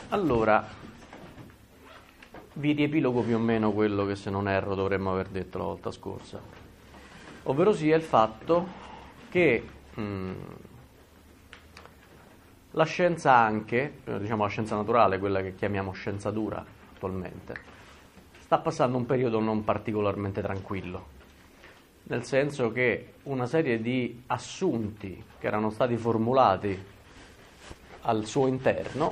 Allora, vi riepilogo più o meno quello che, se non erro, dovremmo aver detto la volta scorsa, ovvero sia il fatto che la scienza anche, diciamo la scienza naturale, quella che chiamiamo scienza dura attualmente, sta passando un periodo non particolarmente tranquillo, nel senso che una serie di assunti che erano stati formulati al suo interno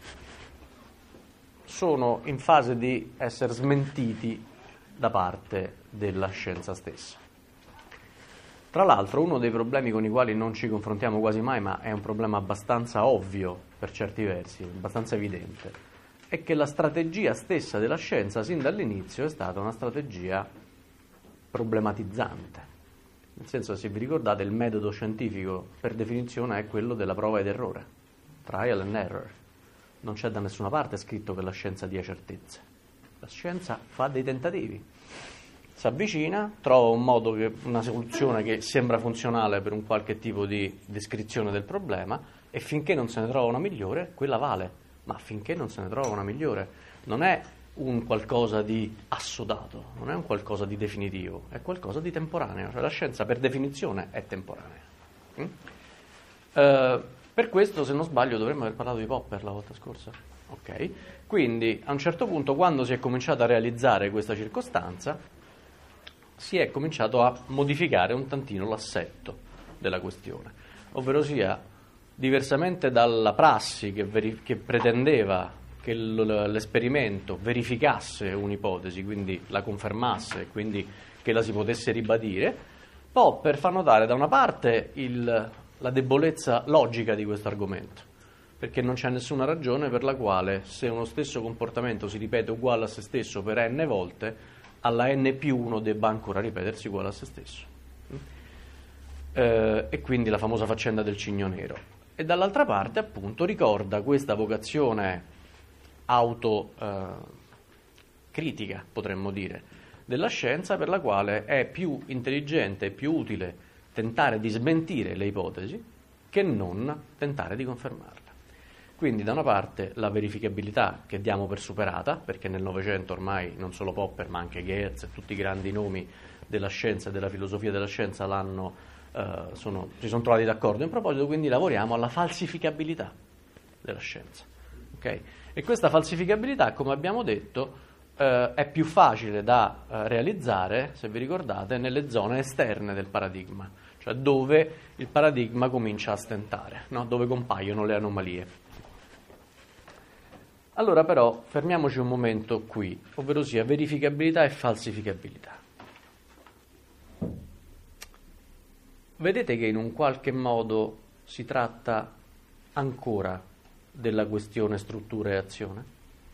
sono in fase di essere smentiti da parte della scienza stessa. Tra l'altro, uno dei problemi con i quali non ci confrontiamo quasi mai, ma è un problema abbastanza ovvio per certi versi, abbastanza evidente, è che la strategia stessa della scienza sin dall'inizio è stata una strategia problematizzante. Nel senso, se vi ricordate, il metodo scientifico per definizione è quello della prova ed errore, trial and error. Non c'è da nessuna parte scritto che la scienza dia certezze. La scienza fa dei tentativi, si avvicina, trova un modo, una soluzione che sembra funzionale per un qualche tipo di descrizione del problema, e finché non se ne trova una migliore, quella vale. Ma finché non se ne trova una migliore, non è un qualcosa di assodato, non è un qualcosa di definitivo, è qualcosa di temporaneo. Cioè la scienza per definizione è temporanea. Per questo, se non sbaglio, dovremmo aver parlato di Popper la volta scorsa. Ok, quindi a un certo punto, quando si è cominciato a realizzare questa circostanza, si è cominciato a modificare un tantino l'assetto della questione, ovvero sia, diversamente dalla prassi che pretendeva che l'esperimento verificasse un'ipotesi, quindi la confermasse e quindi che la si potesse ribadire, Popper fa notare da una parte la debolezza logica di questo argomento, perché non c'è nessuna ragione per la quale, se uno stesso comportamento si ripete uguale a se stesso per n volte, alla n più 1 debba ancora ripetersi uguale a se stesso. E quindi la famosa faccenda del cigno nero. E dall'altra parte, appunto, ricorda questa vocazione autocritica, potremmo dire, della scienza, per la quale è più intelligente e più utile tentare di smentire le ipotesi che non tentare di confermarle. Quindi, da una parte, la verificabilità che diamo per superata, perché nel Novecento ormai non solo Popper ma anche Goethe e tutti i grandi nomi della scienza e della filosofia della scienza si sono trovati d'accordo in proposito, quindi lavoriamo alla falsificabilità della scienza. Okay? E questa falsificabilità, come abbiamo detto, è più facile da realizzare, se vi ricordate, nelle zone esterne del paradigma, cioè dove il paradigma comincia a stentare, no? Dove compaiono le anomalie. Allora però fermiamoci un momento qui, ovvero sia verificabilità e falsificabilità. Vedete che in un qualche modo si tratta ancora della questione struttura e azione?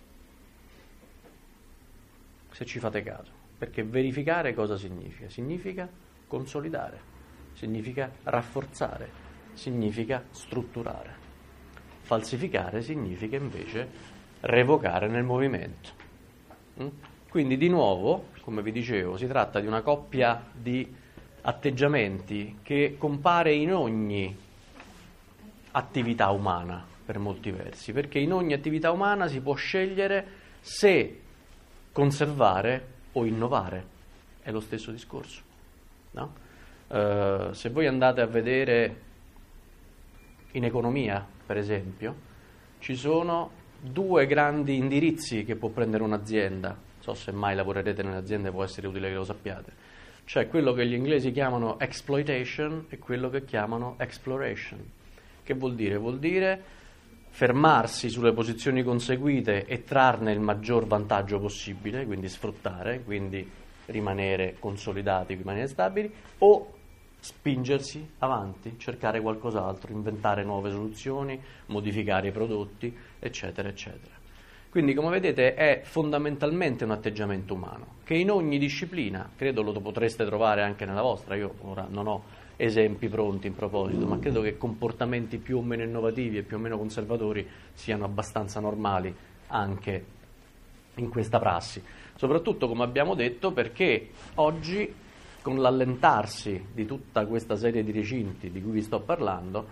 Se ci fate caso, perché verificare cosa significa? Significa consolidare, significa rafforzare, significa strutturare. Falsificare significa invece revocare nel movimento. Quindi, di nuovo, come vi dicevo, si tratta di una coppia di atteggiamenti che compare in ogni attività umana, per molti versi, perché in ogni attività umana si può scegliere se conservare o innovare. È lo stesso discorso, no? Se voi andate a vedere in economia, per esempio, ci sono due grandi indirizzi che può prendere un'azienda. Non so se mai lavorerete nelle aziende, può essere utile che lo sappiate. C'è quello che gli inglesi chiamano exploitation e quello che chiamano exploration. Che vuol dire? Vuol dire fermarsi sulle posizioni conseguite e trarne il maggior vantaggio possibile, quindi sfruttare, quindi rimanere consolidati, rimanere stabili, o spingersi avanti, cercare qualcos'altro, inventare nuove soluzioni, modificare i prodotti, eccetera, eccetera. Quindi, come vedete, è fondamentalmente un atteggiamento umano, che in ogni disciplina, credo lo potreste trovare anche nella vostra, io ora non ho esempi pronti in proposito, ma credo che comportamenti più o meno innovativi e più o meno conservatori siano abbastanza normali anche in questa prassi. Soprattutto, come abbiamo detto, perché oggi, con l'allentarsi di tutta questa serie di recinti di cui vi sto parlando,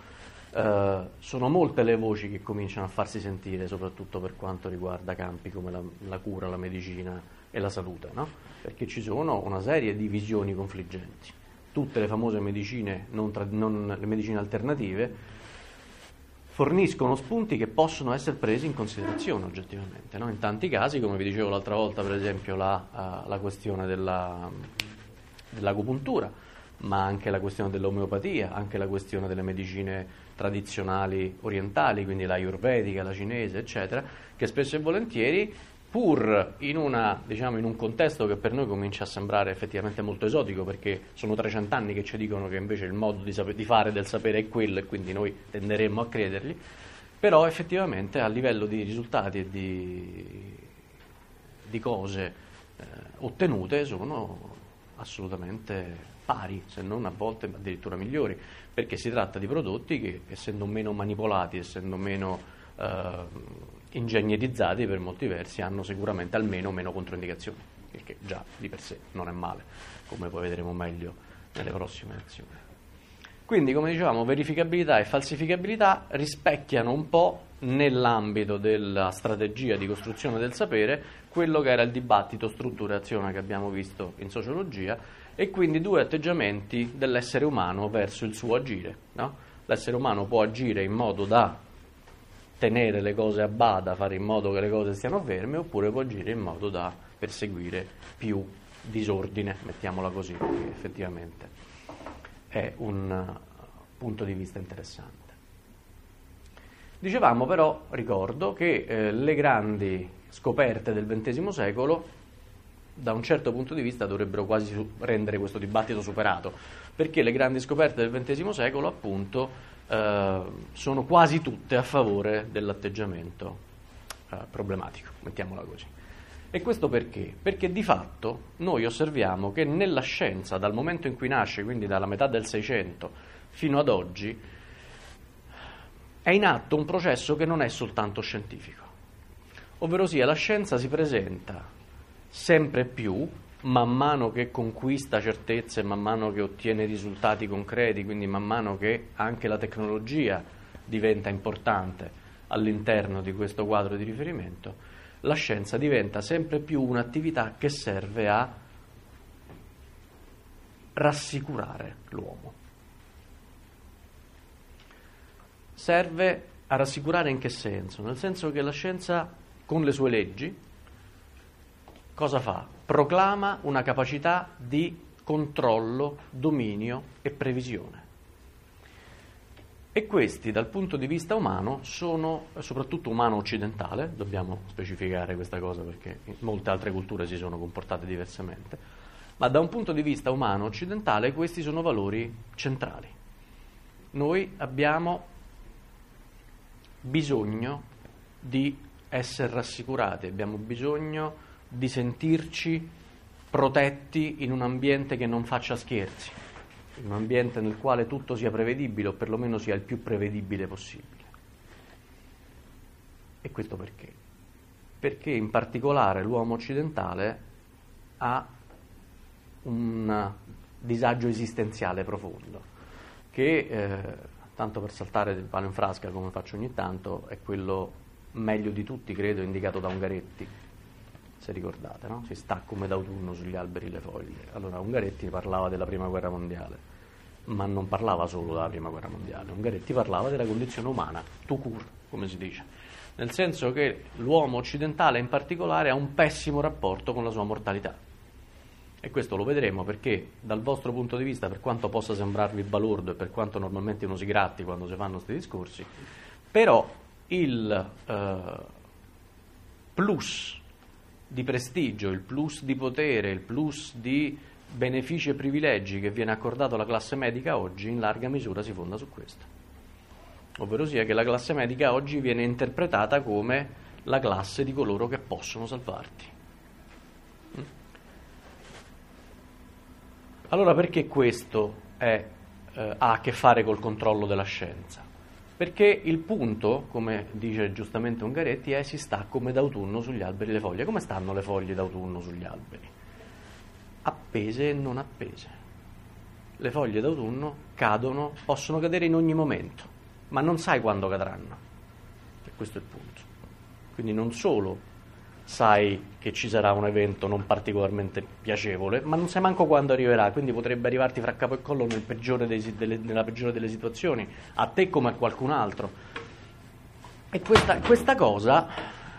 Sono molte le voci che cominciano a farsi sentire, soprattutto per quanto riguarda campi come la cura, la medicina e la salute, no? Perché ci sono una serie di visioni confliggenti. Tutte le famose medicine, le medicine alternative, forniscono spunti che possono essere presi in considerazione oggettivamente, no? In tanti casi, come vi dicevo l'altra volta, per esempio la questione dell'agopuntura, ma anche la questione dell'omeopatia, anche la questione delle medicine tradizionali orientali, quindi la ayurvedica, la cinese, eccetera, che spesso e volentieri, pur in un contesto che per noi comincia a sembrare effettivamente molto esotico, perché sono 300 anni che ci dicono che invece il modo di fare del sapere è quello e quindi noi tenderemmo a credergli, però effettivamente a livello di risultati e di cose ottenute sono assolutamente pari, se non a volte addirittura migliori, perché si tratta di prodotti che, essendo meno manipolati, essendo meno ingegnerizzati per molti versi, hanno sicuramente almeno meno controindicazioni, il che già di per sé non è male, come poi vedremo meglio nelle prossime lezioni. Quindi, come dicevamo, verificabilità e falsificabilità rispecchiano un po' nell'ambito della strategia di costruzione del sapere quello che era il dibattito struttura e azione che abbiamo visto in sociologia, e quindi due atteggiamenti dell'essere umano verso il suo agire, no? L'essere umano può agire in modo da tenere le cose a bada, fare in modo che le cose stiano ferme, oppure può agire in modo da perseguire più disordine, mettiamola così, perché effettivamente è un punto di vista interessante. Dicevamo però, ricordo, che le grandi scoperte del XX secolo, da un certo punto di vista, dovrebbero quasi rendere questo dibattito superato, perché le grandi scoperte del XX secolo, appunto, sono quasi tutte a favore dell'atteggiamento problematico, mettiamola così. E questo perché? Perché di fatto noi osserviamo che nella scienza, dal momento in cui nasce, quindi dalla metà del Seicento fino ad oggi, è in atto un processo che non è soltanto scientifico, ovverosia la scienza si presenta sempre più, man mano che conquista certezze, man mano che ottiene risultati concreti, quindi man mano che anche la tecnologia diventa importante all'interno di questo quadro di riferimento, la scienza diventa sempre più un'attività che serve a rassicurare l'uomo. Serve a rassicurare in che senso? Nel senso che la scienza, con le sue leggi, cosa fa? Proclama una capacità di controllo, dominio e previsione. E questi, dal punto di vista umano, sono, soprattutto umano occidentale, dobbiamo specificare questa cosa perché molte altre culture si sono comportate diversamente, ma da un punto di vista umano occidentale questi sono valori centrali. Noi abbiamo bisogno di essere rassicurati, abbiamo bisogno di sentirci protetti in un ambiente che non faccia scherzi, in un ambiente nel quale tutto sia prevedibile o perlomeno sia il più prevedibile possibile. E questo perché? Perché in particolare l'uomo occidentale ha un disagio esistenziale profondo che, tanto per saltare del palo in frasca come faccio ogni tanto, è quello meglio di tutti, credo, indicato da Ungaretti, se ricordate, no? Si sta come d'autunno sugli alberi le foglie. Allora Ungaretti parlava della Prima Guerra Mondiale, ma non parlava solo della Prima Guerra Mondiale. Ungaretti parlava della condizione umana, tout court, come si dice, nel senso che l'uomo occidentale in particolare ha un pessimo rapporto con la sua mortalità. E questo lo vedremo perché, dal vostro punto di vista, per quanto possa sembrarvi balordo e per quanto normalmente uno si gratti quando si fanno questi discorsi, però il plus di prestigio, il plus di potere, il plus di benefici e privilegi che viene accordato alla classe medica oggi in larga misura si fonda su questo. Ovverosia che la classe medica oggi viene interpretata come la classe di coloro che possono salvarti. Allora perché questo ha a che fare col controllo della scienza? Perché il punto, come dice giustamente Ungaretti, è si sta come d'autunno sugli alberi le foglie. Come stanno le foglie d'autunno sugli alberi? Appese e non appese. Le foglie d'autunno cadono, possono cadere in ogni momento. ma non sai quando cadranno. E questo è il punto. Quindi non solo sai che ci sarà un evento non particolarmente piacevole, ma non sai manco quando arriverà, quindi potrebbe arrivarti fra capo e collo nella peggiore delle situazioni, a te come a qualcun altro. E questa cosa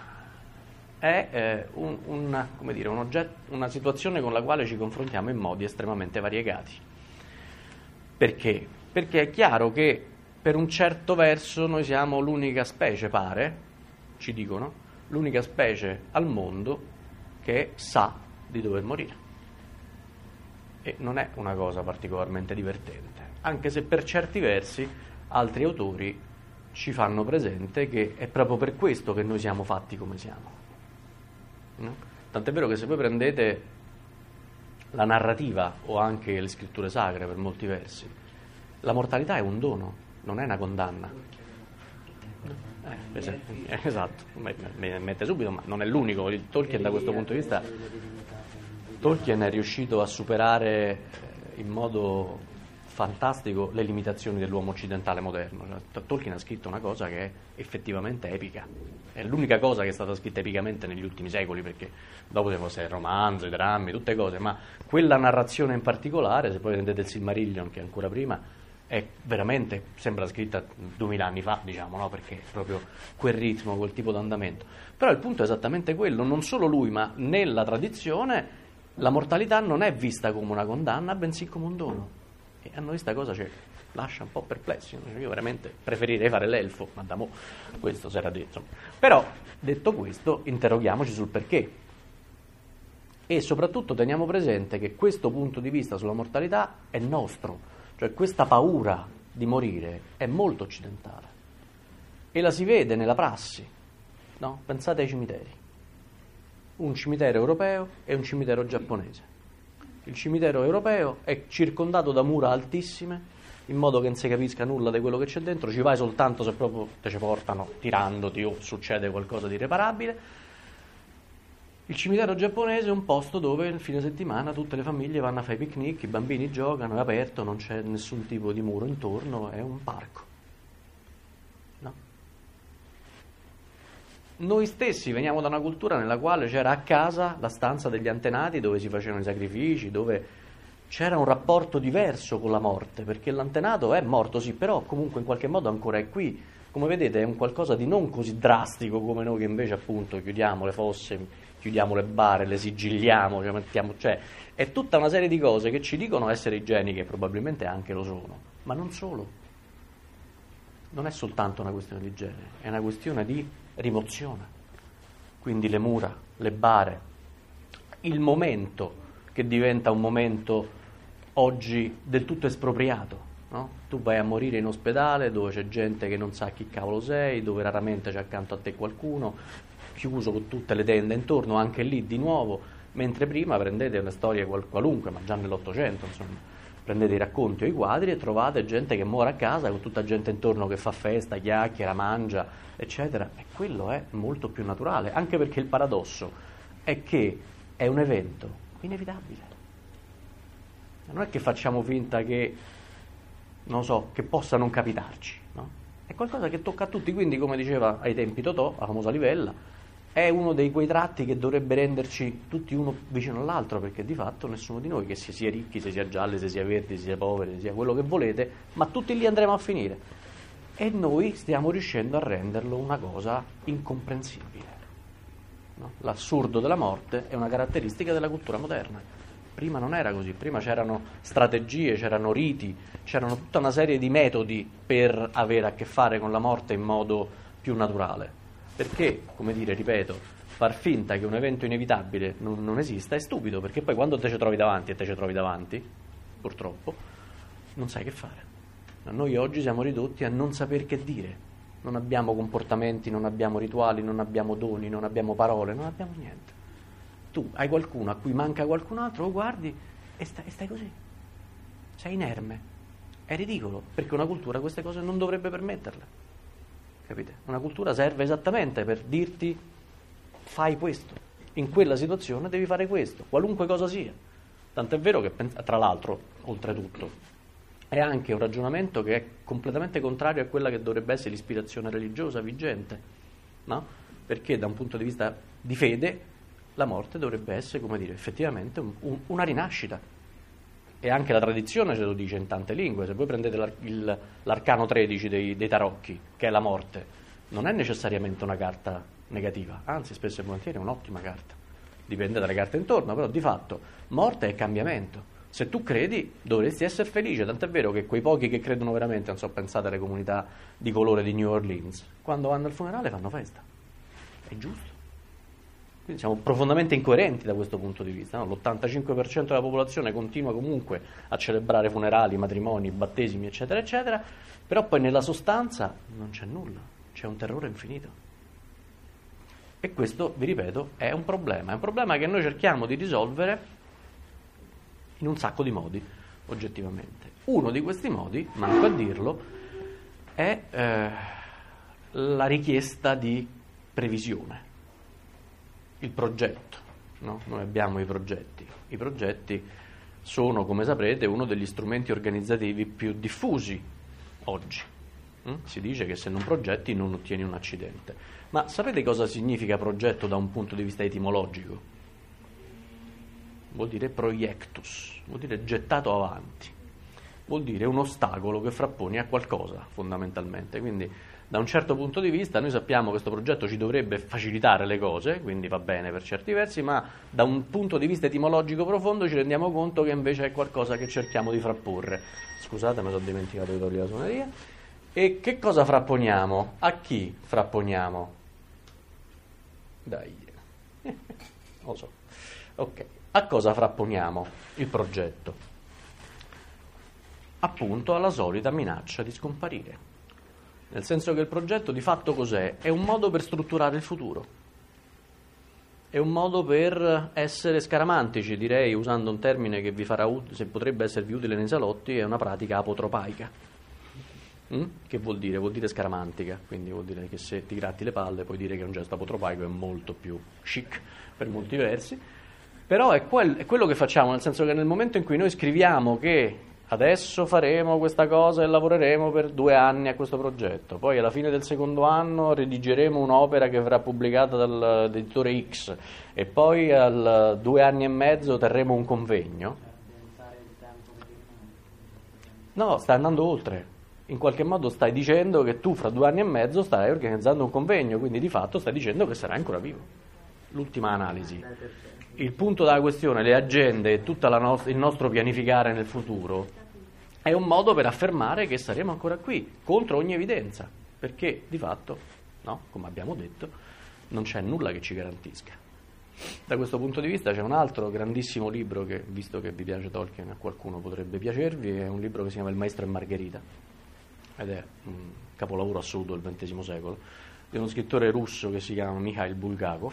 è una situazione con la quale ci confrontiamo in modi estremamente variegati. Perché? Perché è chiaro che per un certo verso noi siamo l'unica specie, pare, ci dicono, l'unica specie al mondo che sa di dover morire. E non è una cosa particolarmente divertente, anche se per certi versi altri autori ci fanno presente che è proprio per questo che noi siamo fatti come siamo. No? Tant'è vero che se voi prendete la narrativa o anche le scritture sacre per molti versi, la mortalità è un dono, non è una condanna. Esatto, mette subito, ma non è l'unico. Tolkien da questo punto di vista, Tolkien è riuscito a superare in modo fantastico le limitazioni dell'uomo occidentale moderno. Tolkien ha scritto una cosa che è effettivamente epica, è l'unica cosa che è stata scritta epicamente negli ultimi secoli, perché dopo devono essere romanzi, i drammi, tutte cose, ma quella narrazione in particolare, se poi prendete il Silmarillion, che è ancora prima, è veramente, sembra scritta 2000 anni fa, diciamo, no? Perché è proprio quel ritmo, quel tipo di andamento. Però il punto è esattamente quello, non solo lui, ma nella tradizione la mortalità non è vista come una condanna, bensì come un dono. E a noi sta cosa ci lascia un po' perplessi. Io veramente preferirei fare l'elfo, ma da mo' questo si era detto. Però, detto questo, interroghiamoci sul perché. E soprattutto teniamo presente che questo punto di vista sulla mortalità è nostro. Cioè questa paura di morire è molto occidentale e la si vede nella prassi, no? Pensate ai cimiteri, un cimitero europeo e un cimitero giapponese. Il cimitero europeo è circondato da mura altissime, in modo che non si capisca nulla di quello che c'è dentro, ci vai soltanto se proprio te ci portano tirandoti o succede qualcosa di irreparabile. Il cimitero giapponese è un posto dove il fine settimana tutte le famiglie vanno a fare i picnic, i bambini giocano, è aperto, non c'è nessun tipo di muro intorno, è un parco. No? Noi stessi veniamo da una cultura nella quale c'era a casa la stanza degli antenati dove si facevano i sacrifici, dove c'era un rapporto diverso con la morte, perché l'antenato è morto, sì, però comunque in qualche modo ancora è qui. Come vedete è un qualcosa di non così drastico come noi che invece appunto chiudiamo le fosse, chiudiamo le bare, le sigilliamo, cioè è tutta una serie di cose che ci dicono essere igieniche, probabilmente anche lo sono, ma non solo. Non è soltanto una questione di igiene, è una questione di rimozione. Quindi le mura, le bare, il momento che diventa un momento oggi del tutto espropriato. No? Tu vai a morire in ospedale dove c'è gente che non sa chi cavolo sei, dove raramente c'è accanto a te qualcuno, chiuso con tutte le tende intorno, anche lì di nuovo, mentre prima prendete una storia qualunque, ma già nell'Ottocento, insomma, prendete i racconti o i quadri e trovate gente che muore a casa con tutta gente intorno che fa festa, chiacchiera, mangia, eccetera, e quello è molto più naturale, anche perché il paradosso è che è un evento inevitabile. Non è che facciamo finta che non so, che possa non capitarci, no? È qualcosa che tocca a tutti, quindi come diceva ai tempi Totò, la famosa livella, è uno dei quei tratti che dovrebbe renderci tutti uno vicino all'altro, perché di fatto nessuno di noi, che si sia ricchi, se sia gialli, se sia verdi, se sia poveri, se sia quello che volete, ma tutti lì andremo a finire. E noi stiamo riuscendo a renderlo una cosa incomprensibile. No? L'assurdo della morte è una caratteristica della cultura moderna. Prima non era così, prima c'erano strategie, c'erano riti, c'erano tutta una serie di metodi per avere a che fare con la morte in modo più naturale. Perché, come dire, ripeto, far finta che un evento inevitabile non esista è stupido, perché poi quando te ci trovi davanti, purtroppo, non sai che fare. Noi oggi siamo ridotti a non saper che dire, non abbiamo comportamenti, non abbiamo rituali, non abbiamo doni, non abbiamo parole, non abbiamo niente. Tu hai qualcuno a cui manca qualcun altro, lo guardi e stai così, sei inerme. È ridicolo, perché una cultura queste cose non dovrebbe permetterle, capite? Una cultura serve esattamente per dirti fai questo, in quella situazione devi fare questo, qualunque cosa sia. Tant'è vero che, tra l'altro, oltretutto, è anche un ragionamento che è completamente contrario a quella che dovrebbe essere l'ispirazione religiosa vigente, no? Perché da un punto di vista di fede la morte dovrebbe essere, come dire, effettivamente una rinascita. E anche la tradizione ce lo dice in tante lingue. Se voi prendete l'arcano 13 dei tarocchi, che è la morte, non è necessariamente una carta negativa, anzi spesso e volentieri è un'ottima carta, dipende dalle carte intorno, però di fatto morte è cambiamento. Se tu credi dovresti essere felice, tant'è vero che quei pochi che credono veramente, non so, pensate alle comunità di colore di New Orleans, quando vanno al funerale fanno festa, è giusto. Quindi siamo profondamente incoerenti da questo punto di vista, no? L'85% della popolazione continua comunque a celebrare funerali, matrimoni, battesimi, eccetera, eccetera, però poi nella sostanza non c'è nulla, c'è un terrore infinito. E questo, vi ripeto, è un problema che noi cerchiamo di risolvere in un sacco di modi, oggettivamente. Uno di questi modi, manco a dirlo, è la richiesta di previsione. Il progetto, no? Noi abbiamo i progetti sono, come saprete, uno degli strumenti organizzativi più diffusi oggi. Si dice che se non progetti non ottieni un accidente, ma sapete cosa significa progetto da un punto di vista etimologico? Vuol dire proiectus, vuol dire gettato avanti, vuol dire un ostacolo che frapponi a qualcosa fondamentalmente, quindi da un certo punto di vista noi sappiamo che questo progetto ci dovrebbe facilitare le cose, quindi va bene per certi versi, ma da un punto di vista etimologico profondo ci rendiamo conto che invece è qualcosa che cerchiamo di frapporre. Scusate, mi sono dimenticato di togliere la suoneria. E che cosa frapponiamo? A chi frapponiamo? Dai, lo so. Ok, a cosa frapponiamo il progetto? Appunto alla solita minaccia di scomparire. Nel senso che il progetto di fatto cos'è? È un modo per strutturare il futuro. È un modo per essere scaramantici, direi, usando un termine che vi farà se potrebbe esservi utile nei salotti, è una pratica apotropaica. Che vuol dire? Vuol dire scaramantica, quindi vuol dire che se ti gratti le palle puoi dire che un gesto apotropaico è molto più chic per molti versi, però è quello che facciamo, nel senso che nel momento in cui noi scriviamo che adesso faremo questa cosa e lavoreremo per 2 anni a questo progetto, poi alla fine del secondo anno redigeremo un'opera che verrà pubblicata dall'editore X e poi al 2 anni e mezzo terremo un convegno. No, stai andando oltre. In qualche modo stai dicendo che tu fra 2 anni e mezzo stai organizzando un convegno, quindi di fatto stai dicendo che sarai ancora vivo. L'ultima analisi. Il punto della questione, le agende e tutto il nostro pianificare nel futuro è un modo per affermare che saremo ancora qui, contro ogni evidenza, perché di fatto, no, come abbiamo detto, non c'è nulla che ci garantisca. Da questo punto di vista c'è un altro grandissimo libro che, visto che vi piace Tolkien, a qualcuno potrebbe piacervi, è un libro che si chiama Il Maestro e Margherita, ed è un capolavoro assoluto del XX secolo, di uno scrittore russo che si chiama Mikhail Bulgakov,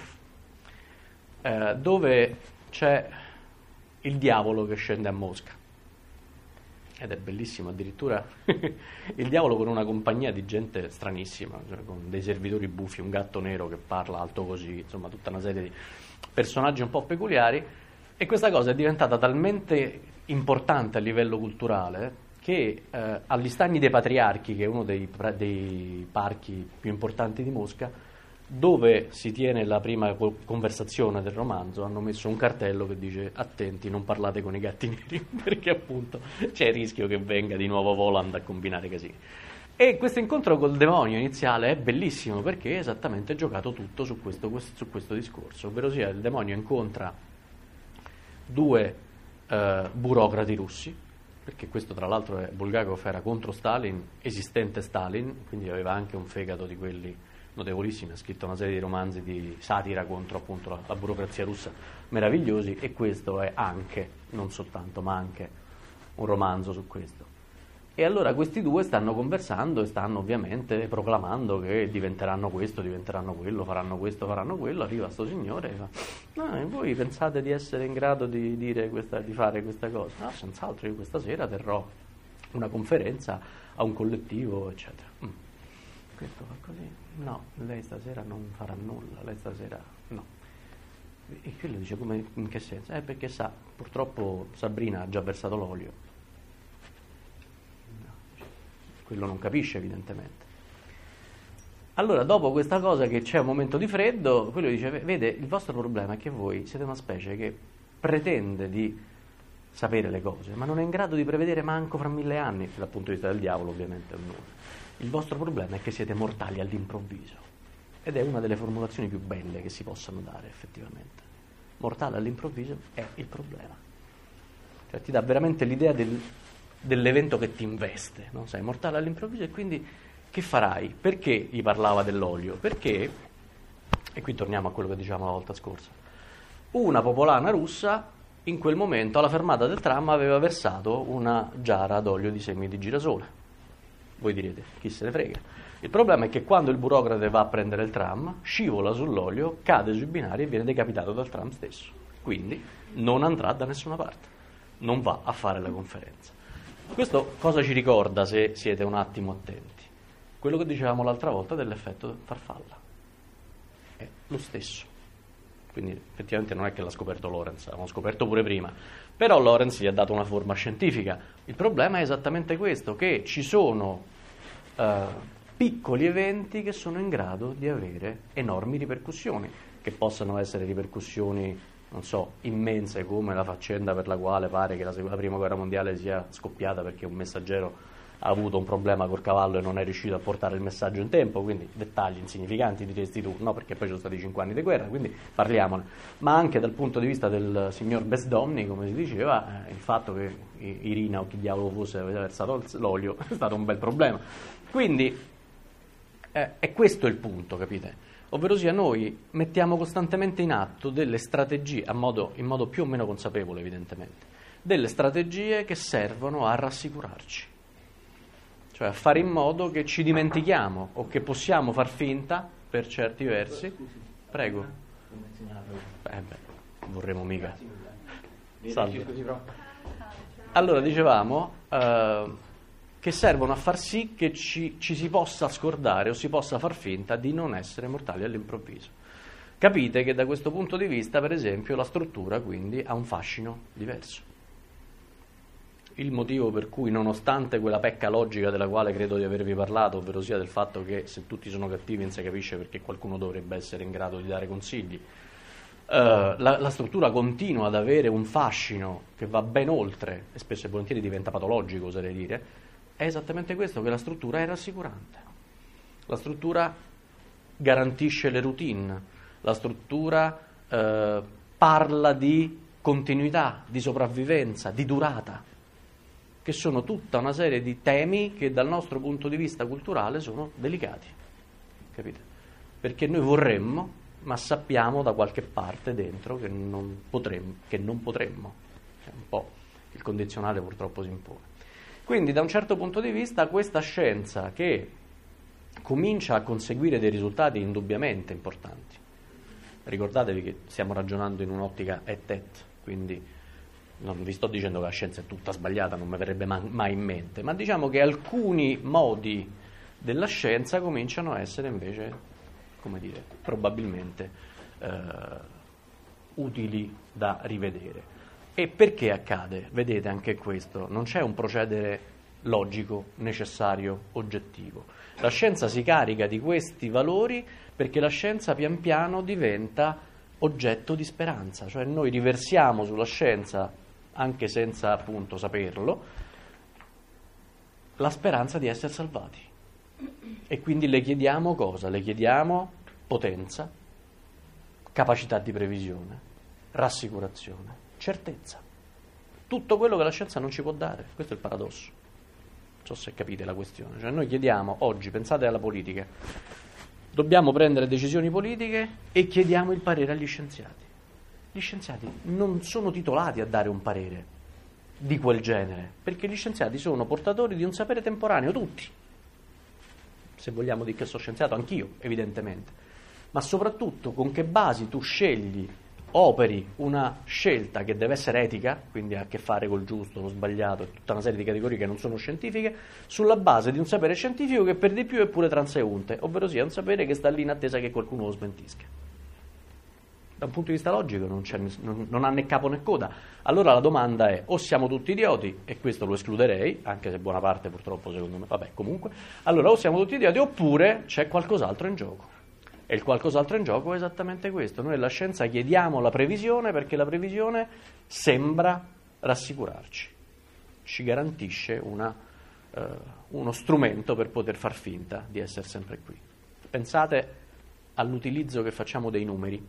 dove c'è il diavolo che scende a Mosca, ed è bellissimo, addirittura il diavolo con una compagnia di gente stranissima, cioè con dei servitori buffi, un gatto nero che parla alto così, insomma tutta una serie di personaggi un po' peculiari, e questa cosa è diventata talmente importante a livello culturale che agli Stagni dei Patriarchi, che è uno dei parchi più importanti di Mosca, dove si tiene la prima conversazione del romanzo, hanno messo un cartello che dice attenti, non parlate con i gatti neri, perché appunto c'è il rischio che venga di nuovo Voland a combinare casini. E questo incontro col demonio iniziale è bellissimo perché è esattamente giocato tutto su questo discorso, ovvero sia il demonio incontra 2 burocrati russi, perché questo tra l'altro Bulgakov era contro Stalin, esistente Stalin, quindi aveva anche un fegato di quelli notevolissimi, ha scritto una serie di romanzi di satira contro appunto la burocrazia russa meravigliosi, e questo è anche, non soltanto, ma anche un romanzo su questo. E allora questi 2 stanno conversando e stanno ovviamente proclamando che diventeranno questo, diventeranno quello, faranno questo, faranno quello. Arriva sto signore e fa: voi pensate di essere in grado di fare questa cosa? No, senz'altro, io questa sera terrò una conferenza a un collettivo, eccetera. Questo fa così? No, lei stasera non farà nulla, lei stasera no. E quello dice: come, in che senso? Perché sa, purtroppo Sabrina ha già versato l'olio. quello non capisce evidentemente. Allora, dopo questa cosa che c'è un momento di freddo, quello dice, vede, il vostro problema è che voi siete una specie che pretende di sapere le cose, ma non è in grado di prevedere manco fra 1000 anni, dal punto di vista del diavolo ovviamente è un nulla. Il vostro problema è che siete mortali all'improvviso, ed è una delle formulazioni più belle che si possano dare effettivamente. Mortale all'improvviso è il problema. Cioè ti dà veramente l'idea dell'evento che ti investe, no? Sei mortale all'improvviso e quindi che farai? Perché gli parlava dell'olio? Perché, e qui torniamo a quello che dicevamo la volta scorsa, una popolana russa in quel momento alla fermata del tram aveva versato una giara d'olio di semi di girasole. Voi direte, chi se ne frega? Il problema è che quando il burocrate va a prendere il tram, scivola sull'olio, cade sui binari e viene decapitato dal tram stesso. Quindi non andrà da nessuna parte, non va a fare la conferenza. Questo cosa ci ricorda, se siete un attimo attenti? Quello che dicevamo l'altra volta dell'effetto farfalla. È lo stesso. Quindi effettivamente non è che l'ha scoperto Lorenz, l'avevamo scoperto pure prima, però Lorenz gli ha dato una forma scientifica. Il problema è esattamente questo, che ci sono piccoli eventi che sono in grado di avere enormi ripercussioni, che possano essere ripercussioni, non so, immense, come la faccenda per la quale pare che la prima guerra mondiale sia scoppiata perché un messaggero ha avuto un problema col cavallo e non è riuscito a portare il messaggio in tempo, quindi dettagli insignificanti diresti tu, no, perché poi ci sono stati 5 anni di guerra, quindi parliamone. Ma anche dal punto di vista del signor Bezdomny, come si diceva, il fatto che Irina o chi diavolo fosse aveva versato l'olio è stato un bel problema. Quindi è questo il punto, capite? Ovverosia noi mettiamo costantemente in atto delle strategie, in modo più o meno consapevole evidentemente, delle strategie che servono a rassicurarci. Cioè a fare in modo che ci dimentichiamo o che possiamo far finta, per certi versi. Prego. Vorremmo mica. Salve. Allora dicevamo che servono a far sì che ci si possa scordare o si possa far finta di non essere mortali all'improvviso. Capite che da questo punto di vista, per esempio, la struttura quindi ha un fascino diverso. Il motivo per cui, nonostante quella pecca logica della quale credo di avervi parlato, ovvero sia del fatto che se tutti sono cattivi non si capisce perché qualcuno dovrebbe essere in grado di dare consigli, la struttura continua ad avere un fascino che va ben oltre, e spesso e volentieri diventa patologico, oserei dire, è esattamente questo, che la struttura è rassicurante. La struttura garantisce le routine, la struttura parla di continuità, di sopravvivenza, di durata, che sono tutta una serie di temi che dal nostro punto di vista culturale sono delicati, capite? Perché noi vorremmo, ma sappiamo da qualche parte dentro che non potremmo. È un po' il condizionale purtroppo si impone. Quindi da un certo punto di vista questa scienza che comincia a conseguire dei risultati indubbiamente importanti, ricordatevi che stiamo ragionando in un'ottica et, quindi non vi sto dicendo che la scienza è tutta sbagliata, non mi verrebbe mai in mente, ma diciamo che alcuni modi della scienza cominciano a essere invece, come dire, probabilmente utili da rivedere. E perché accade? Vedete anche questo, non c'è un procedere logico, necessario, oggettivo. La scienza si carica di questi valori perché la scienza pian piano diventa oggetto di speranza, cioè noi riversiamo sulla scienza, anche senza appunto saperlo, la speranza di essere salvati. E quindi le chiediamo cosa? Le chiediamo potenza, capacità di previsione, rassicurazione, certezza. Tutto quello che la scienza non ci può dare. Questo è il paradosso. Non so se capite la questione. Cioè noi chiediamo oggi, pensate alla politica, dobbiamo prendere decisioni politiche e chiediamo il parere agli scienziati. Gli scienziati non sono titolati a dare un parere di quel genere, perché gli scienziati sono portatori di un sapere temporaneo, tutti. Se vogliamo dire che sono scienziato, anch'io, evidentemente. Ma soprattutto con che basi tu scegli, operi una scelta che deve essere etica, quindi ha a che fare col giusto, lo sbagliato e tutta una serie di categorie che non sono scientifiche, sulla base di un sapere scientifico che per di più è pure transeunte, ovvero sia un sapere che sta lì in attesa che qualcuno lo smentisca. Da un punto di vista logico non ha né capo né coda. Allora la domanda è: o siamo tutti idioti, e questo lo escluderei, anche se buona parte purtroppo secondo me, vabbè comunque, allora o siamo tutti idioti oppure c'è qualcos'altro in gioco. E il qualcos'altro in gioco è esattamente questo. Noi nella scienza chiediamo la previsione perché la previsione sembra rassicurarci, ci garantisce uno strumento per poter far finta di essere sempre qui. Pensate all'utilizzo che facciamo dei numeri.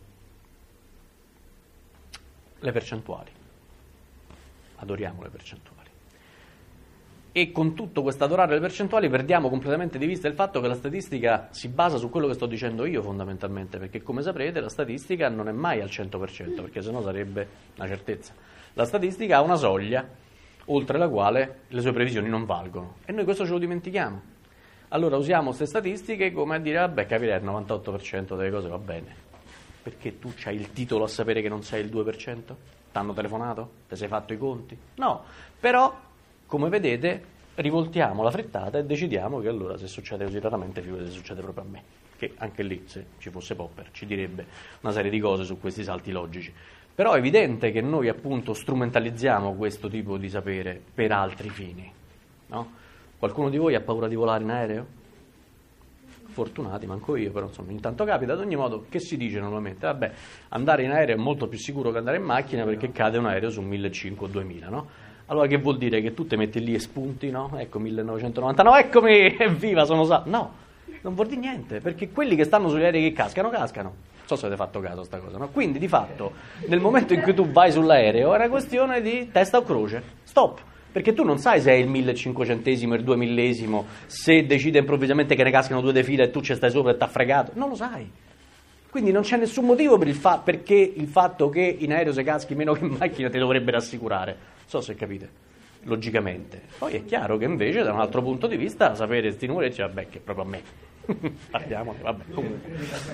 Le percentuali. Adoriamo le percentuali. E con tutto questo adorare le percentuali perdiamo completamente di vista il fatto che la statistica si basa su quello che sto dicendo io fondamentalmente, perché come saprete la statistica non è mai al 100%, perché sennò sarebbe una certezza. La statistica ha una soglia oltre la quale le sue previsioni non valgono e noi questo ce lo dimentichiamo. Allora usiamo queste statistiche come a dire vabbè, capire il 98% delle cose va bene. Perché tu c'hai il titolo a sapere che non sei il 2%? T'hanno telefonato? Ti sei fatto i conti? No, però, come vedete, rivoltiamo la frittata e decidiamo che allora se succede così raramente, figurati se succede proprio a me. Che anche lì, se ci fosse Popper, ci direbbe una serie di cose su questi salti logici. Però è evidente che noi appunto strumentalizziamo questo tipo di sapere per altri fini, no? Qualcuno di voi ha paura di volare in aereo? Fortunati, manco io, però insomma intanto capita. Ad ogni modo, che si dice normalmente? Vabbè, andare in aereo è molto più sicuro che andare in macchina perché cade un aereo su 1.500 o 2.000, no? Allora che vuol dire? Che tu te metti lì e spunti, no? Ecco 1999, eccomi, evviva, sono salvo. No, non vuol dire niente, perché quelli che stanno sugli aerei che cascano. Non so se avete fatto caso a sta cosa, no? Quindi di fatto, nel momento in cui tu vai sull'aereo, è una questione di testa o croce, stop. Perché tu non sai se è il 1500esimo, il 2000esimo, se decide improvvisamente che ne cascano 2 di fila e tu ci stai sopra e t'ha fregato. Non lo sai. Quindi non c'è nessun motivo perché il fatto che in aereo se caschi meno che in macchina ti dovrebbe rassicurare. Non so se capite, logicamente. Poi è chiaro che invece da un altro punto di vista sapere sti numeretti, vabbè, che è proprio a me. Parliamo, vabbè, comunque.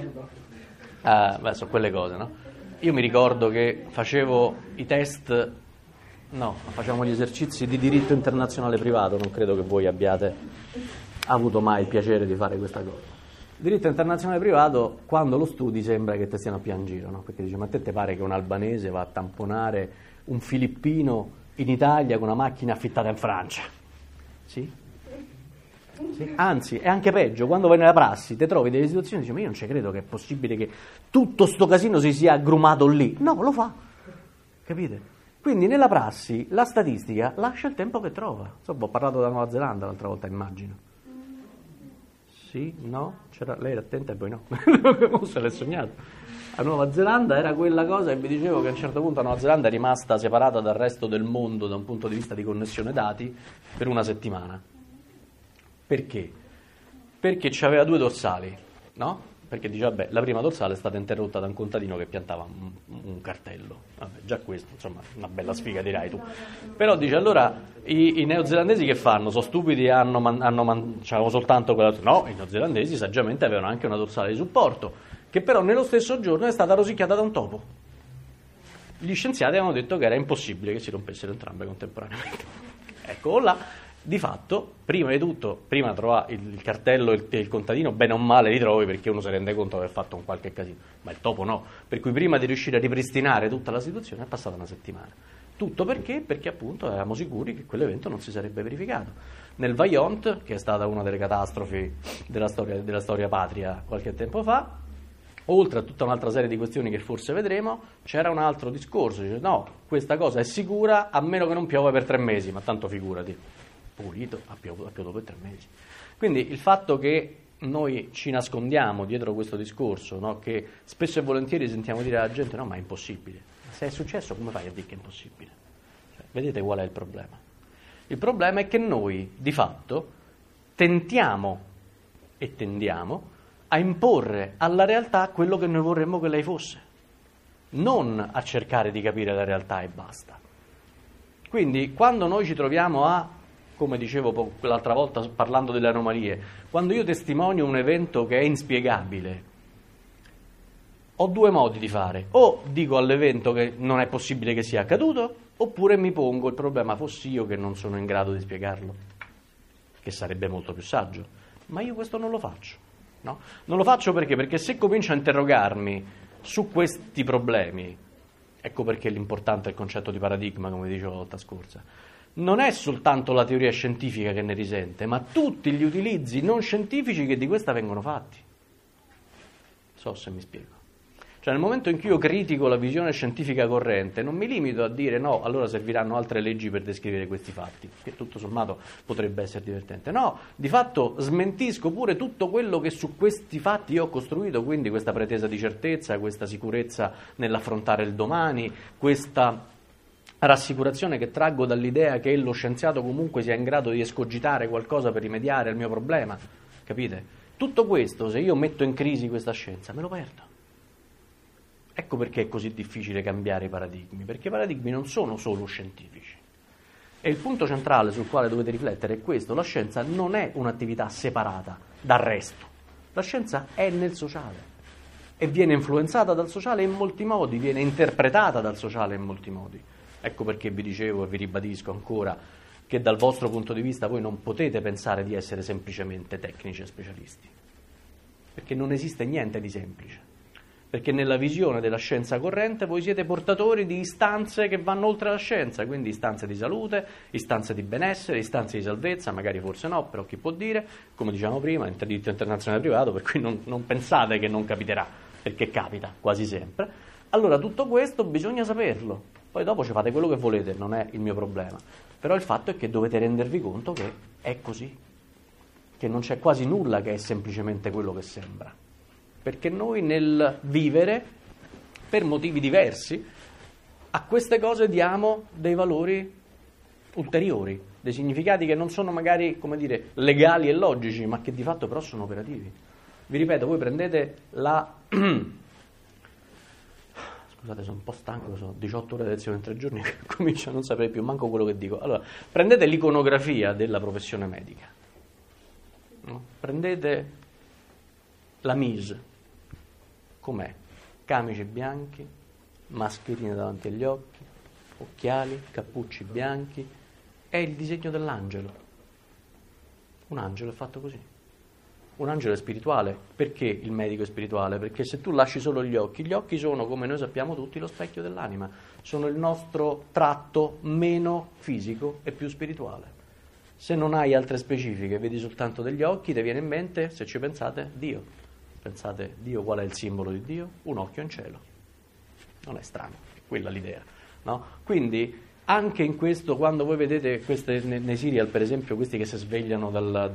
Sono quelle cose, no? Io mi ricordo che facevo i test... No, facciamo gli esercizi di diritto internazionale privato, non credo che voi abbiate avuto mai il piacere di fare questa cosa. Diritto internazionale privato, quando lo studi sembra che te stiano più in giro, no? Perché dice, ma a te pare che un albanese va a tamponare un filippino in Italia con una macchina affittata in Francia? Sì? Sì? Anzi, è anche peggio, quando vai nella prassi ti trovi delle situazioni e dici, ma io non ci credo che è possibile che tutto sto casino si sia aggrumato lì. No, lo fa, capite? Quindi nella prassi la statistica lascia il tempo che trova. Ho parlato della Nuova Zelanda l'altra volta, immagino. Sì, no? Lei era attenta e poi no. Se l'è sognato. La Nuova Zelanda era quella cosa che vi dicevo che a un certo punto la Nuova Zelanda è rimasta separata dal resto del mondo da un punto di vista di connessione dati per una settimana. Perché? Perché c'aveva 2 dorsali, no? Perché dice, vabbè, la prima dorsale è stata interrotta da un contadino che piantava un cartello. Vabbè, già questo, insomma, una bella sfiga dirai tu. Però dice, allora, i neozelandesi che fanno? Sono stupidi, c'avevano soltanto quella dorsale. No, i neozelandesi saggiamente avevano anche una dorsale di supporto, che però nello stesso giorno è stata rosicchiata da un topo. Gli scienziati avevano detto che era impossibile che si rompessero entrambe contemporaneamente. Ecco, là... Di fatto, prima di tutto, prima trovare il cartello e il contadino, bene o male li trovi perché uno si rende conto di aver fatto un qualche casino, ma il topo no. Per cui prima di riuscire a ripristinare tutta la situazione è passata una settimana. Tutto perché? Perché appunto eravamo sicuri che quell'evento non si sarebbe verificato. Nel Vajont, che è stata una delle catastrofi della storia patria qualche tempo fa, oltre a tutta un'altra serie di questioni che forse vedremo, c'era un altro discorso. Dice, no, questa cosa è sicura a meno che non piova per 3 mesi, ma tanto figurati. Pulito, ha piovuto per 3 mesi. Quindi il fatto che noi ci nascondiamo dietro questo discorso, no? Che spesso e volentieri sentiamo dire alla gente no, ma è impossibile. Ma se è successo come fai a dire che è impossibile? Cioè, vedete qual è il problema? Il problema è che noi di fatto tendiamo a imporre alla realtà quello che noi vorremmo che lei fosse, non a cercare di capire la realtà e basta. Quindi quando noi ci troviamo a, come dicevo l'altra volta parlando delle anomalie, quando io testimonio un evento che è inspiegabile, ho 2 modi di fare: o dico all'evento che non è possibile che sia accaduto, oppure mi pongo il problema fossi io che non sono in grado di spiegarlo, che sarebbe molto più saggio. Ma io questo non lo faccio, no? Non lo faccio perché se comincio a interrogarmi su questi problemi, ecco perché l'importante è il concetto di paradigma, come dicevo la volta scorsa, non è soltanto la teoria scientifica che ne risente, ma tutti gli utilizzi non scientifici che di questa vengono fatti. So se mi spiego. Cioè nel momento in cui io critico la visione scientifica corrente, non mi limito a dire no, allora serviranno altre leggi per descrivere questi fatti, che tutto sommato potrebbe essere divertente. No, di fatto smentisco pure tutto quello che su questi fatti io ho costruito, quindi questa pretesa di certezza, questa sicurezza nell'affrontare il domani, questa rassicurazione che traggo dall'idea che lo scienziato comunque sia in grado di escogitare qualcosa per rimediare al mio problema, capite? Tutto questo, se io metto in crisi questa scienza, me lo perdo. Ecco perché è così difficile cambiare i paradigmi, perché i paradigmi non sono solo scientifici. E il punto centrale sul quale dovete riflettere è questo: la scienza non è un'attività separata dal resto, la scienza è nel sociale e viene influenzata dal sociale in molti modi, viene interpretata dal sociale in molti modi. Ecco perché vi dicevo e vi ribadisco ancora che dal vostro punto di vista voi non potete pensare di essere semplicemente tecnici e specialisti, perché non esiste niente di semplice. Perché nella visione della scienza corrente voi siete portatori di istanze che vanno oltre la scienza, quindi istanze di salute, istanze di benessere, istanze di salvezza, magari forse no, però chi può dire, come dicevamo prima, in diritto internazionale privato, per cui non pensate che non capiterà, perché capita quasi sempre. Allora tutto questo bisogna saperlo, poi dopo ci fate quello che volete, non è il mio problema, però il fatto è che dovete rendervi conto che è così, che non c'è quasi nulla che è semplicemente quello che sembra. Perché noi nel vivere, per motivi diversi, a queste cose diamo dei valori ulteriori, dei significati che non sono magari, come dire, legali e logici, ma che di fatto però sono operativi. Vi ripeto, voi prendete la... Scusate, sono un po' stanco, sono 18 ore di lezione in 3 giorni, comincio a non sapere più manco quello che dico. Allora, prendete l'iconografia della professione medica, no? Prendete la MIS. Com'è? Camici bianchi, mascherine davanti agli occhi, occhiali, cappucci bianchi, è il disegno dell'angelo. Un angelo è fatto così. Un angelo è spirituale. Perché il medico è spirituale? Perché se tu lasci solo gli occhi sono, come noi sappiamo tutti, lo specchio dell'anima, sono il nostro tratto meno fisico e più spirituale. Se non hai altre specifiche, vedi soltanto degli occhi, ti viene in mente, se ci pensate, Dio. Pensate, Dio, qual è il simbolo di Dio? Un occhio in cielo. Non è strano, è quella l'idea, no? Quindi, anche in questo, quando voi vedete queste, nei serial, per esempio, questi che si svegliano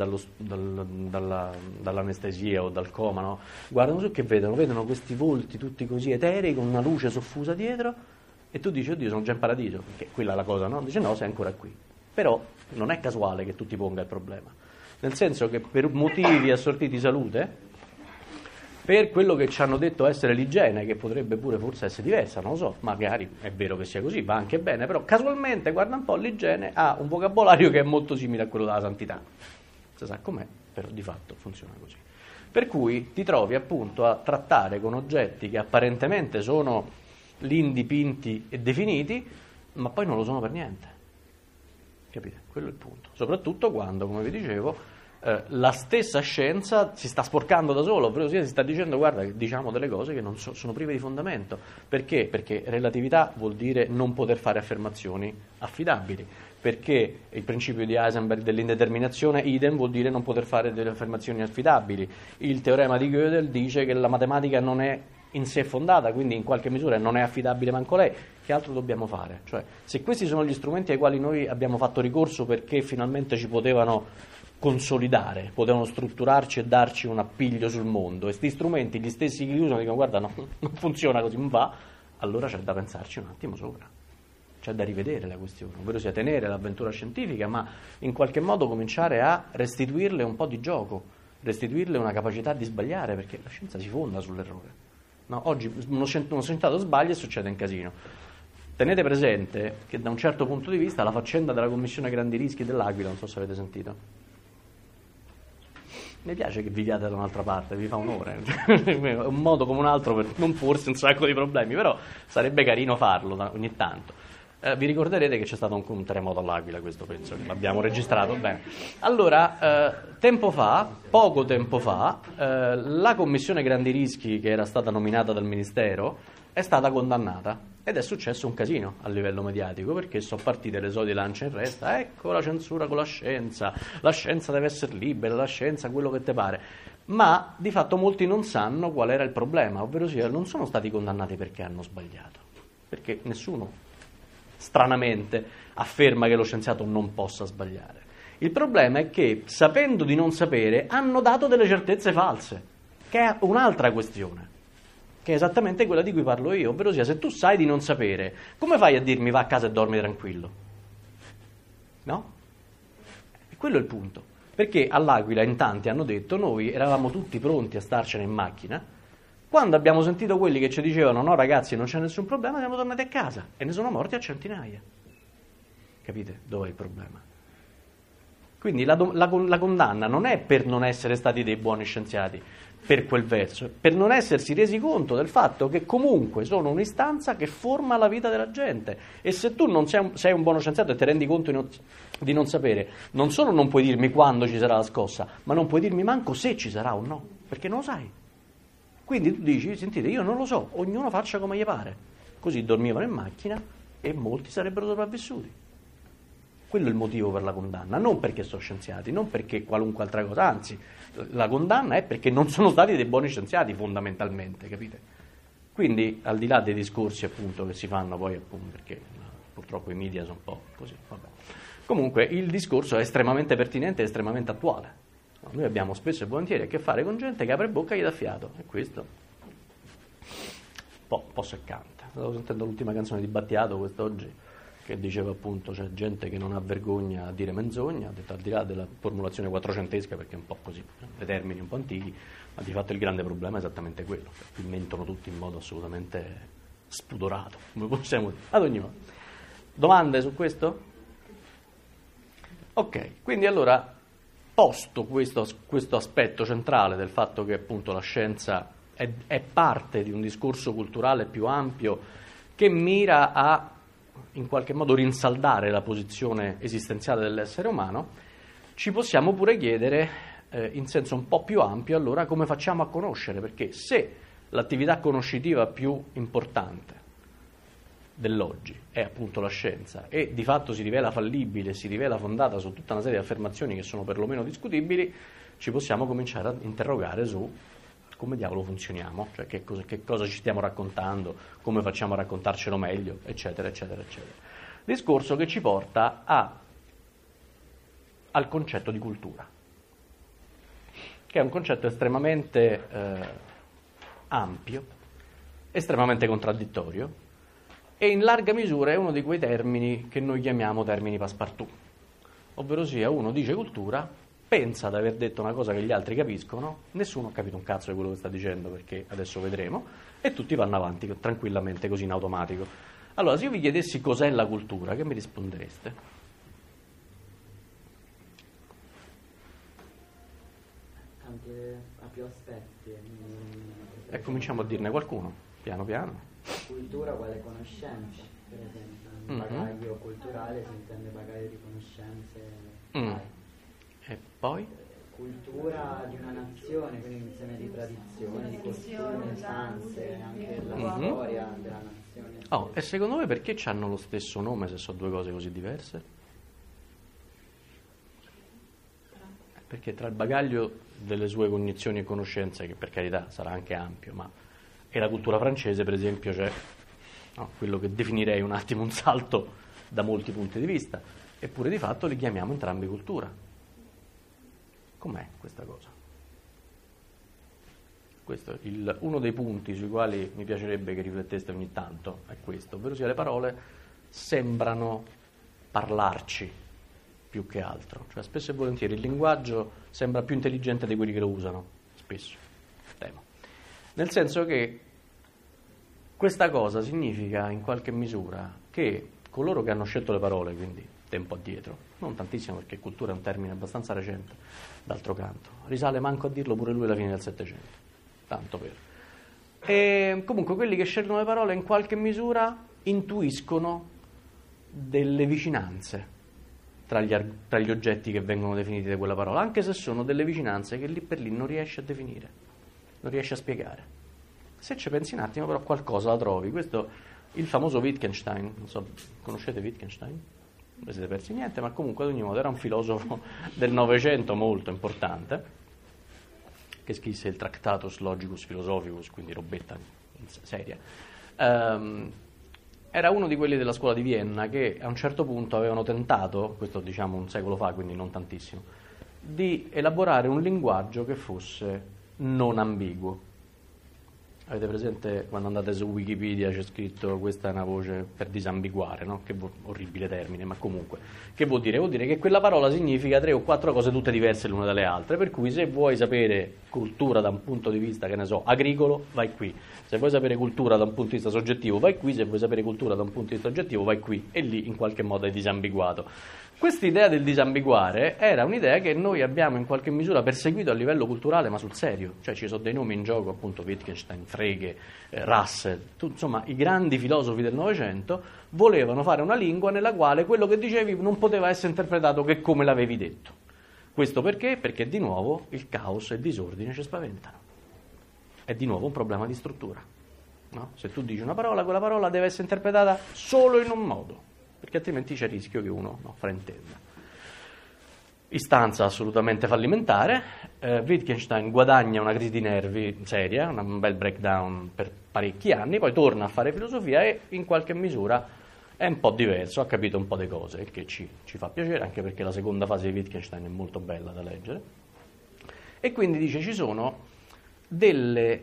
dall'anestesia o dal coma, no? Guardano su che vedono? Vedono questi volti tutti così eterei, con una luce soffusa dietro, e tu dici, oddio, sono già in paradiso, perché quella è la cosa, no? Dice, no, sei ancora qui. Però non è casuale che tu ti ponga il problema. Nel senso che per motivi assortiti di salute, per quello che ci hanno detto essere l'igiene, che potrebbe pure forse essere diversa, non lo so, magari è vero che sia così, va anche bene, però casualmente, guarda un po', l'igiene ha un vocabolario che è molto simile a quello della santità. Si sa com'è, però di fatto funziona così. Per cui ti trovi appunto a trattare con oggetti che apparentemente sono lì dipinti e definiti, ma poi non lo sono per niente. Capite? Quello è il punto. Soprattutto quando, come vi dicevo, la stessa scienza si sta sporcando da sola, ovvero si sta dicendo guarda che diciamo delle cose che non sono prive di fondamento. Perché? Perché relatività vuol dire non poter fare affermazioni affidabili, perché il principio di Heisenberg dell'indeterminazione idem vuol dire non poter fare delle affermazioni affidabili, il teorema di Gödel dice che la matematica non è in sé fondata, quindi in qualche misura non è affidabile manco lei. Che altro dobbiamo fare? Cioè, se questi sono gli strumenti ai quali noi abbiamo fatto ricorso perché finalmente ci potevano consolidare, potevano strutturarci e darci un appiglio sul mondo, e questi strumenti, gli stessi che li usano, dicono guarda no, non funziona così, non va, allora c'è da pensarci un attimo sopra, c'è da rivedere la questione, ovvero sia tenere l'avventura scientifica, ma in qualche modo cominciare a restituirle un po' di gioco, restituirle una capacità di sbagliare, perché la scienza si fonda sull'errore. No, oggi uno scienziato sbaglia e succede un casino. Tenete presente che da un certo punto di vista la faccenda della commissione grandi rischi dell'Aquila, non so se avete sentito. Mi piace che viviate da un'altra parte, vi fa onore, è un modo come un altro per non porsi un sacco di problemi, però sarebbe carino farlo ogni tanto. Vi ricorderete che c'è stato un terremoto all'Aquila, questo penso che l'abbiamo registrato bene. Allora, poco tempo fa, la commissione grandi rischi che era stata nominata dal Ministero è stata condannata ed è successo un casino a livello mediatico, perché sono partite le solite lance in resta, ecco la censura con la scienza deve essere libera, la scienza quello che te pare. Ma di fatto molti non sanno qual era il problema, ovvero sia non sono stati condannati perché hanno sbagliato, perché nessuno stranamente afferma che lo scienziato non possa sbagliare. Il problema è che, sapendo di non sapere, hanno dato delle certezze false, che è un'altra questione, che è esattamente quella di cui parlo io, ovvero sia, se tu sai di non sapere, come fai a dirmi va a casa e dormi tranquillo? No? E quello è il punto. Perché all'Aquila in tanti hanno detto, noi eravamo tutti pronti a starcene in macchina, quando abbiamo sentito quelli che ci dicevano no ragazzi non c'è nessun problema, siamo tornati a casa e ne sono morti a centinaia. Capite dov'è il problema? Quindi la condanna non è per non essere stati dei buoni scienziati, per quel verso, è per non essersi resi conto del fatto che comunque sono un'istanza che forma la vita della gente, e se tu non sei un buono scienziato e ti rendi conto di non sapere, non solo non puoi dirmi quando ci sarà la scossa, ma non puoi dirmi manco se ci sarà o no, perché non lo sai. Quindi tu dici, sentite, io non lo so, ognuno faccia come gli pare. Così dormivano in macchina e molti sarebbero sopravvissuti. Quello è il motivo per la condanna, non perché sono scienziati, non perché qualunque altra cosa, anzi, la condanna è perché non sono stati dei buoni scienziati fondamentalmente, capite? Quindi, al di là dei discorsi appunto che si fanno poi, appunto, perché purtroppo i media sono un po' così, vabbè. Comunque il discorso è estremamente pertinente e estremamente attuale. Noi abbiamo spesso e volentieri a che fare con gente che apre bocca e gli dà fiato, e questo un po' seccante. Stavo sentendo l'ultima canzone di Battiato quest'oggi, che diceva appunto c'è gente che non ha vergogna a dire menzogna, ha detto al di là della formulazione quattrocentesca, perché è un po' così, dei termini un po' antichi, ma di fatto il grande problema è esattamente quello, che mentono tutti in modo assolutamente spudorato, come possiamo dire, ad ogni modo. Domande su questo? Ok, quindi allora, posto questo aspetto centrale del fatto che appunto la scienza è parte di un discorso culturale più ampio che mira a in qualche modo rinsaldare la posizione esistenziale dell'essere umano, ci possiamo pure chiedere in senso un po' più ampio allora come facciamo a conoscere, perché se l'attività conoscitiva più importante dell'oggi è appunto la scienza e di fatto si rivela fallibile, si rivela fondata su tutta una serie di affermazioni che sono perlomeno discutibili, ci possiamo cominciare a interrogare su come diavolo funzioniamo, cioè che cosa ci stiamo raccontando, come facciamo a raccontarcelo meglio, eccetera, eccetera, eccetera. Discorso che ci porta al concetto di cultura, che è un concetto estremamente ampio, estremamente contraddittorio, e in larga misura è uno di quei termini che noi chiamiamo termini passepartout, ovvero sia uno dice cultura, pensa di aver detto una cosa che gli altri capiscono, nessuno ha capito un cazzo di quello che sta dicendo, perché adesso vedremo, e tutti vanno avanti tranquillamente così in automatico. Allora, se io vi chiedessi cos'è la cultura, che mi rispondereste? Ha più aspetti. E cominciamo a dirne qualcuno, piano piano. Cultura quale conoscenza, per esempio. Un bagaglio culturale si intende bagaglio di conoscenze. E poi? Cultura di una nazione, quindi un insieme di tradizioni, di costumi, usanze, anche la storia della nazione. E secondo voi perché hanno lo stesso nome se sono due cose così diverse? Perché tra il bagaglio delle sue cognizioni e conoscenze, che per carità sarà anche ampio, ma e la cultura francese, per esempio, c'è quello che definirei un attimo un salto da molti punti di vista, eppure di fatto li chiamiamo entrambi cultura. Com'è questa cosa? Questo è uno dei punti sui quali mi piacerebbe che rifletteste ogni tanto, è questo, ovvero sia le parole sembrano parlarci più che altro, cioè spesso e volentieri il linguaggio sembra più intelligente di quelli che lo usano, spesso, temo. Nel senso che questa cosa significa in qualche misura che coloro che hanno scelto le parole, quindi tempo addietro, non tantissimo perché cultura è un termine abbastanza recente, d'altro canto, risale manco a dirlo pure lui alla fine del Settecento, tanto per. E comunque quelli che scelgono le parole in qualche misura intuiscono delle vicinanze tra gli oggetti che vengono definiti da quella parola, anche se sono delle vicinanze che lì per lì non riesci a definire, non riesci a spiegare. Se ci pensi un attimo, però qualcosa la trovi. Questo, il famoso Wittgenstein, non so, conoscete Wittgenstein? Non vi siete persi niente, ma comunque ad ogni modo era un filosofo del Novecento molto importante, che scrisse il Tractatus Logicus Philosophicus, quindi robetta seria. Era uno di quelli della scuola di Vienna che a un certo punto avevano tentato, questo diciamo un secolo fa, quindi non tantissimo, di elaborare un linguaggio che fosse non ambiguo. Avete presente quando andate su Wikipedia c'è scritto questa è una voce per disambiguare, no? Che orribile termine, ma comunque. Che vuol dire? Vuol dire che quella parola significa 3 o 4 cose tutte diverse l'una dalle altre, per cui se vuoi sapere cultura da un punto di vista, che ne so, agricolo, vai qui. Se vuoi sapere cultura da un punto di vista soggettivo, vai qui. Se vuoi sapere cultura da un punto di vista oggettivo, vai qui. E lì in qualche modo è disambiguato. Questa idea del disambiguare era un'idea che noi abbiamo in qualche misura perseguito a livello culturale, ma sul serio. Cioè ci sono dei nomi in gioco, appunto Wittgenstein, Frege, Russell, insomma i grandi filosofi del Novecento volevano fare una lingua nella quale quello che dicevi non poteva essere interpretato che come l'avevi detto. Questo perché? Perché di nuovo il caos e il disordine ci spaventano. È di nuovo un problema di struttura. No? Se tu dici una parola, quella parola deve essere interpretata solo in un modo, perché altrimenti c'è il rischio che uno fraintenda. Istanza assolutamente fallimentare. Wittgenstein guadagna una crisi di nervi seria, un bel breakdown per parecchi anni, poi torna a fare filosofia e in qualche misura è un po' diverso, ha capito un po' di cose, il che ci fa piacere, anche perché la seconda fase di Wittgenstein è molto bella da leggere. E quindi dice ci sono delle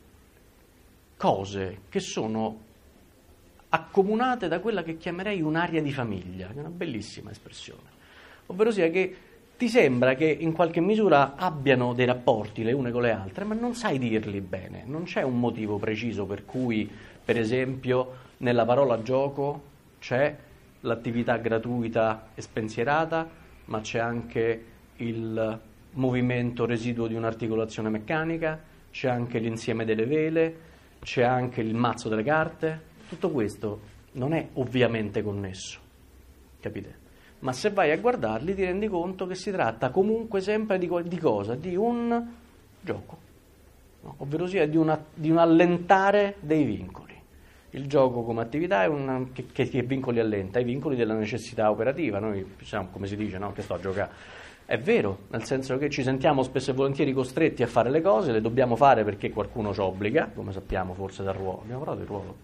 cose che sono accomunate da quella che chiamerei un'area di famiglia, che è una bellissima espressione, ovvero sia che ti sembra che in qualche misura abbiano dei rapporti le une con le altre, ma non sai dirli bene, non c'è un motivo preciso per cui, per esempio, nella parola gioco c'è l'attività gratuita e spensierata, ma c'è anche il movimento residuo di un'articolazione meccanica, c'è anche l'insieme delle vele, c'è anche il mazzo delle carte. Tutto questo non è ovviamente connesso, capite? Ma se vai a guardarli ti rendi conto che si tratta comunque sempre di cosa? Di un gioco, no? Ovvero sia di un allentare dei vincoli. Il gioco come attività è che vincoli allenta? I vincoli della necessità operativa. Noi diciamo, come si dice, no? Che sto a giocare. È vero, nel senso che ci sentiamo spesso e volentieri costretti a fare le cose, le dobbiamo fare perché qualcuno ci obbliga, come sappiamo forse dal ruolo. Abbiamo parlato del ruolo?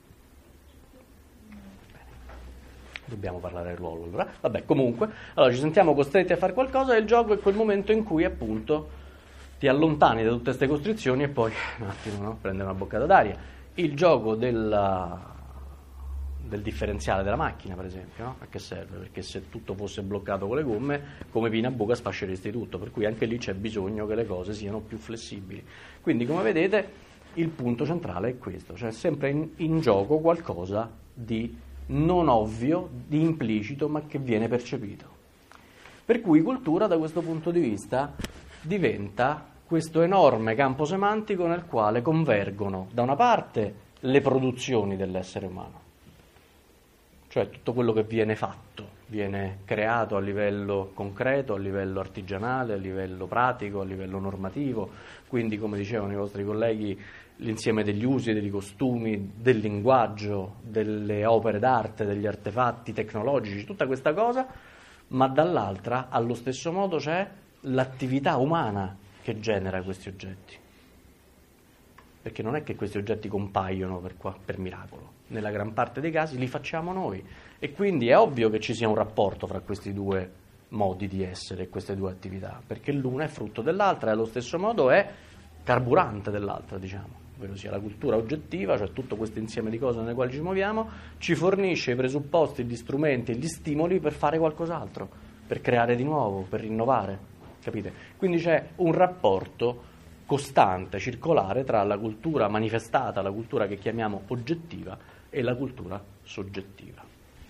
Dobbiamo parlare del ruolo, allora. Vabbè, comunque, allora ci sentiamo costretti a fare qualcosa e il gioco è quel momento in cui appunto ti allontani da tutte queste costrizioni e poi un attimo, no? Prendere una boccata d'aria. Il gioco del differenziale della macchina, per esempio, no? A che serve? Perché se tutto fosse bloccato con le gomme, come pina a buca sfasceresti tutto, per cui anche lì c'è bisogno che le cose siano più flessibili. Quindi, come vedete, il punto centrale è questo, cioè sempre in gioco qualcosa di non ovvio, di implicito, ma che viene percepito. Per cui cultura, da questo punto di vista, diventa questo enorme campo semantico nel quale convergono, da una parte, le produzioni dell'essere umano, cioè tutto quello che viene fatto, viene creato a livello concreto, a livello artigianale, a livello pratico, a livello normativo, quindi, come dicevano i vostri colleghi, l'insieme degli usi, dei costumi, del linguaggio, delle opere d'arte, degli artefatti tecnologici, tutta questa cosa, ma dall'altra, allo stesso modo, c'è l'attività umana che genera questi oggetti. Perché non è che questi oggetti compaiono per miracolo, nella gran parte dei casi li facciamo noi e quindi è ovvio che ci sia un rapporto fra questi due modi di essere e queste due attività, perché l'una è frutto dell'altra e allo stesso modo è carburante dell'altra, diciamo. Ovvero sia la cultura oggettiva, cioè tutto questo insieme di cose nelle quali ci muoviamo, ci fornisce i presupposti, gli strumenti e gli stimoli per fare qualcos'altro, per creare di nuovo, per rinnovare, capite? Quindi c'è un rapporto costante, circolare tra la cultura manifestata, la cultura che chiamiamo oggettiva e la cultura soggettiva.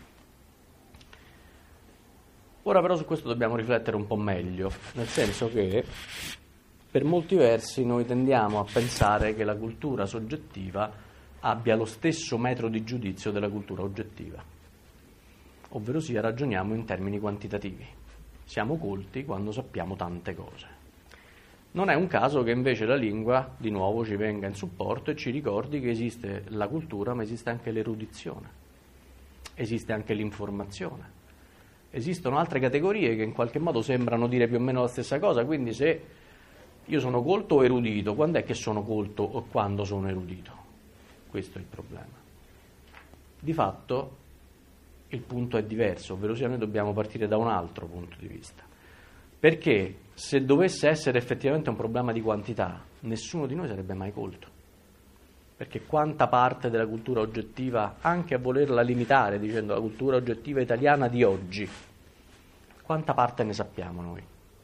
Ora però su questo dobbiamo riflettere un po' meglio, nel senso che per molti versi noi tendiamo a pensare che la cultura soggettiva abbia lo stesso metro di giudizio della cultura oggettiva. ovvero sia ragioniamo in termini quantitativi. Siamo colti quando sappiamo tante cose. Non è un caso che invece la lingua di nuovo ci venga in supporto e ci ricordi che esiste la cultura, ma esiste anche l'erudizione, esiste anche l'informazione. Esistono altre categorie che in qualche modo sembrano dire più o meno la stessa cosa, quindi se io sono colto o erudito, quando è che sono colto o quando sono erudito? Questo è il problema. Di fatto il punto è diverso, ovvero sia noi dobbiamo partire da un altro punto di vista. Perché se dovesse essere effettivamente un problema di quantità, nessuno di noi sarebbe mai colto. Perché quanta parte della cultura oggettiva, anche a volerla limitare dicendo la cultura oggettiva italiana di oggi, quanta parte ne sappiamo noi?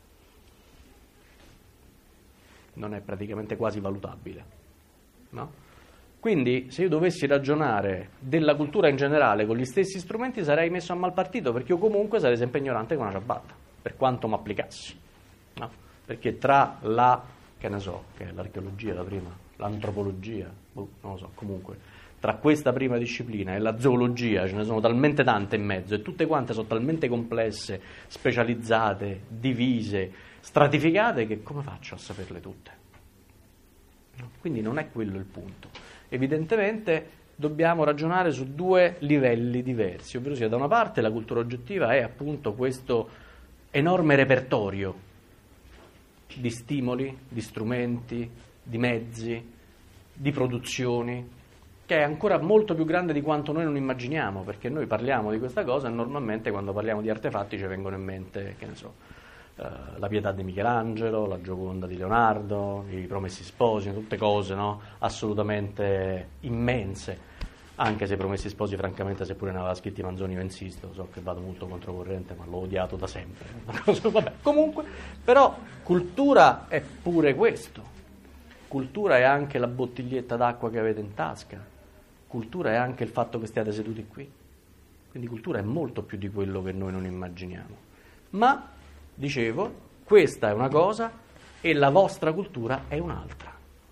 Non è praticamente quasi valutabile, no? Quindi se io dovessi ragionare della cultura in generale con gli stessi strumenti sarei messo a mal partito, perché io comunque sarei sempre ignorante come una ciabatta, per quanto mi applicassi, no? Perché tra che ne so, che è l'archeologia la prima, l'antropologia, non lo so, comunque, tra questa prima disciplina e la zoologia ce ne sono talmente tante in mezzo e tutte quante sono talmente complesse, specializzate, divise, stratificate, che come faccio a saperle tutte? No? Quindi non è quello il punto. Evidentemente dobbiamo ragionare su due livelli diversi, ovvero sia da una parte la cultura oggettiva è appunto questo enorme repertorio di stimoli, di strumenti, di mezzi, di produzioni, che è ancora molto più grande di quanto noi non immaginiamo, perché noi parliamo di questa cosa e normalmente quando parliamo di artefatti ci vengono in mente, che ne so, la Pietà di Michelangelo, la Gioconda di Leonardo, i Promessi Sposi, tutte cose, no? Assolutamente immense, anche se i Promessi Sposi francamente, seppure ne aveva scritti Manzoni, io insisto, so che vado molto controcorrente, ma l'ho odiato da sempre. Vabbè, comunque, però cultura è pure questo. Cultura è anche la bottiglietta d'acqua che avete in tasca, cultura è anche il fatto che stiate seduti qui, quindi cultura è molto più di quello che noi non immaginiamo. Ma, dicevo, questa è una cosa e la vostra cultura è un'altra.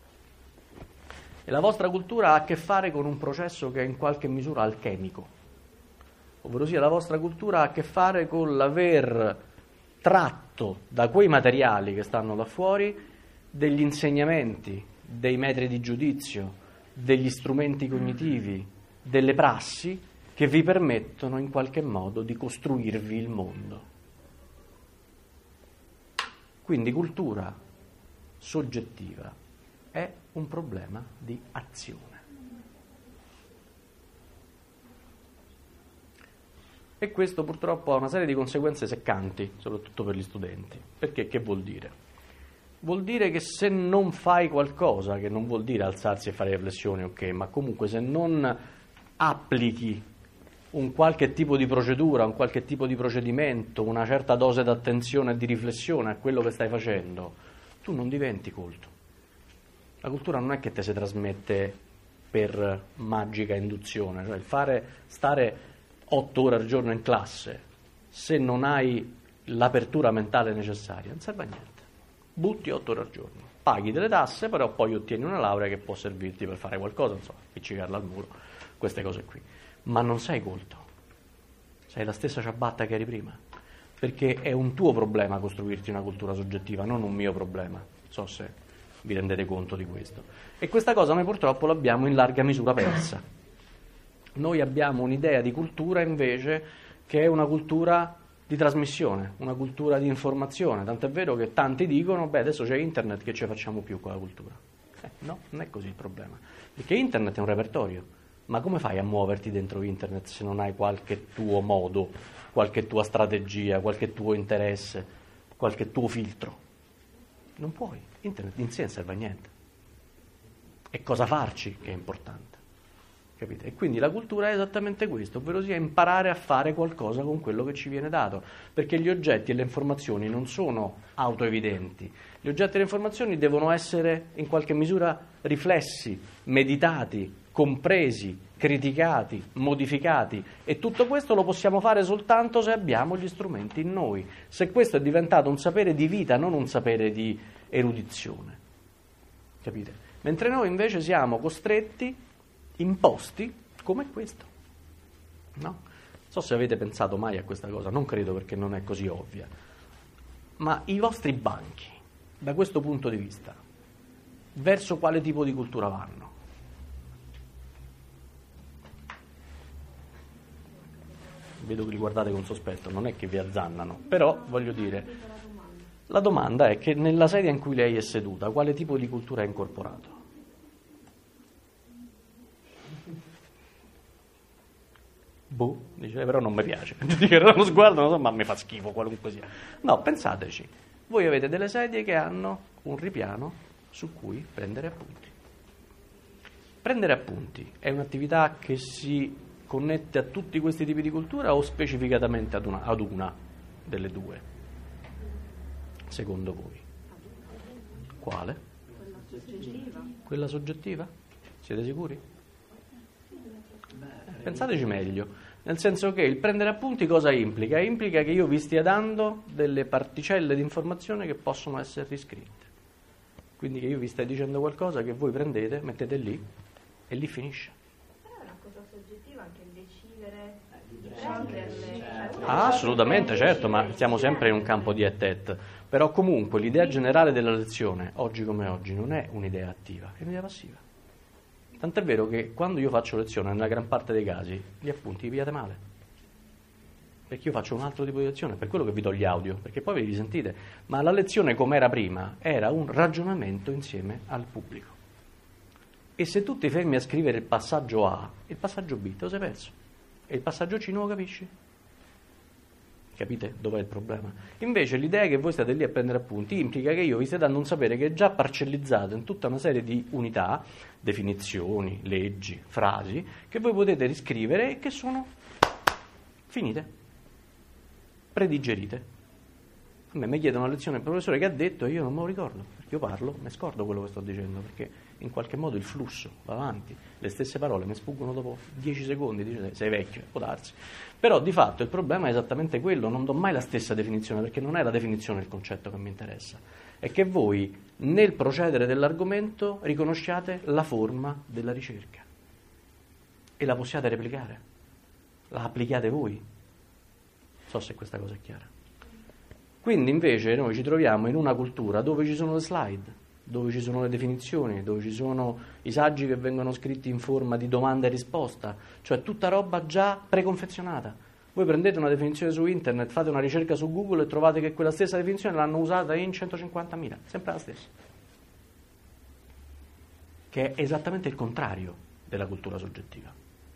E la vostra cultura ha a che fare con un processo che è in qualche misura alchemico, ovvero sia la vostra cultura ha a che fare con l'aver tratto da quei materiali che stanno là fuori degli insegnamenti, dei metri di giudizio, degli strumenti cognitivi, delle prassi che vi permettono in qualche modo di costruirvi il mondo. Quindi cultura soggettiva è un problema di azione. E questo purtroppo ha una serie di conseguenze seccanti, soprattutto per gli studenti. Perché che vuol dire? Vuol dire che se non fai qualcosa, che non vuol dire alzarsi e fare riflessioni, ok, ma comunque se non applichi un qualche tipo di procedura, un qualche tipo di procedimento, una certa dose d'attenzione e di riflessione a quello che stai facendo, tu non diventi colto. La cultura non è che te si trasmette per magica induzione, cioè stare 8 ore al giorno in classe, se non hai l'apertura mentale necessaria, non serve a niente. Butti 8 ore al giorno, paghi delle tasse, però poi ottieni una laurea che può servirti per fare qualcosa, insomma, appiccicarla al muro, queste cose qui. Ma non sei colto, sei la stessa ciabatta che eri prima, perché è un tuo problema costruirti una cultura soggettiva, non un mio problema. Non so se vi rendete conto di questo. E questa cosa noi purtroppo l'abbiamo in larga misura persa. Noi abbiamo un'idea di cultura invece che è una cultura di trasmissione, una cultura di informazione, tant'è vero che tanti dicono, adesso c'è internet, che ce facciamo più con la cultura? No, non è così il problema, perché internet è un repertorio, ma come fai a muoverti dentro internet se non hai qualche tuo modo, qualche tua strategia, qualche tuo interesse, qualche tuo filtro? Non puoi, internet in sé non serve a niente. E cosa farci che è importante. Capite? E quindi la cultura è esattamente questo, ovvero sia imparare a fare qualcosa con quello che ci viene dato, perché gli oggetti e le informazioni non sono autoevidenti. Gli oggetti e le informazioni devono essere in qualche misura riflessi, meditati, compresi, criticati, modificati, e tutto questo lo possiamo fare soltanto se abbiamo gli strumenti in noi, se questo è diventato un sapere di vita, non un sapere di erudizione. Capite? Mentre noi invece siamo costretti, imposti, come questo, no? so se avete pensato mai a questa cosa, non credo perché non è così ovvia, ma i vostri banchi, da questo punto di vista, verso quale tipo di cultura vanno? Vedo che li guardate con sospetto, non è che vi azzannano, però voglio dire, la domanda è che nella sedia in cui lei è seduta, quale tipo di cultura ha incorporato? Boh, dice, però non mi piace. Era uno sguardo, non so, ma mi fa schifo qualunque sia. No, pensateci, voi avete delle sedie che hanno un ripiano su cui prendere appunti. Prendere appunti è un'attività che si connette a tutti questi tipi di cultura o specificatamente ad una delle due? Secondo voi? Quale? Quella soggettiva. Quella soggettiva? Siete sicuri? Pensateci meglio, nel senso che il prendere appunti cosa implica? Implica che io vi stia dando delle particelle di informazione che possono essere riscritte. Quindi che io vi stia dicendo qualcosa che voi prendete, mettete lì e lì finisce. Però è una cosa soggettiva anche il decidere di prenderle. Assolutamente, certo, ma siamo sempre in un campo di et. Però comunque l'idea generale della lezione, oggi come oggi, non è un'idea attiva, è un'idea passiva. Tant'è vero che quando io faccio lezione, nella gran parte dei casi, gli appunti li pigliate male. Perché io faccio un altro tipo di lezione, per quello che vi do gli audio, perché poi ve li risentite. Ma la lezione, come era prima, era un ragionamento insieme al pubblico. E se tu ti fermi a scrivere il passaggio A, il passaggio B te lo sei perso. E il passaggio C non lo capisci. Capite dov'è il problema? Invece l'idea che voi state lì a prendere appunti implica che io vi stia dando un sapere che è già parcellizzato in tutta una serie di unità, definizioni, leggi, frasi, che voi potete riscrivere e che sono finite, predigerite. A me mi chiedono una lezione il professore che ha detto e io non me lo ricordo, perché io parlo, mi scordo quello che sto dicendo, perché in qualche modo il flusso va avanti, le stesse parole mi sfuggono dopo 10 secondi, dice sei vecchio, può darsi. Però di fatto il problema è esattamente quello, non do mai la stessa definizione, perché non è la definizione il concetto che mi interessa, è che voi nel procedere dell'argomento riconosciate la forma della ricerca e la possiate replicare, la applichiate voi. Non so se questa cosa è chiara. Quindi invece noi ci troviamo in una cultura dove ci sono le slide, dove ci sono le definizioni, dove ci sono i saggi che vengono scritti in forma di domanda e risposta, cioè tutta roba già preconfezionata. Voi prendete una definizione su internet, fate una ricerca su Google e trovate che quella stessa definizione l'hanno usata in 150.000, sempre la stessa. Che è esattamente il contrario della cultura soggettiva.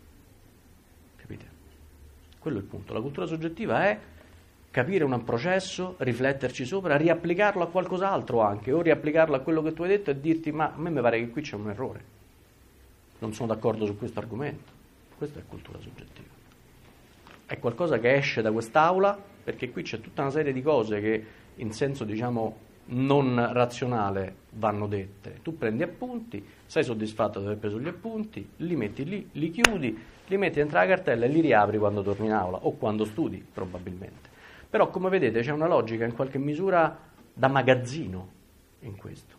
Capite? Quello è il punto. La cultura soggettiva è capire un processo, rifletterci sopra, riapplicarlo a qualcos'altro anche, o riapplicarlo a quello che tu hai detto e dirti ma a me mi pare che qui c'è un errore, non sono d'accordo su questo argomento. Questa è cultura soggettiva. È qualcosa che esce da quest'aula, perché qui c'è tutta una serie di cose che in senso diciamo non razionale vanno dette. Tu prendi appunti, sei soddisfatto di aver preso gli appunti, li metti lì, li chiudi, li metti dentro la cartella e li riapri quando torni in aula o quando studi probabilmente. Però come vedete c'è una logica in qualche misura da magazzino in questo.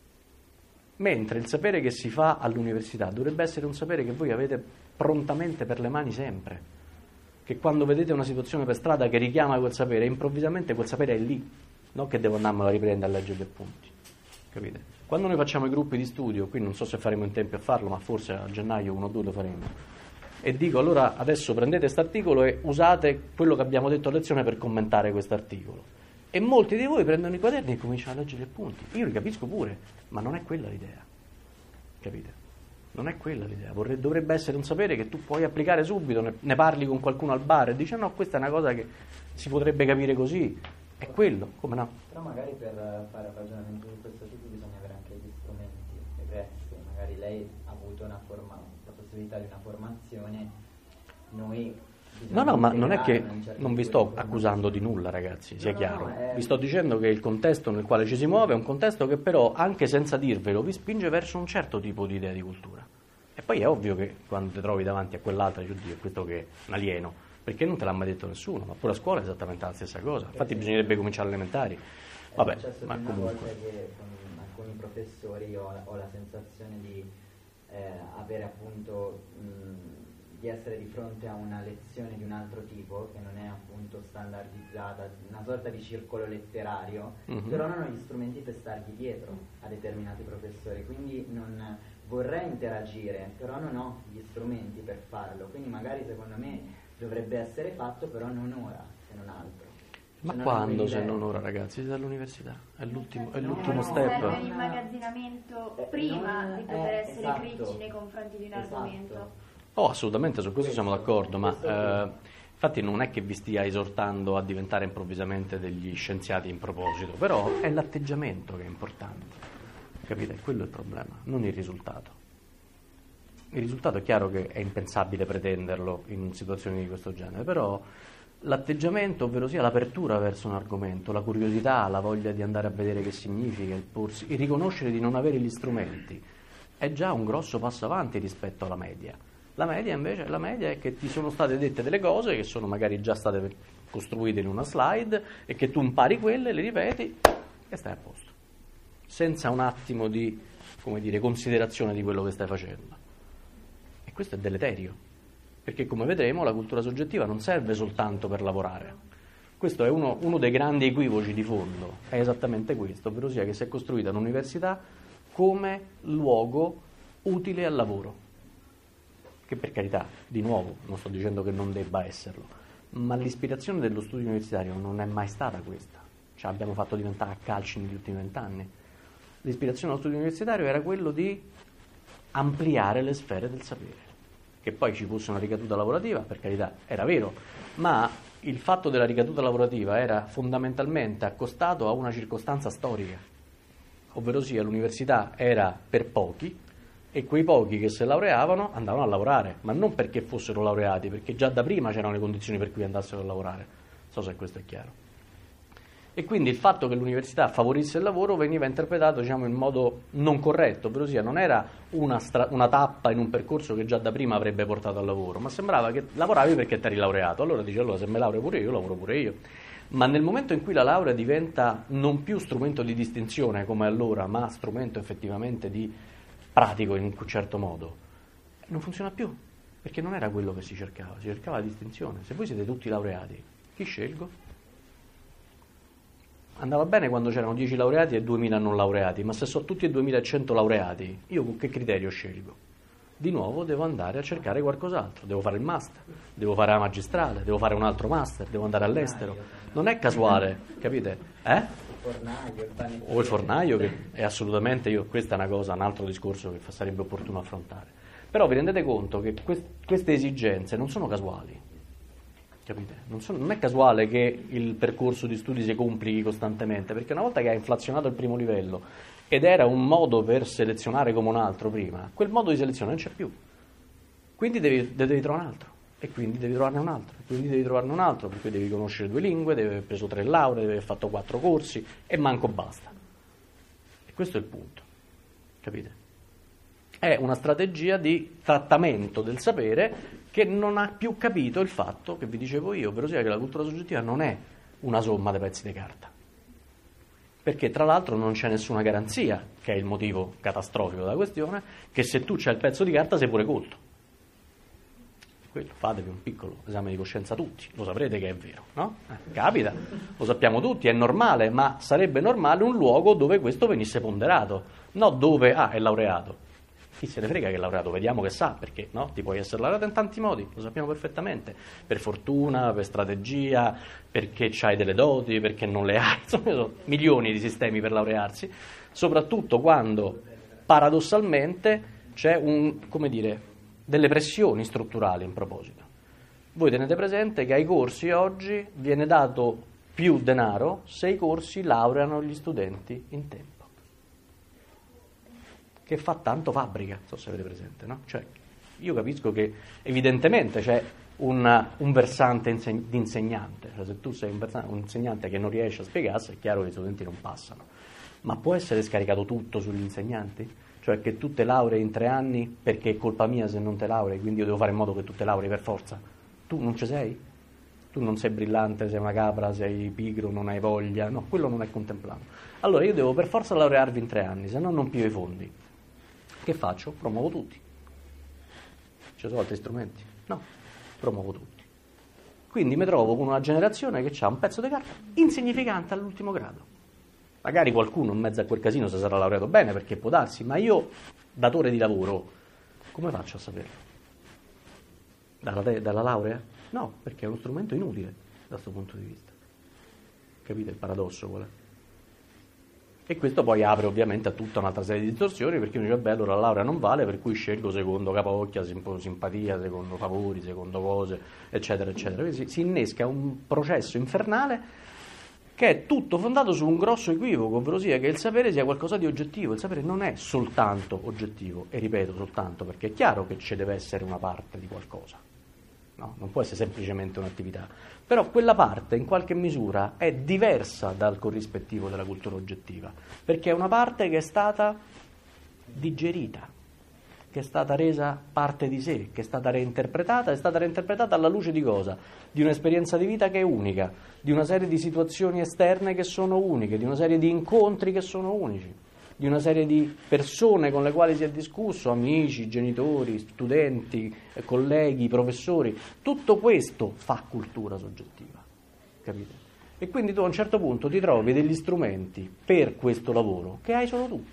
Mentre il sapere che si fa all'università dovrebbe essere un sapere che voi avete prontamente per le mani sempre. Che quando vedete una situazione per strada che richiama quel sapere, improvvisamente quel sapere è lì, non che devo andarmelo a riprendere a leggere gli appunti. Capite? Quando noi facciamo i gruppi di studio, qui non so se faremo in tempo a farlo, ma forse a gennaio 1 o 2 lo faremo. E dico allora adesso prendete questo articolo e usate quello che abbiamo detto a lezione per commentare questo articolo. E molti di voi prendono i quaderni e cominciano a leggere gli appunti. Io li capisco pure, ma non è quella l'idea. Capite? Non è quella l'idea. Dovrebbe essere un sapere che tu puoi applicare subito, ne parli con qualcuno al bar e dici no, questa è una cosa che si potrebbe capire così. È quello, come no? Però magari per fare un ragionamento di questo tipo bisogna avere anche gli strumenti egressi. Magari lei ha avuto la possibilità di una formazione, noi no, ma non è che non vi sto accusando di nulla, ragazzi, sia chiaro. Vi sto dicendo che il contesto nel quale ci si muove è un contesto che però, anche senza dirvelo, vi spinge verso un certo tipo di idea di cultura. E poi è ovvio che quando ti trovi davanti a quell'altra, dici, oddio, questo che è un alieno, perché non te l'ha mai detto nessuno, ma pure a scuola è esattamente la stessa cosa. Infatti bisognerebbe cominciare alle elementari. Vabbè, ma comunque. Che con alcuni professori ho la sensazione di avere appunto di essere di fronte a una lezione di un altro tipo, che non è appunto standardizzata, una sorta di circolo letterario, però non ho gli strumenti per stargli dietro a determinati professori, quindi non vorrei interagire, però non ho gli strumenti per farlo, quindi magari secondo me dovrebbe essere fatto, però non ora, se non altro. Ma quando se non ora, ragazzi? Siete all'università, è l'ultimo step. Serve l'immagazzinamento prima di poter essere esatto, critici nei confronti di un argomento. Oh, assolutamente, su questo siamo d'accordo, ma infatti non è che vi stia esortando a diventare improvvisamente degli scienziati in proposito, però è l'atteggiamento che è importante, capite? Quello è il problema, non il risultato. Il risultato è chiaro che è impensabile pretenderlo in situazioni di questo genere, però l'atteggiamento, ovvero sia l'apertura verso un argomento, la curiosità, la voglia di andare a vedere che significa, il porsi, il riconoscere di non avere gli strumenti, è già un grosso passo avanti rispetto alla media. La media invece, la media è che ti sono state dette delle cose che sono magari già state costruite in una slide e che tu impari quelle, le ripeti e stai a posto, senza un attimo di, come dire, considerazione di quello che stai facendo. E questo è deleterio, perché come vedremo la cultura soggettiva non serve soltanto per lavorare. Questo è uno dei grandi equivoci di fondo, è esattamente questo, ovvero sia che si è costruita l'università come luogo utile al lavoro, che per carità, di nuovo, non sto dicendo che non debba esserlo, ma l'ispirazione dello studio universitario non è mai stata questa, cioè abbiamo fatto diventare a calci negli ultimi 20 anni. L'ispirazione dello studio universitario era quello di ampliare le sfere del sapere, che poi ci fosse una ricaduta lavorativa, per carità, era vero, ma il fatto della ricaduta lavorativa era fondamentalmente accostato a una circostanza storica, ovvero sia l'università era per pochi, e quei pochi che si laureavano andavano a lavorare, ma non perché fossero laureati, perché già da prima c'erano le condizioni per cui andassero a lavorare. Non so se questo è chiaro. E quindi il fatto che l'università favorisse il lavoro veniva interpretato, diciamo, in modo non corretto, ovvero sia non era una tappa in un percorso che già da prima avrebbe portato al lavoro, ma sembrava che lavoravi perché ti eri laureato. Allora dici, allora se me laureo pure io, lavoro pure io. Ma nel momento in cui la laurea diventa non più strumento di distinzione come allora, ma strumento effettivamente di pratico in un certo modo, non funziona più, perché non era quello che si cercava la distinzione. Se voi siete tutti laureati, chi scelgo? Andava bene quando c'erano 10 laureati e 2000 non laureati, ma se sono tutti e 2100 laureati, io con che criterio scelgo? Di nuovo devo andare a cercare qualcos'altro, devo fare il master, devo fare la magistrale, devo fare un altro master, devo andare all'estero. Non è casuale, capite? O il fornaio, che è assolutamente, questa è una cosa, un altro discorso che sarebbe opportuno affrontare. Però vi rendete conto che queste esigenze non sono casuali, capite? Non è casuale che il percorso di studi si complichi costantemente, perché una volta che hai inflazionato il primo livello ed era un modo per selezionare come un altro prima, quel modo di selezione non c'è più. Quindi devi trovare un altro. E quindi devi trovarne un altro, e quindi devi trovarne un altro, perché devi conoscere 2 lingue, devi aver preso 3 lauree, devi aver fatto 4 corsi, e manco basta. E questo è il punto, capite? È una strategia di trattamento del sapere che non ha più capito il fatto che vi dicevo io, ovvero sia che la cultura soggettiva non è una somma di pezzi di carta. Perché tra l'altro non c'è nessuna garanzia, che è il motivo catastrofico della questione, che se tu c'hai il pezzo di carta sei pure colto. Quello, fatevi un piccolo esame di coscienza tutti, lo saprete che è vero, no? Capita, lo sappiamo tutti, è normale, ma sarebbe normale un luogo dove questo venisse ponderato, no dove, è laureato. Chi se ne frega che è laureato, vediamo che sa, perché no? Ti puoi essere laureato in tanti modi, lo sappiamo perfettamente, per fortuna, per strategia, perché c'hai delle doti, perché non le hai, insomma, sono milioni di sistemi per laurearsi, soprattutto quando paradossalmente c'è delle pressioni strutturali in proposito. Voi tenete presente che ai corsi oggi viene dato più denaro se i corsi laureano gli studenti in tempo, che fa tanto fabbrica, non so se avete presente, no? Cioè, io capisco che evidentemente c'è un versante di insegnante, cioè se tu sei un insegnante che non riesce a spiegarsi, è chiaro che i studenti non passano, ma può essere scaricato tutto sugli insegnanti? Cioè che tu te laurei in 3 anni perché è colpa mia se non te laurei, quindi io devo fare in modo che tu te laurei per forza. Tu non ci sei? Tu non sei brillante, sei una capra, sei pigro, non hai voglia. No, quello non è contemplato. Allora io devo per forza laurearvi in 3 anni, se no non piglio i fondi. Che faccio? Promuovo tutti. Ci sono altri strumenti. No, promuovo tutti. Quindi mi trovo con una generazione che ha un pezzo di carta insignificante all'ultimo grado. Magari qualcuno in mezzo a quel casino si sarà laureato bene, perché può darsi, ma io, datore di lavoro, come faccio a saperlo? Dalla laurea? No, perché è uno strumento inutile da questo punto di vista. Capite il paradosso qual è? E questo poi apre ovviamente a tutta un'altra serie di distorsioni, perché uno dice, beh, allora la laurea non vale, per cui scelgo secondo capocchia, simpatia, secondo favori, secondo cose, eccetera, eccetera. Quindi si innesca un processo infernale che è tutto fondato su un grosso equivoco, ovvero sia che il sapere sia qualcosa di oggettivo. Il sapere non è soltanto oggettivo, e ripeto soltanto, perché è chiaro che ci deve essere una parte di qualcosa, no? Non può essere semplicemente un'attività, però quella parte in qualche misura è diversa dal corrispettivo della cultura oggettiva, perché è una parte che è stata digerita, che è stata resa parte di sé, che è stata reinterpretata alla luce di cosa? Di un'esperienza di vita che è unica, di una serie di situazioni esterne che sono uniche, di una serie di incontri che sono unici, di una serie di persone con le quali si è discusso, amici, genitori, studenti, colleghi, professori. Tutto questo fa cultura soggettiva, capite? E quindi tu a un certo punto ti trovi degli strumenti per questo lavoro che hai solo tu,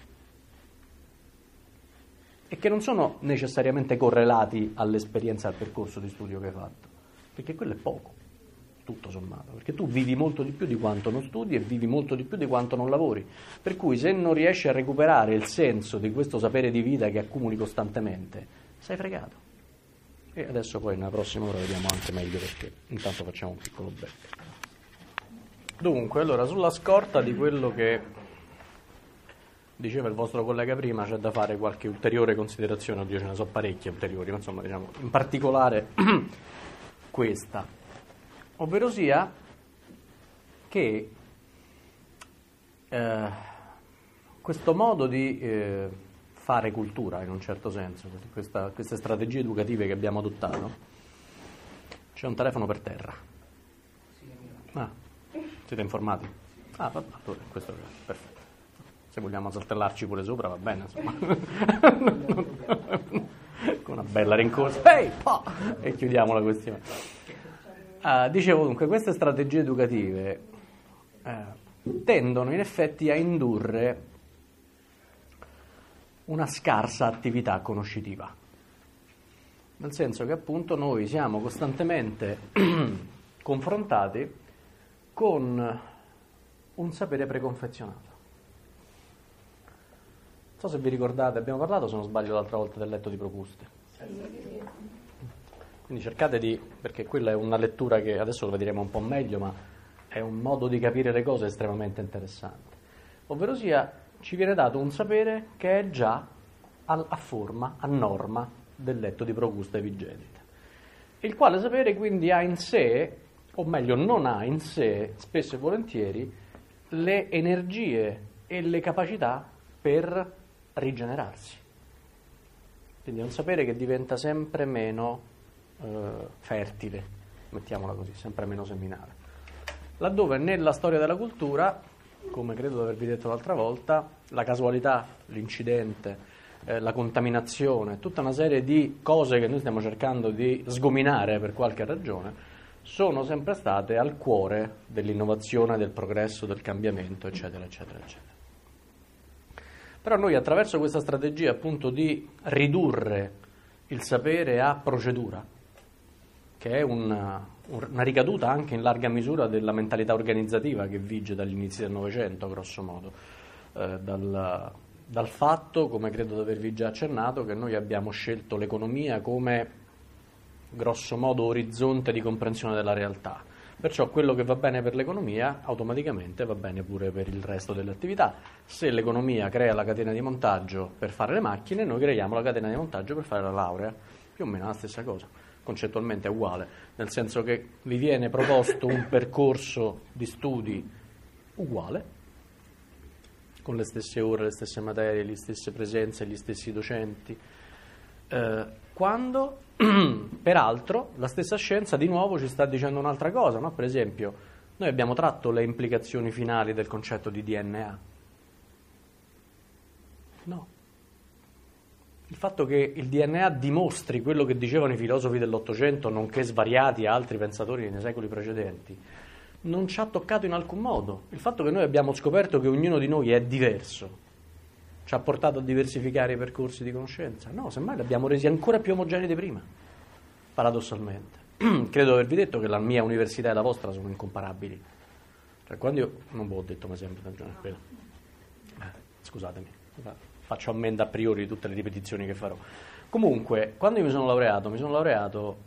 e che non sono necessariamente correlati all'esperienza, al percorso di studio che hai fatto, perché quello è poco, tutto sommato, perché tu vivi molto di più di quanto non studi e vivi molto di più di quanto non lavori, per cui se non riesci a recuperare il senso di questo sapere di vita che accumuli costantemente, sei fregato. E adesso poi nella prossima ora vediamo anche meglio perché, intanto facciamo un piccolo break. Dunque, allora, sulla scorta di quello che diceva il vostro collega prima, c'è da fare qualche ulteriore considerazione. Oddio, ce ne so parecchie ulteriori, ma insomma, diciamo, in particolare questa, ovvero sia che questo modo di fare cultura, in un certo senso, queste strategie educative che abbiamo adottato, c'è un telefono per terra. Ah, siete informati? Ah, vabbè, questo è perfetto. Se vogliamo saltellarci pure sopra va bene, insomma. Con una bella rincorsa, e chiudiamo la questione. Dicevo dunque, queste strategie educative tendono in effetti a indurre una scarsa attività conoscitiva, nel senso che appunto noi siamo costantemente confrontati con un sapere preconfezionato. Non so se vi ricordate, abbiamo parlato, se non sbaglio, l'altra volta del letto di Procuste. Quindi cercate di, perché quella è una lettura che adesso lo vedremo un po' meglio, ma è un modo di capire le cose estremamente interessante. Ovvero sia, ci viene dato un sapere che è già a forma, a norma del letto di Procuste vigente. Il quale sapere quindi ha in sé, o meglio non ha in sé, spesso e volentieri, le energie e le capacità per rigenerarsi. Quindi è un sapere che diventa sempre meno fertile, mettiamola così, sempre meno seminale. Laddove nella storia della cultura, come credo di avervi detto l'altra volta, la casualità, l'incidente, la contaminazione, tutta una serie di cose che noi stiamo cercando di sgominare per qualche ragione, sono sempre state al cuore dell'innovazione, del progresso, del cambiamento, eccetera, eccetera, eccetera. Però noi attraverso questa strategia appunto di ridurre il sapere a procedura, che è una ricaduta anche in larga misura della mentalità organizzativa che vige dagli inizi del Novecento, grosso modo, dal fatto, come credo di avervi già accennato, che noi abbiamo scelto l'economia come grosso modo orizzonte di comprensione della realtà. Perciò quello che va bene per l'economia automaticamente va bene pure per il resto delle attività. Se l'economia crea la catena di montaggio per fare le macchine, noi creiamo la catena di montaggio per fare la laurea. Più o meno la stessa cosa, concettualmente è uguale, nel senso che vi viene proposto un percorso di studi uguale, con le stesse ore, le stesse materie, le stesse presenze, gli stessi docenti, quando peraltro la stessa scienza di nuovo ci sta dicendo un'altra cosa, no? Per esempio, noi abbiamo tratto le implicazioni finali del concetto di DNA? No. Il fatto che il DNA dimostri quello che dicevano i filosofi dell'Ottocento, nonché svariati altri pensatori nei secoli precedenti, non ci ha toccato in alcun modo. Il fatto che noi abbiamo scoperto che ognuno di noi è diverso ci ha portato a diversificare i percorsi di conoscenza? No, semmai li abbiamo resi ancora più omogenei di prima, paradossalmente. Credo di avervi detto che la mia università e la vostra sono incomparabili. Cioè, quando io non ve l'ho detto, ma sempre scusatemi, faccio ammenda a priori di tutte le ripetizioni che farò. Comunque, quando io mi sono laureato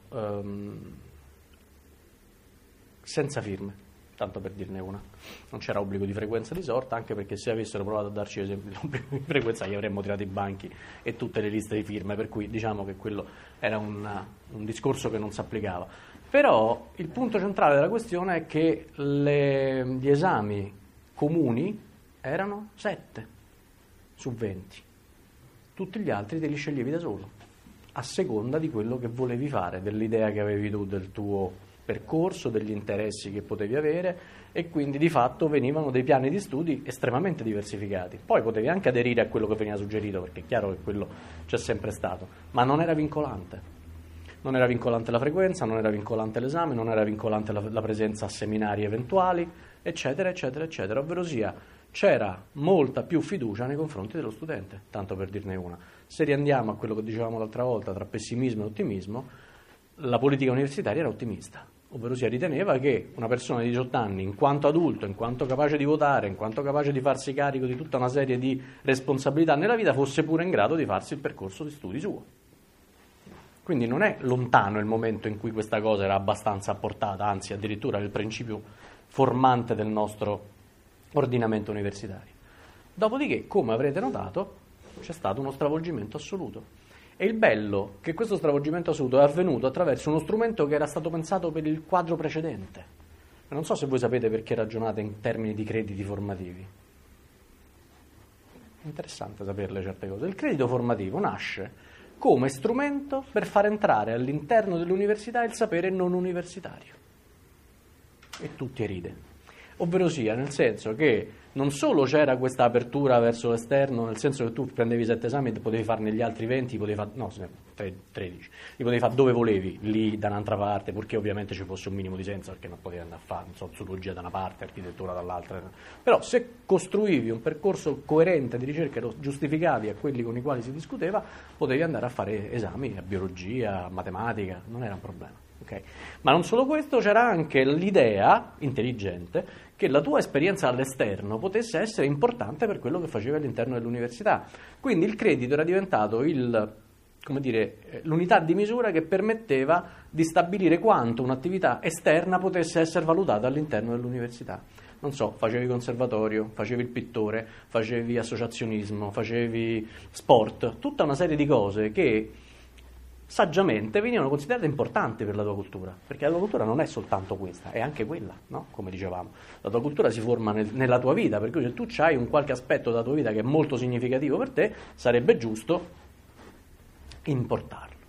senza firme, tanto per dirne una. Non c'era obbligo di frequenza di sorta, anche perché se avessero provato a darci esempio di obbligo di frequenza gli avremmo tirato i banchi e tutte le liste di firme, per cui diciamo che quello era un discorso che non si applicava. Però il punto centrale della questione è che gli esami comuni erano 7 su 20. Tutti gli altri te li sceglievi da solo, a seconda di quello che volevi fare, dell'idea che avevi tu del tuo percorso, degli interessi che potevi avere, e quindi di fatto venivano dei piani di studi estremamente diversificati. Poi potevi anche aderire a quello che veniva suggerito, perché è chiaro che quello c'è sempre stato, ma non era vincolante. Non era vincolante la frequenza, non era vincolante l'esame, non era vincolante la presenza a seminari eventuali, eccetera, eccetera, eccetera. Ovverosia, c'era molta più fiducia nei confronti dello studente, tanto per dirne una. Se riandiamo a quello che dicevamo l'altra volta tra pessimismo e ottimismo, la politica universitaria era ottimista, ovverosia riteneva che una persona di 18 anni, in quanto adulto, in quanto capace di votare, in quanto capace di farsi carico di tutta una serie di responsabilità nella vita, fosse pure in grado di farsi il percorso di studi suo. Quindi non è lontano il momento in cui questa cosa era abbastanza a portata, anzi addirittura è il principio formante del nostro ordinamento universitario. Dopodiché, come avrete notato, c'è stato uno stravolgimento assoluto. E il bello è che questo stravolgimento assoluto è avvenuto attraverso uno strumento che era stato pensato per il quadro precedente. Non so se voi sapete perché ragionate in termini di crediti formativi. È interessante saperle certe cose. Il credito formativo nasce come strumento per far entrare all'interno dell'università il sapere non universitario. E tutti ride. Ovverosia, nel senso che non solo c'era questa apertura verso l'esterno, nel senso che tu prendevi 7 esami e potevi farne gli altri 20, potevi fare, 13, li potevi fare dove volevi, lì da un'altra parte, purché ovviamente ci fosse un minimo di senso, perché non potevi andare a fare, non so, zoologia da una parte, architettura dall'altra. Però se costruivi un percorso coerente di ricerca e lo giustificavi a quelli con i quali si discuteva, potevi andare a fare esami a biologia, a matematica, non era un problema. Okay. Ma non solo questo, c'era anche l'idea intelligente che la tua esperienza all'esterno potesse essere importante per quello che facevi all'interno dell'università. Quindi il credito era diventato l'unità di misura che permetteva di stabilire quanto un'attività esterna potesse essere valutata all'interno dell'università. Non so, facevi conservatorio, facevi il pittore, facevi associazionismo, facevi sport, tutta una serie di cose che saggiamente venivano considerate importanti per la tua cultura, perché la tua cultura non è soltanto questa, è anche quella, no? Come dicevamo, la tua cultura si forma nella tua vita, per cui se tu hai un qualche aspetto della tua vita che è molto significativo per te, sarebbe giusto importarlo.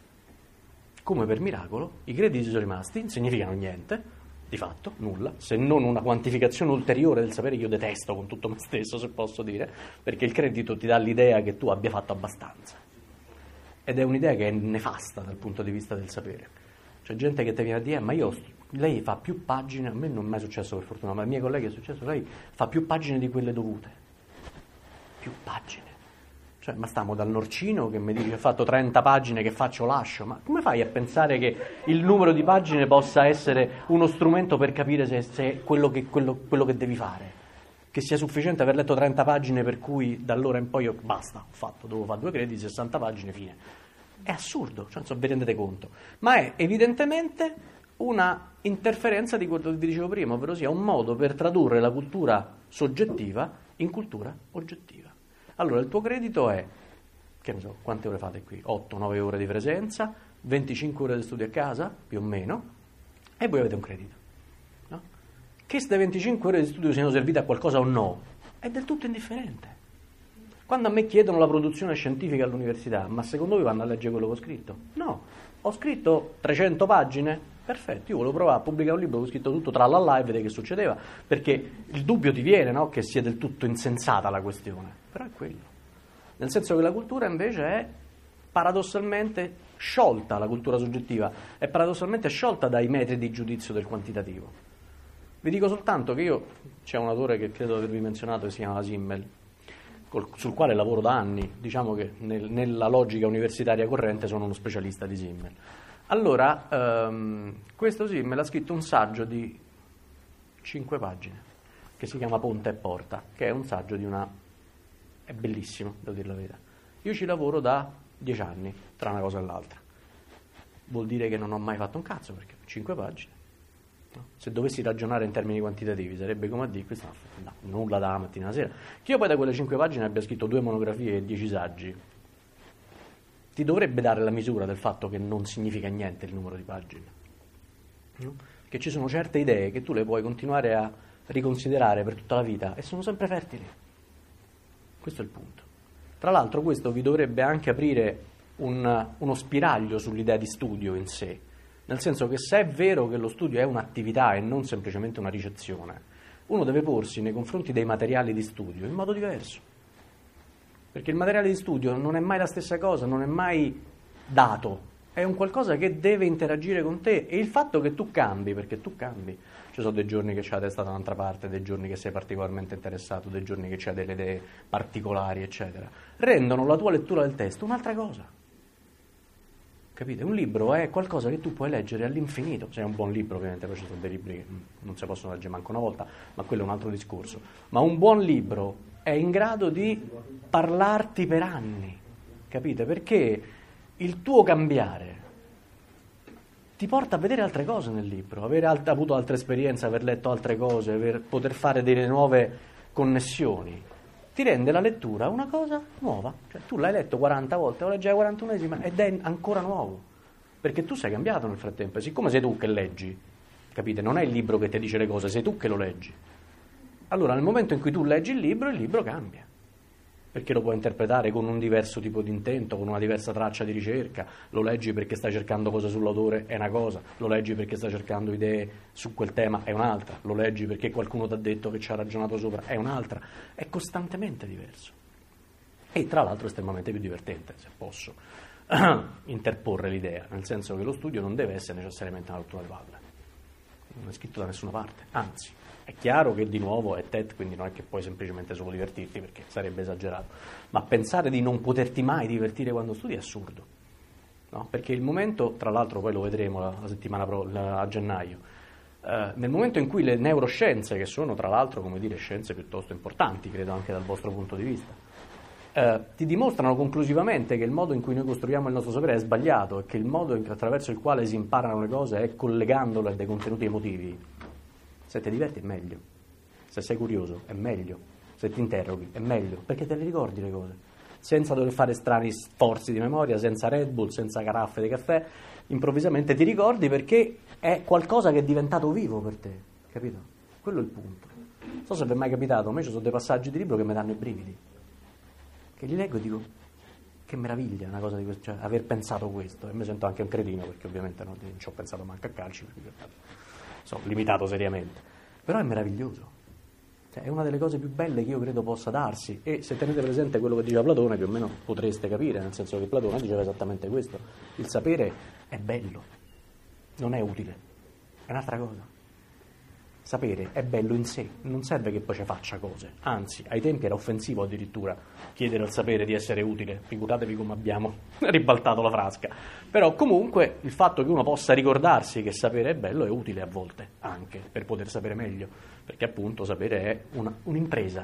Come per miracolo, i crediti sono rimasti, non significano niente, di fatto, nulla, se non una quantificazione ulteriore del sapere che io detesto con tutto me stesso, se posso dire, perché il credito ti dà l'idea che tu abbia fatto abbastanza. Ed è un'idea che è nefasta dal punto di vista del sapere. C'è gente che ti viene a dire, ma lei fa più pagine, a me non è mai successo per fortuna, ma ai miei colleghi è successo, lei fa più pagine di quelle dovute. Più pagine. Cioè, ma stiamo dal Norcino che mi dice, ho fatto 30 pagine, che faccio, lascio. Ma come fai a pensare che il numero di pagine possa essere uno strumento per capire se è quello che devi fare? Che sia sufficiente aver letto 30 pagine per cui da allora in poi basta, devo fare 2 crediti, 60 pagine, fine. È assurdo, cioè, non so, vi rendete conto. Ma è evidentemente una interferenza di quello che vi dicevo prima, ovvero sia un modo per tradurre la cultura soggettiva in cultura oggettiva. Allora il tuo credito è, che ne so, quante ore fate qui? 8-9 ore di presenza, 25 ore di studio a casa, più o meno, e voi avete un credito. No? Che queste 25 ore di studio siano servite a qualcosa o no, è del tutto indifferente. Quando a me chiedono la produzione scientifica all'università, ma secondo voi vanno a leggere quello che ho scritto? No, ho scritto 300 pagine, perfetto, io volevo provare a pubblicare un libro, ho scritto tutto tra la e vedere che succedeva, perché il dubbio ti viene, no? Che sia del tutto insensata la questione, però è quello. nel senso che la cultura invece è paradossalmente sciolta, la cultura soggettiva è paradossalmente sciolta dai metri di giudizio del quantitativo. Vi dico soltanto che c'è un autore che credo avervi menzionato che si chiama Simmel, sul quale lavoro da anni, diciamo che nella logica universitaria corrente sono uno specialista di Simmel. Allora, questo Simmel ha scritto un saggio di 5 pagine, che si chiama Ponte e Porta, che è un saggio è bellissimo, devo dire la verità. Io ci lavoro da 10 anni, tra una cosa e l'altra. Vuol dire che non ho mai fatto un cazzo, perché 5 pagine. No? Se dovessi ragionare in termini quantitativi sarebbe come a dire questo nulla da mattina alla sera. Che io poi da quelle 5 pagine abbia scritto 2 monografie e 10 saggi ti dovrebbe dare la misura del fatto che non significa niente il numero di pagine, no? Che ci sono certe idee che tu le puoi continuare a riconsiderare per tutta la vita e sono sempre fertili. Questo è il punto. Tra l'altro questo vi dovrebbe anche aprire uno spiraglio sull'idea di studio in sé. Nel senso che se è vero che lo studio è un'attività e non semplicemente una ricezione, uno deve porsi nei confronti dei materiali di studio in modo diverso. Perché il materiale di studio non è mai la stessa cosa, non è mai dato, è un qualcosa che deve interagire con te e il fatto che tu cambi, perché tu cambi, ci sono dei giorni che c'hai la testa da un'altra parte, dei giorni che sei particolarmente interessato, dei giorni che c'hai delle idee particolari, eccetera, rendono la tua lettura del testo un'altra cosa. Capite? Un libro è qualcosa che tu puoi leggere all'infinito, se è un buon libro ovviamente, poi ci sono dei libri che non si possono leggere manco una volta, ma quello è un altro discorso. Ma un buon libro è in grado di parlarti per anni, capite? Perché il tuo cambiare ti porta a vedere altre cose nel libro, aver avuto altre esperienze, aver letto altre cose, poter fare delle nuove connessioni. Ti rende la lettura una cosa nuova, cioè tu l'hai letto 40 volte, lo leggi alla 41esima ed è ancora nuovo, perché tu sei cambiato nel frattempo, e siccome sei tu che leggi, capite? Non è il libro che ti dice le cose, sei tu che lo leggi. Allora nel momento in cui tu leggi il libro cambia, perché lo puoi interpretare con un diverso tipo di intento, con una diversa traccia di ricerca, lo leggi perché stai cercando cose sull'autore, è una cosa, lo leggi perché stai cercando idee su quel tema, è un'altra, lo leggi perché qualcuno ti ha detto che ci ha ragionato sopra, è un'altra, è costantemente diverso. E tra l'altro è estremamente più divertente, se posso interporre l'idea, nel senso che lo studio non deve essere necessariamente una rottura di palle, non è scritto da nessuna parte, anzi. È chiaro che di nuovo è TED, quindi non è che puoi semplicemente solo divertirti, perché sarebbe esagerato, ma pensare di non poterti mai divertire quando studi è assurdo, no? Perché il momento, tra l'altro poi lo vedremo la settimana a gennaio, nel momento in cui le neuroscienze, che sono tra l'altro come dire scienze piuttosto importanti, credo anche dal vostro punto di vista, ti dimostrano conclusivamente che il modo in cui noi costruiamo il nostro sapere è sbagliato e che il modo attraverso il quale si imparano le cose è collegandole a dei contenuti emotivi. Se ti diverti è meglio, se sei curioso è meglio, se ti interroghi è meglio, perché te le ricordi le cose, senza dover fare strani sforzi di memoria, senza Red Bull, senza caraffe di caffè, improvvisamente ti ricordi perché è qualcosa che è diventato vivo per te, capito? Quello è il punto. Non so se vi è mai capitato, a me ci sono dei passaggi di libro che mi danno i brividi, che li leggo e dico, che meraviglia una cosa di questo, cioè aver pensato questo, e mi sento anche un cretino perché ovviamente non ci ho pensato manco a calci, perché sono limitato seriamente, però è meraviglioso, cioè, è una delle cose più belle che io credo possa darsi, e se tenete presente quello che diceva Platone più o meno potreste capire, nel senso che Platone diceva esattamente questo: il sapere è bello, non è utile, è un'altra cosa. Sapere è bello in sé, non serve che poi ci faccia cose, anzi ai tempi era offensivo addirittura chiedere al sapere di essere utile, figuratevi come abbiamo ribaltato la frasca, però comunque il fatto che uno possa ricordarsi che sapere è bello è utile a volte anche per poter sapere meglio, perché appunto sapere è un'impresa.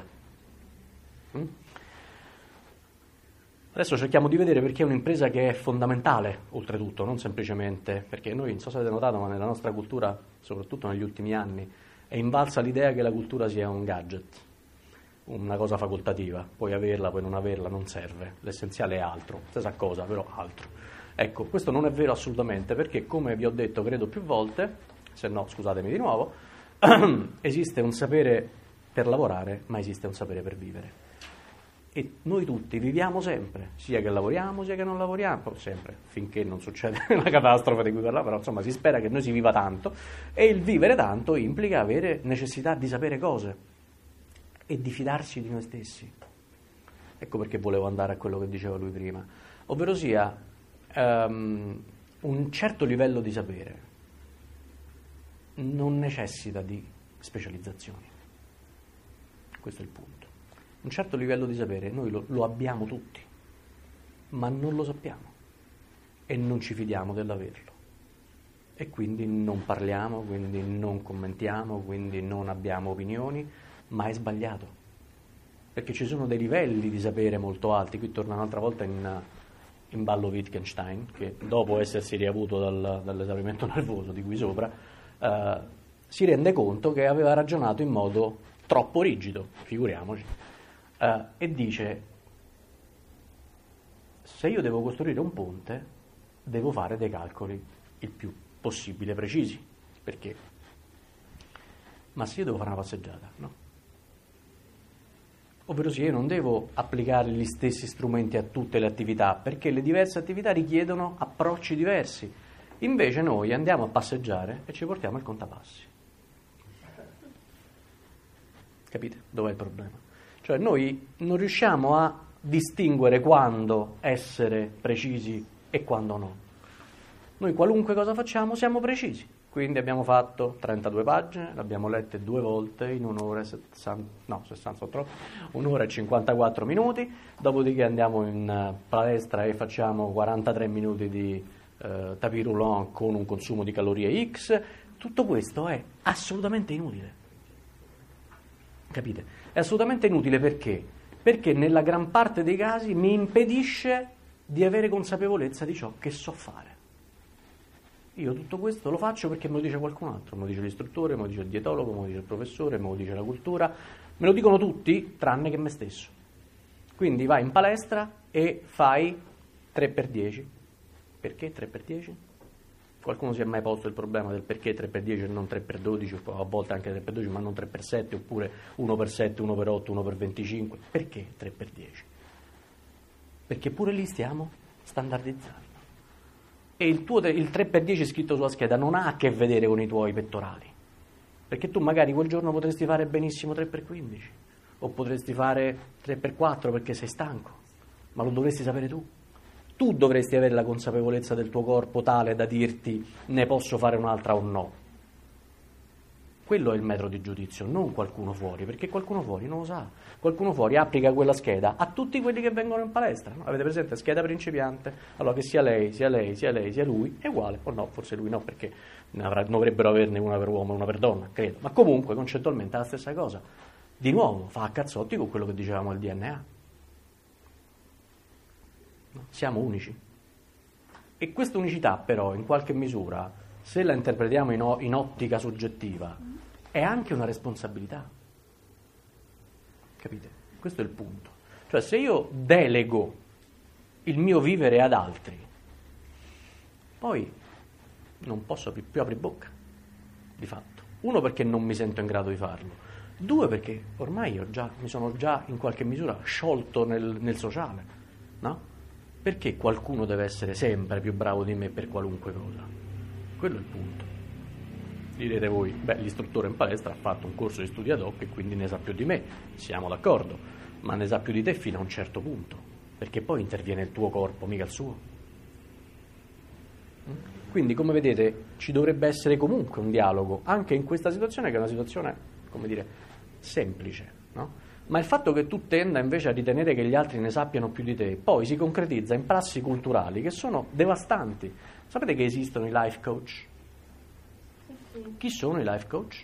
Adesso cerchiamo di vedere perché è un'impresa che è fondamentale, oltretutto, non semplicemente, perché noi, non so se avete notato, ma nella nostra cultura, soprattutto negli ultimi anni, è invalsa l'idea che la cultura sia un gadget, una cosa facoltativa, puoi averla, puoi non averla, non serve, l'essenziale è altro, stessa cosa, però altro. Ecco, questo non è vero assolutamente, perché come vi ho detto credo più volte, se no scusatemi di nuovo, esiste un sapere per lavorare, ma esiste un sapere per vivere. E noi tutti viviamo sempre, sia che lavoriamo sia che non lavoriamo, sempre, finché non succede la catastrofe di cui parlavo, però insomma si spera che noi si viva tanto, e il vivere tanto implica avere necessità di sapere cose e di fidarsi di noi stessi. Ecco perché volevo andare a quello che diceva lui prima, ovvero sia un certo livello di sapere non necessita di specializzazioni. Questo è il punto. Un certo livello di sapere noi lo abbiamo tutti, ma non lo sappiamo e non ci fidiamo dell'averlo. E quindi non parliamo, quindi non commentiamo, quindi non abbiamo opinioni, ma è sbagliato. Perché ci sono dei livelli di sapere molto alti. Qui torna un'altra volta in ballo Wittgenstein, che dopo essersi riavuto dall'esaurimento nervoso di qui sopra, si rende conto che aveva ragionato in modo troppo rigido, figuriamoci, e dice: se io devo costruire un ponte, devo fare dei calcoli il più possibile precisi. Perché? Ma se io devo fare una passeggiata, no? Ovvero io non devo applicare gli stessi strumenti a tutte le attività, perché le diverse attività richiedono approcci diversi. Invece noi andiamo a passeggiare e ci portiamo il contapassi. Capite? Dov'è il problema? Cioè noi non riusciamo a distinguere quando essere precisi e quando no. Noi qualunque cosa facciamo siamo precisi. Quindi abbiamo fatto 32 pagine, l'abbiamo lette 2 volte in un'ora e 54 minuti, dopodiché andiamo in palestra e facciamo 43 minuti di tapis roulant con un consumo di calorie X. Tutto questo è assolutamente inutile. Capite? È assolutamente inutile perché? Perché nella gran parte dei casi mi impedisce di avere consapevolezza di ciò che so fare. Io tutto questo lo faccio perché me lo dice qualcun altro, me lo dice l'istruttore, me lo dice il dietologo, me lo dice il professore, me lo dice la cultura, me lo dicono tutti tranne che me stesso. Quindi vai in palestra e fai 3x10. Perché 3x10? Qualcuno si è mai posto il problema del perché 3x10 e non 3x12, o a volte anche 3x12 ma non 3x7, oppure 1x7, 1x8, 1x25? Perché 3x10? Perché pure lì stiamo standardizzando. E il 3x10 scritto sulla scheda non ha a che vedere con i tuoi pettorali, perché tu magari quel giorno potresti fare benissimo 3x15 o potresti fare 3x4 perché sei stanco, ma lo dovresti sapere tu. Tu dovresti avere la consapevolezza del tuo corpo tale da dirti ne posso fare un'altra o no. Quello è il metro di giudizio, non qualcuno fuori, perché qualcuno fuori non lo sa. Qualcuno fuori applica quella scheda a tutti quelli che vengono in palestra, no? Avete presente? Scheda principiante, allora che sia lei, sia lui, è uguale, o no, forse lui no, perché dovrebbero averne una per uomo e una per donna, credo, ma comunque concettualmente è la stessa cosa. Di nuovo, fa a cazzotti con quello che dicevamo al DNA. No? Siamo unici. E questa unicità però, in qualche misura, se la interpretiamo in ottica soggettiva, è anche una responsabilità. Capite? Questo è il punto. Cioè, se io delego il mio vivere ad altri, poi non posso più aprire bocca, di fatto. 1, perché non mi sento in grado di farlo. 2, perché ormai mi sono già in qualche misura sciolto nel sociale, no? Perché qualcuno deve essere sempre più bravo di me per qualunque cosa? Quello è il punto. Direte voi, l'istruttore in palestra ha fatto un corso di studi ad hoc e quindi ne sa più di me, siamo d'accordo, ma ne sa più di te fino a un certo punto, perché poi interviene il tuo corpo, mica il suo. Quindi, come vedete, ci dovrebbe essere comunque un dialogo, anche in questa situazione, che è una situazione, come dire, semplice, no? Ma il fatto che tu tenda invece a ritenere che gli altri ne sappiano più di te, poi si concretizza in prassi culturali che sono devastanti. Sapete che esistono i life coach? Chi sono i life coach?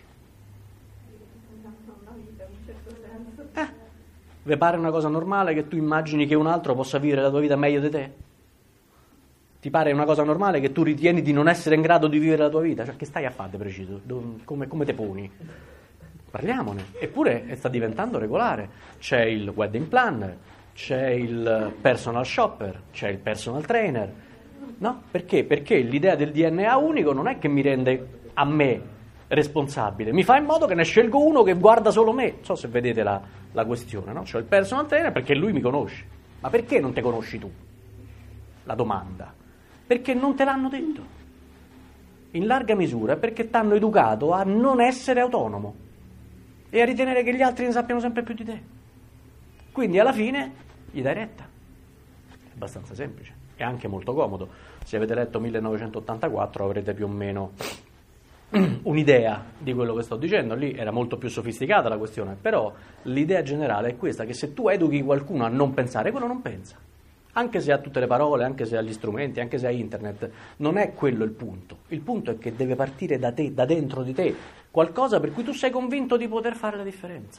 Vi pare una cosa normale che tu immagini che un altro possa vivere la tua vita meglio di te? Ti pare una cosa normale che tu ritieni di non essere in grado di vivere la tua vita? Cioè, che stai a fare preciso? Come te poni? Parliamone. Eppure sta diventando regolare. C'è il wedding planner, c'è il personal shopper, c'è il personal trainer. No? Perché? Perché l'idea del DNA unico non è che mi rende a me responsabile, mi fa in modo che ne scelgo uno che guarda solo me. Non so se vedete la questione, no? C'ho il personal trainer perché lui mi conosce. Ma perché non te conosci tu? La domanda. Perché non te l'hanno detto. In larga misura perché ti hanno educato a non essere autonomo e a ritenere che gli altri ne sappiano sempre più di te. Quindi alla fine Gli dai retta. È abbastanza semplice, è anche molto comodo. Se avete letto 1984 avrete più o meno un'idea di quello che sto dicendo. Lì era molto più sofisticata la questione, però l'idea generale è questa, che se tu educhi qualcuno a non pensare, quello non pensa. Anche se ha tutte le parole, anche se ha gli strumenti, anche se ha internet, non è quello il punto. Il punto è che deve partire da te, da dentro di te, qualcosa per cui tu sei convinto di poter fare la differenza.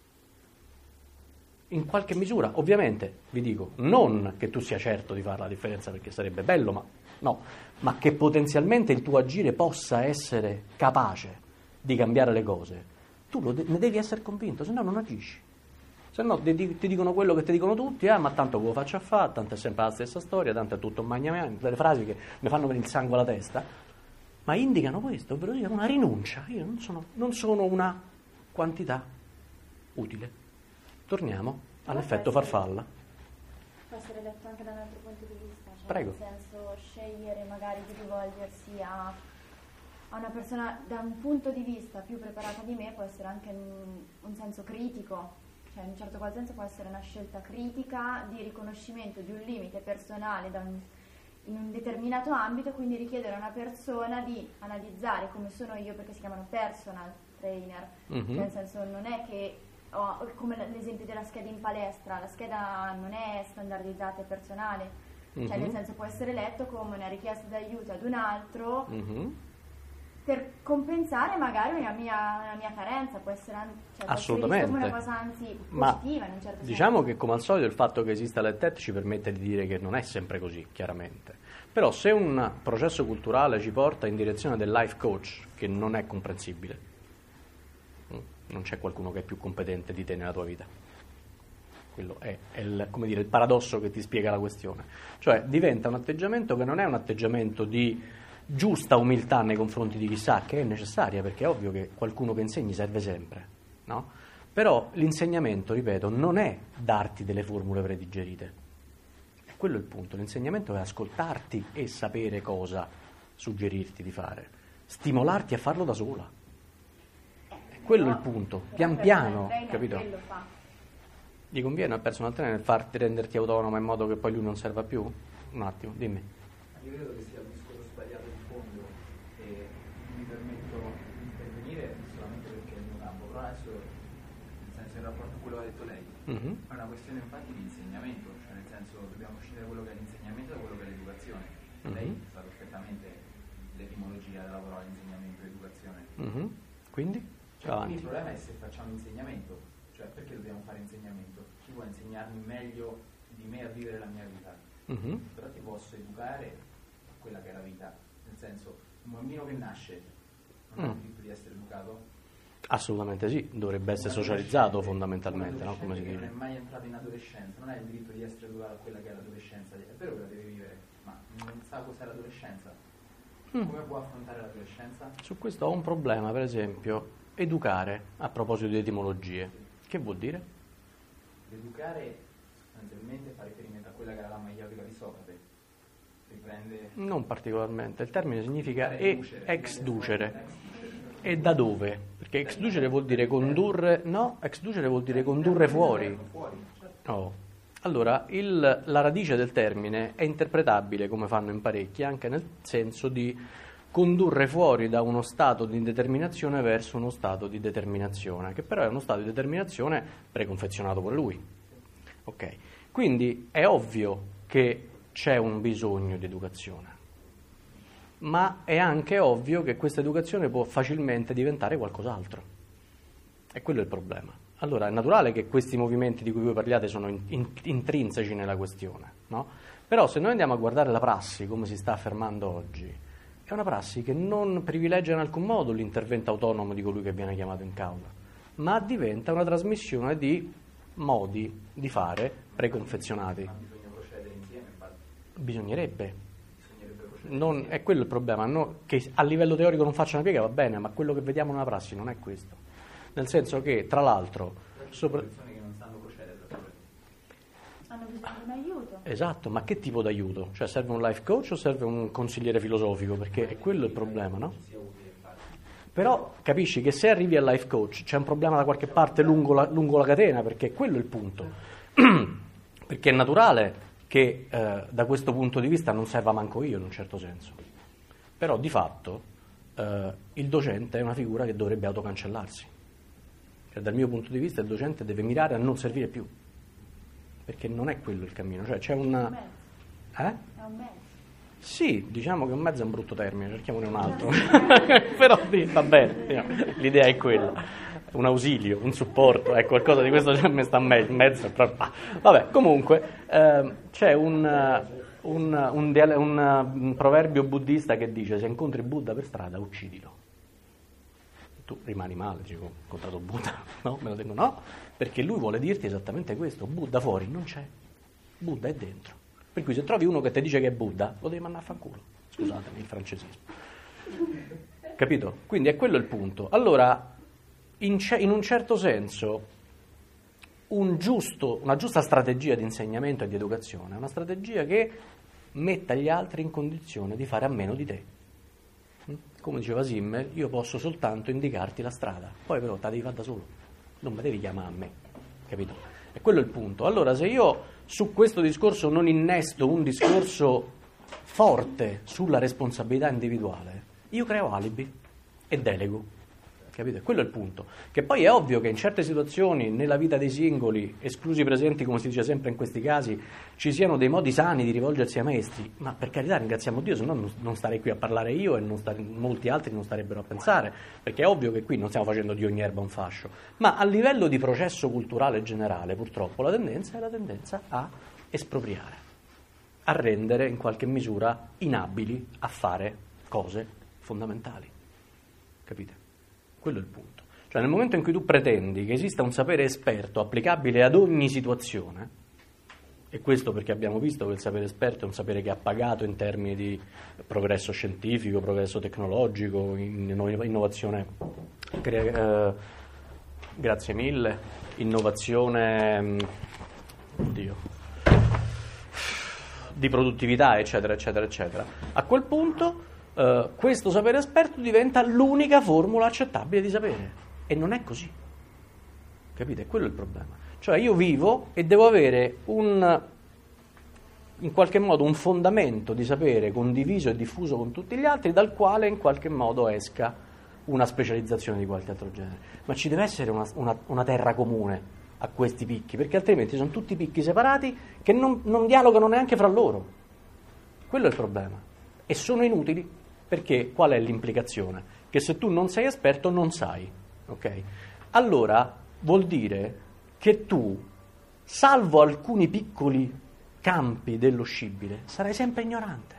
In qualche misura, ovviamente, vi dico, non che tu sia certo di fare la differenza, perché sarebbe bello, ma no, ma che potenzialmente il tuo agire possa essere capace di cambiare le cose. Tu ne devi essere convinto, se no non agisci. Se no ti dicono quello che ti dicono tutti, ma tanto come lo faccio a fare, tanto è sempre la stessa storia, tanto è tutto magna, delle frasi che mi fanno venire il sangue alla testa, ma indicano questo, ovvero dire una rinuncia. Io non sono una quantità utile. Torniamo all'effetto farfalla. Può essere letto anche da un altro punto di vista, cioè Prego. nel senso scegliere magari di rivolgersi a una persona da un punto di vista più preparata di me può essere anche un senso critico. Cioè, in un certo qual senso può essere una scelta critica di riconoscimento di un limite personale in un determinato ambito, quindi richiedere a una persona di analizzare come sono io, perché si chiamano personal trainer, Mm-hmm. nel senso non è che, come l'esempio della scheda in palestra, la scheda non è standardizzata e personale, cioè nel senso può essere letto come una richiesta d'aiuto ad un altro, per compensare magari una mia carenza, può essere cioè, assolutamente come una cosa anzi ma positiva in un certo diciamo senso. che come al solito il fatto che esista l'EdTech ci permette di dire che non è sempre così, chiaramente, però se un processo culturale ci porta in direzione del life coach, che non è comprensibile, non c'è qualcuno che è più competente di te nella tua vita, quello è come dire, il paradosso che ti spiega la questione, cioè diventa un atteggiamento che non è un atteggiamento di giusta umiltà nei confronti di chissà, che è necessaria, perché è ovvio che qualcuno che insegni serve sempre, no? Però l'insegnamento, ripeto, non è darti delle formule predigerite, è quello il punto. L'insegnamento è ascoltarti e sapere cosa suggerirti di fare, stimolarti a farlo da sola, è quello il punto, pian piano, capito? Gli conviene al personal trainer farti renderti autonomo in modo che poi lui non serva più? Un attimo, dimmi. Io credo che sia il discorso sbagliato di fondo e mi permetto di intervenire solamente perché è il mio campo, però adesso nel senso in rapporto a quello che ha detto lei è una questione infatti di insegnamento, cioè nel senso dobbiamo scindere quello che è l'insegnamento da quello che è l'educazione. Lei sa perfettamente l'etimologia della parola insegnamento e educazione. Quindi? Quindi il problema è se facciamo insegnamento, cioè perché dobbiamo fare insegnamento? Chi può insegnarmi meglio di me a vivere la mia vita? Però ti posso educare a quella che è la vita, nel senso un bambino che nasce non ha il diritto di essere educato? Assolutamente sì, dovrebbe essere socializzato fondamentalmente, no? Come si dice. Non è mai entrato in adolescenza, non ha il diritto di essere educato a quella che è l'adolescenza, è vero che la deve vivere, ma non sa cos'è l'adolescenza. Come può affrontare l'adolescenza? Su questo ho un problema, per esempio, educare, a proposito di etimologie, che vuol dire? Educare sostanzialmente fa riferimento a quella che era la maieutica di Socrate, riprende... Non particolarmente, il termine significa exducere. E da dove? Perché exducere vuol dire condurre, no, exducere vuol dire condurre fuori. Oh. Allora, la radice del termine è interpretabile, come fanno in parecchi, anche nel senso di condurre fuori da uno stato di indeterminazione verso uno stato di determinazione, che però è uno stato di determinazione preconfezionato con lui. Ok? Quindi è ovvio che c'è un bisogno di educazione, ma è anche ovvio che questa educazione può facilmente diventare qualcos'altro. E quello è il problema. Allora è naturale che questi movimenti di cui voi parliate sono intrinseci nella questione, no? Però se noi andiamo a guardare la prassi, come si sta affermando oggi, è una prassi che non privilegia in alcun modo l'intervento autonomo di colui che viene chiamato in causa, ma diventa una trasmissione di modi di fare preconfezionati. Ma bisogna procedere insieme, infatti. Bisognerebbe. Procedere È quello il problema, no? Che a livello teorico non faccia una piega va bene, ma quello che vediamo nella prassi non è questo. Nel senso che, tra l'altro, persone che non sanno procedere da sole. Hanno bisogno di un aiuto. Esatto, ma che tipo d'aiuto? Cioè serve un life coach o serve un consigliere filosofico? Perché è quello il problema, no? Però capisci che se arrivi al life coach c'è un problema da qualche parte lungo la catena, perché quello è il punto. perché è naturale che da questo punto di vista non serva manco io in un certo senso, però di fatto il docente è una figura che dovrebbe autocancellarsi. Cioè, dal mio punto di vista il docente deve mirare a non servire più, perché non è quello il cammino, cioè c'è una... È un mezzo. Sì, diciamo che un mezzo è un brutto termine, cerchiamone un altro. Però va bene, l'idea è quella, un ausilio, un supporto, qualcosa di questo a me sta mezzo. Vabbè, comunque c'è un proverbio buddista che dice: se incontri Buddha per strada, uccidilo. Tu rimani male, dici, ho incontrato Buddha, no? Me lo dico no, perché lui vuole dirti esattamente questo: Buddha fuori non c'è, Buddha è dentro. Per cui se trovi uno che ti dice che è Buddha, lo devi mandare a fanculo. Scusatemi il francesismo. Capito? Quindi è quello il punto. Allora, in un certo senso, una giusta strategia di insegnamento e di educazione è una strategia che metta gli altri in condizione di fare a meno di te. Come diceva Simmel, io posso soltanto indicarti la strada, poi però te la devi fare da solo, non mi devi chiamare a me. Capito? E quello è il punto. Allora, se io su questo discorso non innesto un discorso forte sulla responsabilità individuale, io creo alibi e delego, capite? Quello è il punto. Che poi è ovvio che in certe situazioni nella vita dei singoli, esclusi i presenti, come si dice sempre in questi casi, ci siano dei modi sani di rivolgersi ai maestri, ma per carità ringraziamo Dio, se no non starei qui a parlare io e molti altri non starebbero a pensare, perché è ovvio che qui non stiamo facendo di ogni erba un fascio, ma a livello di processo culturale generale purtroppo la tendenza è la tendenza a espropriare, a rendere in qualche misura inabili a fare cose fondamentali, capite? Quello è il punto. Cioè nel momento in cui tu pretendi che esista un sapere esperto applicabile ad ogni situazione, e questo perché abbiamo visto che il sapere esperto è un sapere che ha pagato in termini di progresso scientifico, progresso tecnologico, innovazione, grazie mille, innovazione di produttività, eccetera, eccetera, eccetera. A quel punto questo sapere esperto diventa l'unica formula accettabile di sapere, e non è così, capite? Quello è il problema. Cioè io vivo e devo avere in qualche modo un fondamento di sapere condiviso e diffuso con tutti gli altri, dal quale in qualche modo esca una specializzazione di qualche altro genere, ma ci deve essere una terra comune a questi picchi, perché altrimenti sono tutti picchi separati che non dialogano neanche fra loro. Quello è il problema, e sono inutili. Perché qual è l'implicazione? Che se tu non sei esperto non sai, ok? Allora vuol dire che tu, salvo alcuni piccoli campi dello scibile, sarai sempre ignorante.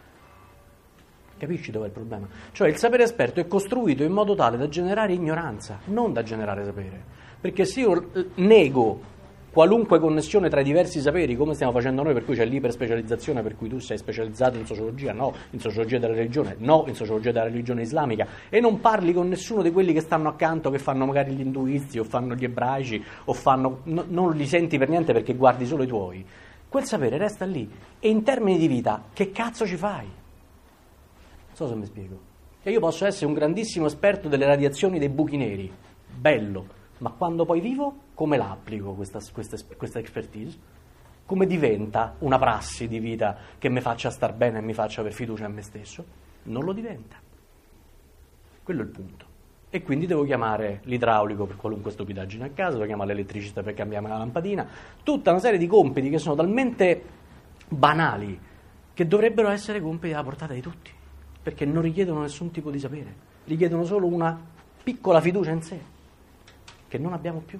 Capisci dov'è il problema? Cioè il sapere esperto è costruito in modo tale da generare ignoranza, non da generare sapere. Perché se io nego qualunque connessione tra i diversi saperi, come stiamo facendo noi, per cui c'è l'iperspecializzazione, per cui tu sei specializzato in sociologia, no, in sociologia della religione, no, in sociologia della religione islamica, e non parli con nessuno di quelli che stanno accanto, che fanno magari gli induisti o fanno gli ebraici o non li senti per niente perché guardi solo i tuoi, quel sapere resta lì. E in termini di vita che cazzo ci fai? Non so se mi spiego. E io posso essere un grandissimo esperto delle radiazioni dei buchi neri, bello, ma quando poi vivo, come la applico questa expertise? Come diventa una prassi di vita che mi faccia star bene e mi faccia avere fiducia in me stesso? Non lo diventa. Quello è il punto. E quindi devo chiamare l'idraulico per qualunque stupidaggine a casa, devo chiamare l'elettricista per cambiarmi la lampadina, tutta una serie di compiti che sono talmente banali che dovrebbero essere compiti alla portata di tutti, perché non richiedono nessun tipo di sapere, richiedono solo una piccola fiducia in sé, che non abbiamo più.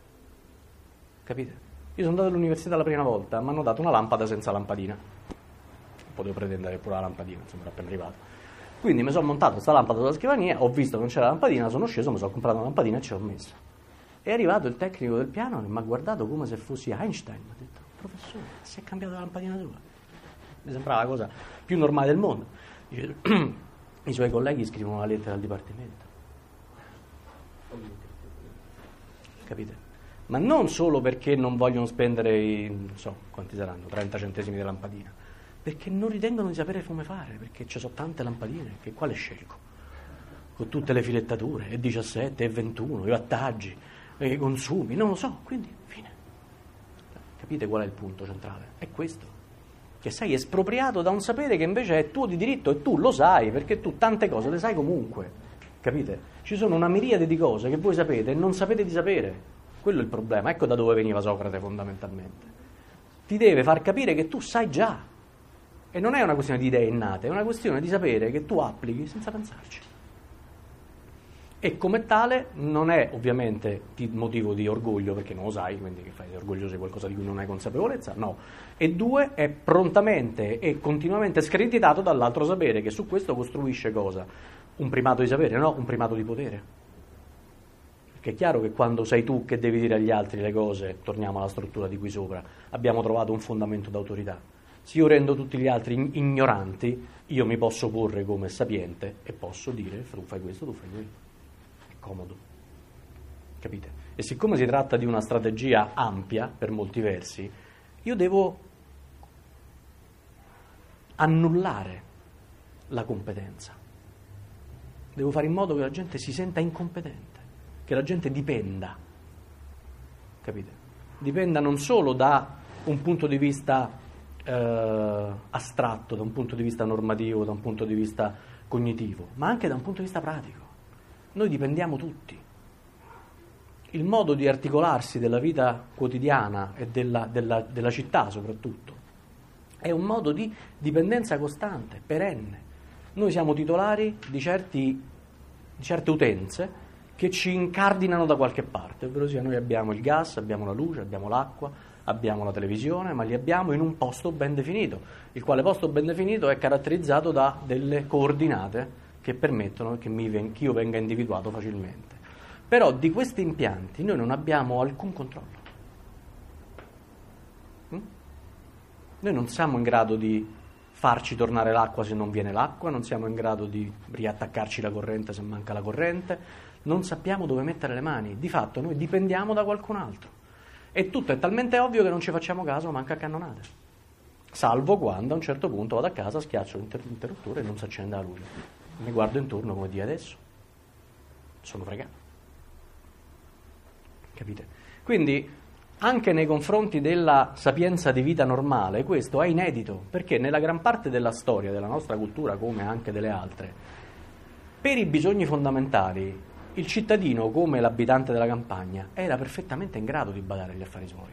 Capite? Io sono andato all'università la prima volta, mi hanno dato una lampada senza lampadina. Potevo pretendere pure la lampadina, insomma, era appena arrivato. Quindi mi sono montato questa lampada sulla scrivania, ho visto che non c'era la lampadina, sono sceso, mi sono comprato una lampadina e ce l'ho messa. È arrivato il tecnico del piano e mi ha guardato come se fossi Einstein. Mi ha detto: professore, si è cambiata la lampadina sua. Mi sembrava la cosa più normale del mondo. Dice, i suoi colleghi scrivono una lettera al dipartimento. Capite? Ma non solo perché non vogliono spendere non so quanti saranno, 30 centesimi di lampadina, perché non ritengono di sapere come fare, perché ci sono tante lampadine, che quale scelgo? Con tutte le filettature, e 17, e 21, i wattaggi, i consumi, non lo so, quindi fine. Capite qual è il punto centrale? È questo, che sei espropriato da un sapere che invece è tuo di diritto e tu lo sai, perché tu tante cose le sai comunque, capite? Ci sono una miriade di cose che voi sapete e non sapete di sapere. Quello è il problema, ecco da dove veniva Socrate fondamentalmente. Ti deve far capire che tu sai già, e non è una questione di idee innate, è una questione di sapere che tu applichi senza pensarci. E come tale non è ovviamente motivo di orgoglio, perché non lo sai, quindi che fai, sei orgoglioso di qualcosa di cui non hai consapevolezza? No. E due, è prontamente e continuamente screditato dall'altro sapere, che su questo costruisce cosa? Un primato di sapere, no? Un primato di potere. Perché è chiaro che quando sei tu che devi dire agli altri le cose, torniamo alla struttura di qui sopra, abbiamo trovato un fondamento d'autorità. Se io rendo tutti gli altri ignoranti, io mi posso porre come sapiente e posso dire tu fai questo, tu fai quello. È comodo. Capite? E siccome si tratta di una strategia ampia, per molti versi, io devo annullare la competenza. Devo fare in modo che la gente si senta incompetente, che la gente dipenda, capite? Dipenda non solo da un punto di vista astratto, da un punto di vista normativo, da un punto di vista cognitivo, ma anche da un punto di vista pratico. Noi dipendiamo tutti. Il modo di articolarsi della vita quotidiana e della città soprattutto è un modo di dipendenza costante, perenne. Noi siamo titolari di certe utenze che ci incardinano da qualche parte, ovvero sia noi abbiamo il gas, abbiamo la luce, abbiamo l'acqua, abbiamo la televisione, ma li abbiamo in un posto ben definito, il quale posto ben definito è caratterizzato da delle coordinate che permettono che io venga individuato facilmente. Però di questi impianti noi non abbiamo alcun controllo. Noi non siamo in grado di farci tornare l'acqua se non viene l'acqua, non siamo in grado di riattaccarci la corrente se manca la corrente, non sappiamo dove mettere le mani. Di fatto noi dipendiamo da qualcun altro. E tutto è talmente ovvio che non ci facciamo caso manca a cannonate. Salvo quando a un certo punto vado a casa, schiaccio l'interruttore e non si accende la luce. Mi guardo intorno come dire adesso. Sono fregato. Capite? Quindi anche nei confronti della sapienza di vita normale questo è inedito, perché nella gran parte della storia della nostra cultura, come anche delle altre, per i bisogni fondamentali il cittadino, come l'abitante della campagna, era perfettamente in grado di badare agli affari suoi.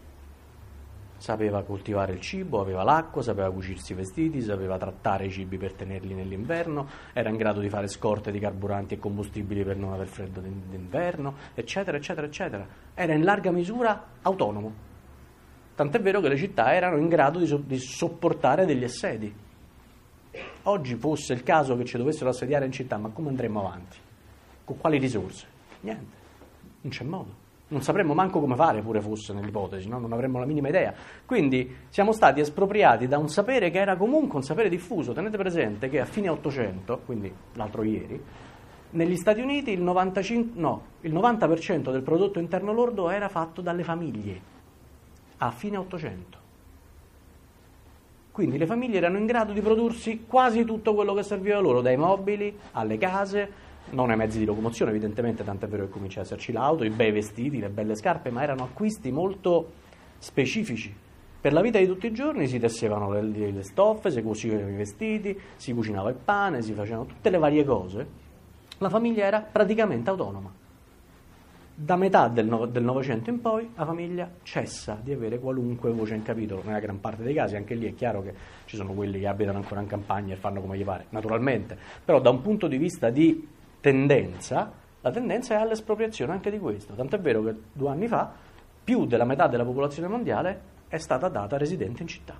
Sapeva coltivare il cibo, aveva l'acqua, sapeva cucirsi i vestiti, sapeva trattare i cibi per tenerli nell'inverno, era in grado di fare scorte di carburanti e combustibili per non aver freddo d'inverno, eccetera, eccetera, eccetera. Era in larga misura autonomo. Tant'è vero che le città erano in grado di sopportare degli assedi. Oggi fosse il caso che ci dovessero assediare in città, ma come andremo avanti? Con quali risorse? Niente, non c'è modo. Non sapremmo manco come fare, pure fosse nell'ipotesi, no? Non avremmo la minima idea. Quindi siamo stati espropriati da un sapere che era comunque un sapere diffuso. Tenete presente che a fine 800, quindi l'altro ieri, negli Stati Uniti il 90% del prodotto interno lordo era fatto dalle famiglie, a fine 800. Quindi le famiglie erano in grado di prodursi quasi tutto quello che serviva loro, dai mobili alle case, non ai mezzi di locomozione evidentemente, tant'è vero che comincia a esserci l'auto, i bei vestiti, le belle scarpe, ma erano acquisti molto specifici. Per la vita di tutti i giorni si tessevano le stoffe, si cucivano i vestiti, si cucinava il pane, si facevano tutte le varie cose. La famiglia era praticamente autonoma. Da metà del Novecento in poi la famiglia cessa di avere qualunque voce in capitolo, nella gran parte dei casi. Anche lì è chiaro che ci sono quelli che abitano ancora in campagna e fanno come gli pare, naturalmente, però da un punto di vista di tendenza, la tendenza è all'espropriazione anche di questo. Tant'è vero che 2 anni fa più della metà della popolazione mondiale è stata data residente in città,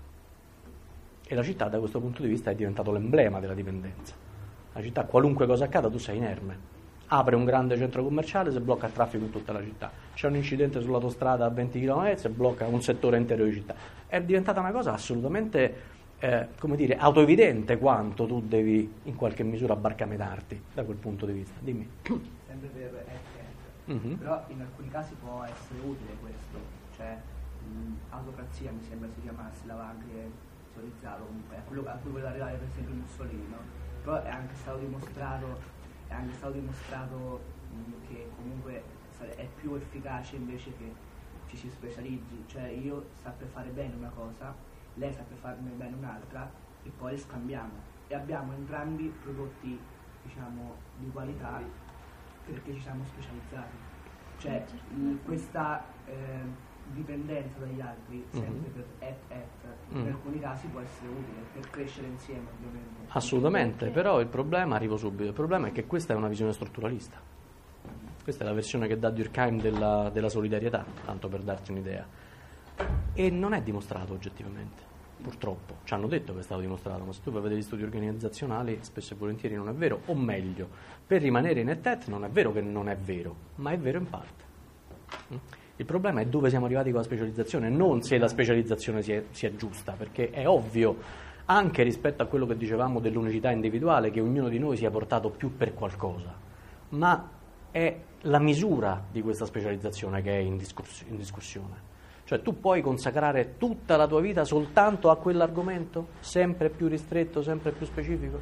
e la città da questo punto di vista è diventato l'emblema della dipendenza. La città, qualunque cosa accada, tu sei inerme. Apre un grande centro commerciale, si blocca il traffico in tutta la città. C'è un incidente sull'autostrada a 20 km, si blocca un settore intero di città. È diventata una cosa assolutamente, autoevidente quanto tu devi in qualche misura barcametarti da quel punto di vista. Dimmi. Sempre per però in alcuni casi può essere utile questo, cioè autocrazia mi sembra si chiamasse, l'aveva anche teorizzato comunque, a cui voleva arrivare per esempio Mussolini, no? Però è anche stato dimostrato che comunque è più efficace invece che ci si specializzi, cioè io saprei fare bene una cosa, lei saprebbe farne bene un'altra e poi le scambiamo e abbiamo entrambi prodotti, diciamo, di qualità perché ci siamo specializzati. Cioè questa dipendenza dagli altri sempre per in alcuni casi può essere utile per crescere insieme, ovviamente. Assolutamente, però il problema, arrivo subito, il problema è che questa è una visione strutturalista. Questa è la versione che dà Durkheim della solidarietà, tanto per darti un'idea, e non è dimostrato oggettivamente, purtroppo. Ci hanno detto che è stato dimostrato, ma se tu vai a vedere gli studi organizzazionali spesso e volentieri non è vero, o meglio, per rimanere in ETET non è vero che non è vero, ma è vero in parte. Il problema è dove siamo arrivati con la specializzazione, non se la specializzazione sia giusta, perché è ovvio, anche rispetto a quello che dicevamo dell'unicità individuale, che ognuno di noi sia portato più per qualcosa, ma è la misura di questa specializzazione che è in discussione. Cioè tu puoi consacrare tutta la tua vita soltanto a quell'argomento, sempre più ristretto, sempre più specifico?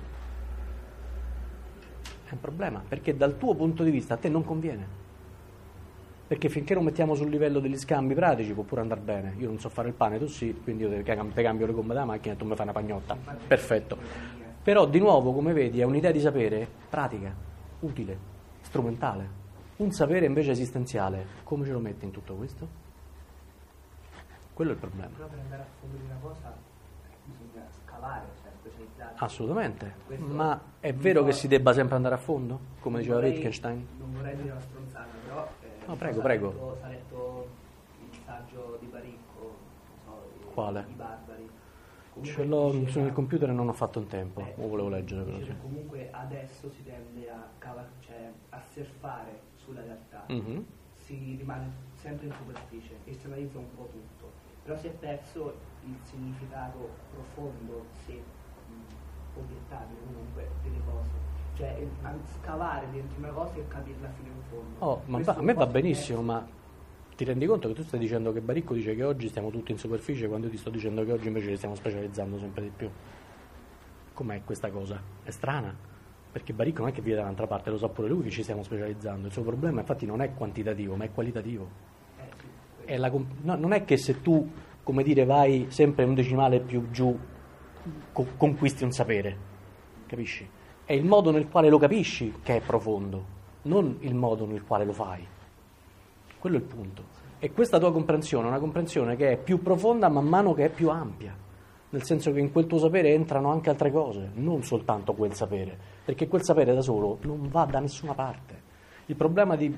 È un problema, perché dal tuo punto di vista a te non conviene. Perché finché non mettiamo sul livello degli scambi pratici può pure andare bene. Io non so fare il pane, tu sì, quindi io te cambio le gomme della macchina e tu mi fai una pagnotta. Perfetto. Però di nuovo, come vedi, è un'idea di sapere pratica, utile, strumentale. Un sapere invece esistenziale, come ce lo metti in tutto questo? Quello è il problema. Però per andare a fondo di una cosa bisogna scavare, cioè specializzarsi. Assolutamente. Ma è vero che si debba sempre andare a fondo? Come diceva Wittgenstein? Non vorrei dire una stronzata, però... No, prego. Ho letto il saggio di Baricco, non so, quale? I barbari. Ce l'ho sul computer e non ho fatto in tempo, o volevo leggere però sì. Comunque adesso si tende a surfare sulla realtà, si rimane sempre in superficie e si analizza un po' tutto, però si è perso il significato profondo, se obiettabile comunque, delle cose. Cioè scavare dentro una cosa e capirla fino in fondo. Ma a me va benissimo, ma ti rendi conto che tu stai dicendo che Baricco dice che oggi stiamo tutti in superficie quando io ti sto dicendo che oggi invece ci stiamo specializzando sempre di più? Com'è questa cosa? È strana, perché Baricco non è che viene da un'altra parte, lo sa pure lui che ci stiamo specializzando. Il suo problema infatti non è quantitativo, ma è qualitativo. Non è che se tu, come dire, vai sempre un decimale più giù conquisti un sapere, capisci? È il modo nel quale lo capisci che è profondo, non il modo nel quale lo fai. Quello è il punto. E questa tua comprensione è una comprensione che è più profonda man mano che è più ampia, nel senso che in quel tuo sapere entrano anche altre cose, non soltanto quel sapere, perché quel sapere da solo non va da nessuna parte. Il problema di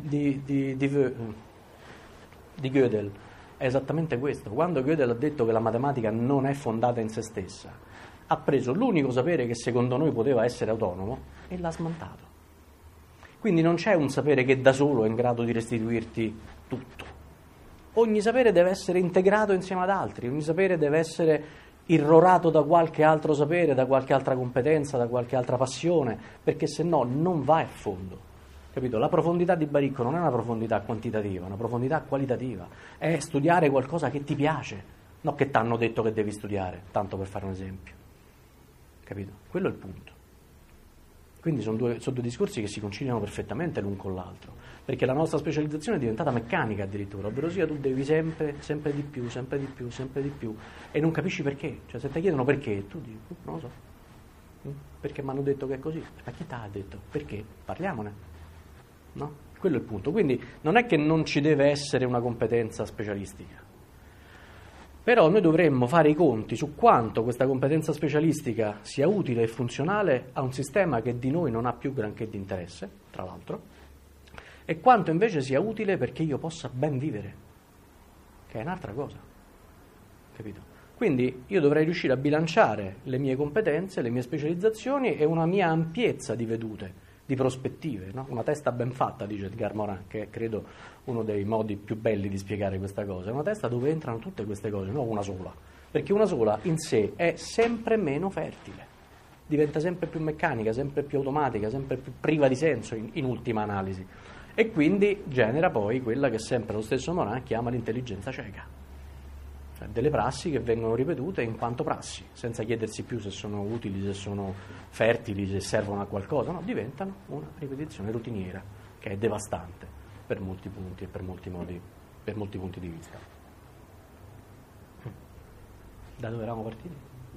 Gödel è esattamente questo. Quando Gödel ha detto che la matematica non è fondata in se stessa, ha preso l'unico sapere che secondo noi poteva essere autonomo e l'ha smantato. Quindi non c'è un sapere che da solo è in grado di restituirti tutto. Ogni sapere deve essere integrato insieme ad altri, ogni sapere deve essere irrorato da qualche altro sapere, da qualche altra competenza, da qualche altra passione, perché se no non va a fondo. Capito? La profondità di Baricco non è una profondità quantitativa, è una profondità qualitativa. È studiare qualcosa che ti piace, non che ti hanno detto che devi studiare, tanto per fare un esempio. Capito? Quello è il punto. Quindi sono due discorsi che si conciliano perfettamente l'un con l'altro, perché la nostra specializzazione è diventata meccanica addirittura, ovvero sia tu devi sempre di più, sempre di più, sempre di più, e non capisci perché. Cioè se ti chiedono perché, tu dici, non lo so, perché mi hanno detto che è così. Ma chi ti ha detto? Perché? Parliamone. No? Quello è il punto. Quindi non è che non ci deve essere una competenza specialistica, però noi dovremmo fare i conti su quanto questa competenza specialistica sia utile e funzionale a un sistema che di noi non ha più granché di interesse, tra l'altro, e quanto invece sia utile perché io possa ben vivere, che è un'altra cosa, capito? Quindi io dovrei riuscire a bilanciare le mie competenze, le mie specializzazioni e una mia ampiezza di vedute, di prospettive, no? Una testa ben fatta, dice Edgar Morin, che è credo uno dei modi più belli di spiegare questa cosa, è una testa dove entrano tutte queste cose, non una sola, perché una sola in sé è sempre meno fertile, diventa sempre più meccanica, sempre più automatica, sempre più priva di senso in ultima analisi, e quindi genera poi quella che sempre lo stesso Morin chiama l'intelligenza cieca, cioè delle prassi che vengono ripetute in quanto prassi, senza chiedersi più se sono utili, se sono fertili, se servono a qualcosa, no, diventano una ripetizione routiniera che è devastante per molti punti e per molti modi per molti punti di vista. Da dove eravamo partiti?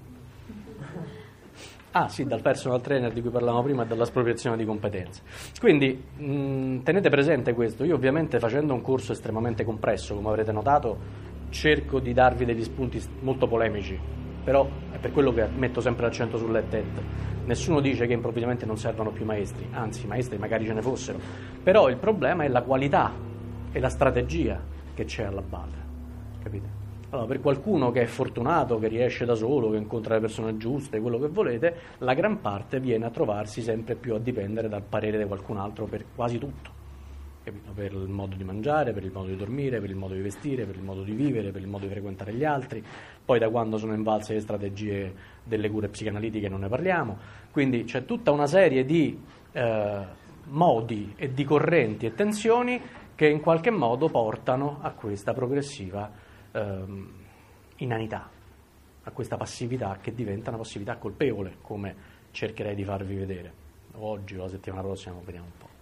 Ah sì, dal personal trainer di cui parlavamo prima e dall'espropriazione di competenze. Quindi tenete presente questo. Io ovviamente, facendo un corso estremamente compresso, come avrete notato, cerco di darvi degli spunti molto polemici, però è per quello che metto sempre l'accento sul let it. Nessuno dice che improvvisamente non servono più maestri, anzi maestri magari ce ne fossero, però il problema è la qualità e la strategia che c'è alla base, capite? Allora, per qualcuno che è fortunato, che riesce da solo, che incontra le persone giuste, quello che volete, la gran parte viene a trovarsi sempre più a dipendere dal parere di qualcun altro per quasi tutto, capito? Per il modo di mangiare, per il modo di dormire, per il modo di vestire, per il modo di vivere, per il modo di frequentare gli altri. Poi da quando sono invalse le strategie delle cure psicanalitiche non ne parliamo. Quindi c'è tutta una serie di modi e di correnti e tensioni che in qualche modo portano a questa progressiva inanità, a questa passività che diventa una passività colpevole, come cercherei di farvi vedere oggi o la settimana prossima, vediamo un po'.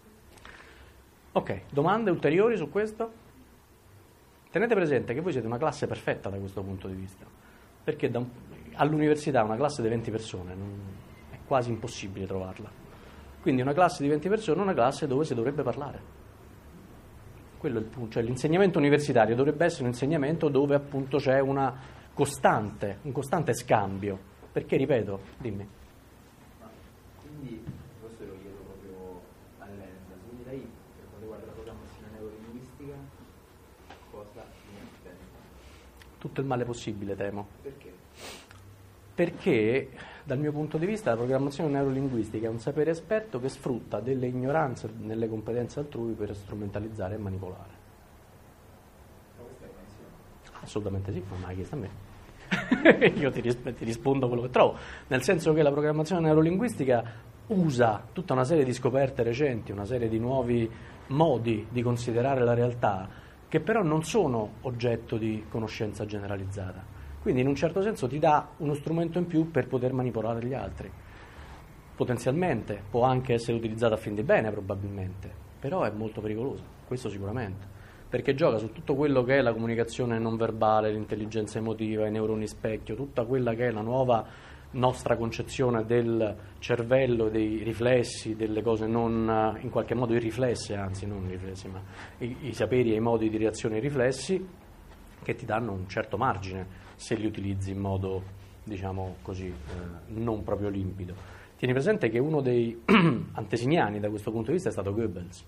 Ok, domande ulteriori su questo? Tenete presente che voi siete una classe perfetta da questo punto di vista, perché all'università una classe di 20 persone è quasi impossibile trovarla. Quindi una classe di 20 persone è una classe dove si dovrebbe parlare. Quello è il punto, cioè l'insegnamento universitario dovrebbe essere un insegnamento dove appunto c'è un costante scambio, perché ripeto, dimmi. Quindi, questo lo chiedo proprio all'Endas, quindi lei per quanto riguarda la programmazione neurolinguistica, cosa ne pensa? Tutto il male possibile, temo. Perché? Perché dal mio punto di vista la programmazione neurolinguistica è un sapere esperto che sfrutta delle ignoranze nelle competenze altrui per strumentalizzare e manipolare. Ma questa è pensione? Assolutamente sì, non me l'hai chiesto a me. Io ti rispondo quello che trovo, nel senso che la programmazione neurolinguistica usa tutta una serie di scoperte recenti, una serie di nuovi modi di considerare la realtà che però non sono oggetto di conoscenza generalizzata. Quindi in un certo senso ti dà uno strumento in più per poter manipolare gli altri. Potenzialmente può anche essere utilizzata a fin di bene probabilmente, però è molto pericolosa, questo sicuramente, perché gioca su tutto quello che è la comunicazione non verbale, l'intelligenza emotiva, i neuroni specchio, tutta quella che è la nuova nostra concezione del cervello, dei riflessi, delle cose non in qualche modo irriflesse, anzi non riflessi, ma i saperi e i modi di reazione ai riflessi che ti danno un certo margine se li utilizzi in modo, diciamo così, non proprio limpido. Tieni presente che uno dei antesignani da questo punto di vista è stato Goebbels.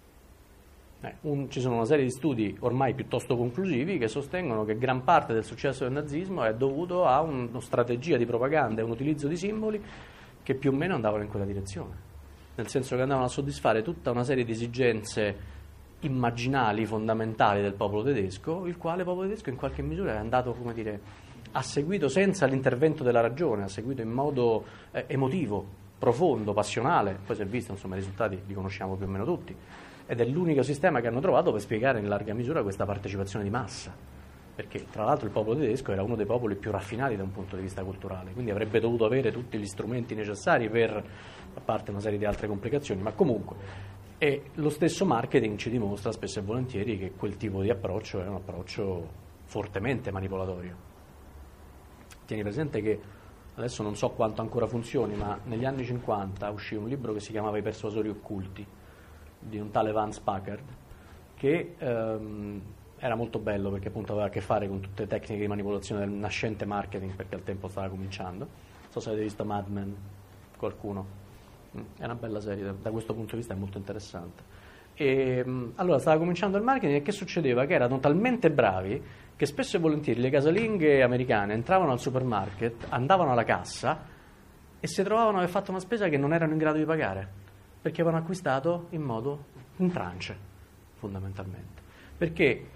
Ci sono una serie di studi ormai piuttosto conclusivi che sostengono che gran parte del successo del nazismo è dovuto a una strategia di propaganda e un utilizzo di simboli che più o meno andavano in quella direzione, nel senso che andavano a soddisfare tutta una serie di esigenze immaginali fondamentali del popolo tedesco, il quale popolo tedesco in qualche misura è andato, come dire, ha seguito senza l'intervento della ragione, ha seguito in modo emotivo, profondo, passionale. Poi si è visto, insomma, i risultati li conosciamo più o meno tutti, ed è l'unico sistema che hanno trovato per spiegare in larga misura questa partecipazione di massa, perché tra l'altro il popolo tedesco era uno dei popoli più raffinati da un punto di vista culturale, quindi avrebbe dovuto avere tutti gli strumenti necessari per, a parte una serie di altre complicazioni, ma comunque. E lo stesso marketing ci dimostra spesso e volentieri che quel tipo di approccio è un approccio fortemente manipolatorio. Tieni presente che adesso non so quanto ancora funzioni, ma negli anni 50 uscì un libro che si chiamava I persuasori occulti di un tale Vance Packard, che era molto bello perché appunto aveva a che fare con tutte le tecniche di manipolazione del nascente marketing, perché al tempo stava cominciando. Non so se avete visto Mad Men, qualcuno. È una bella serie, da questo punto di vista è molto interessante. E allora stava cominciando il marketing, e che succedeva? Che erano talmente bravi che spesso e volentieri le casalinghe americane entravano al supermarket, andavano alla cassa e si trovavano di aver fatto una spesa che non erano in grado di pagare, perché avevano acquistato in trance, fondamentalmente. Perché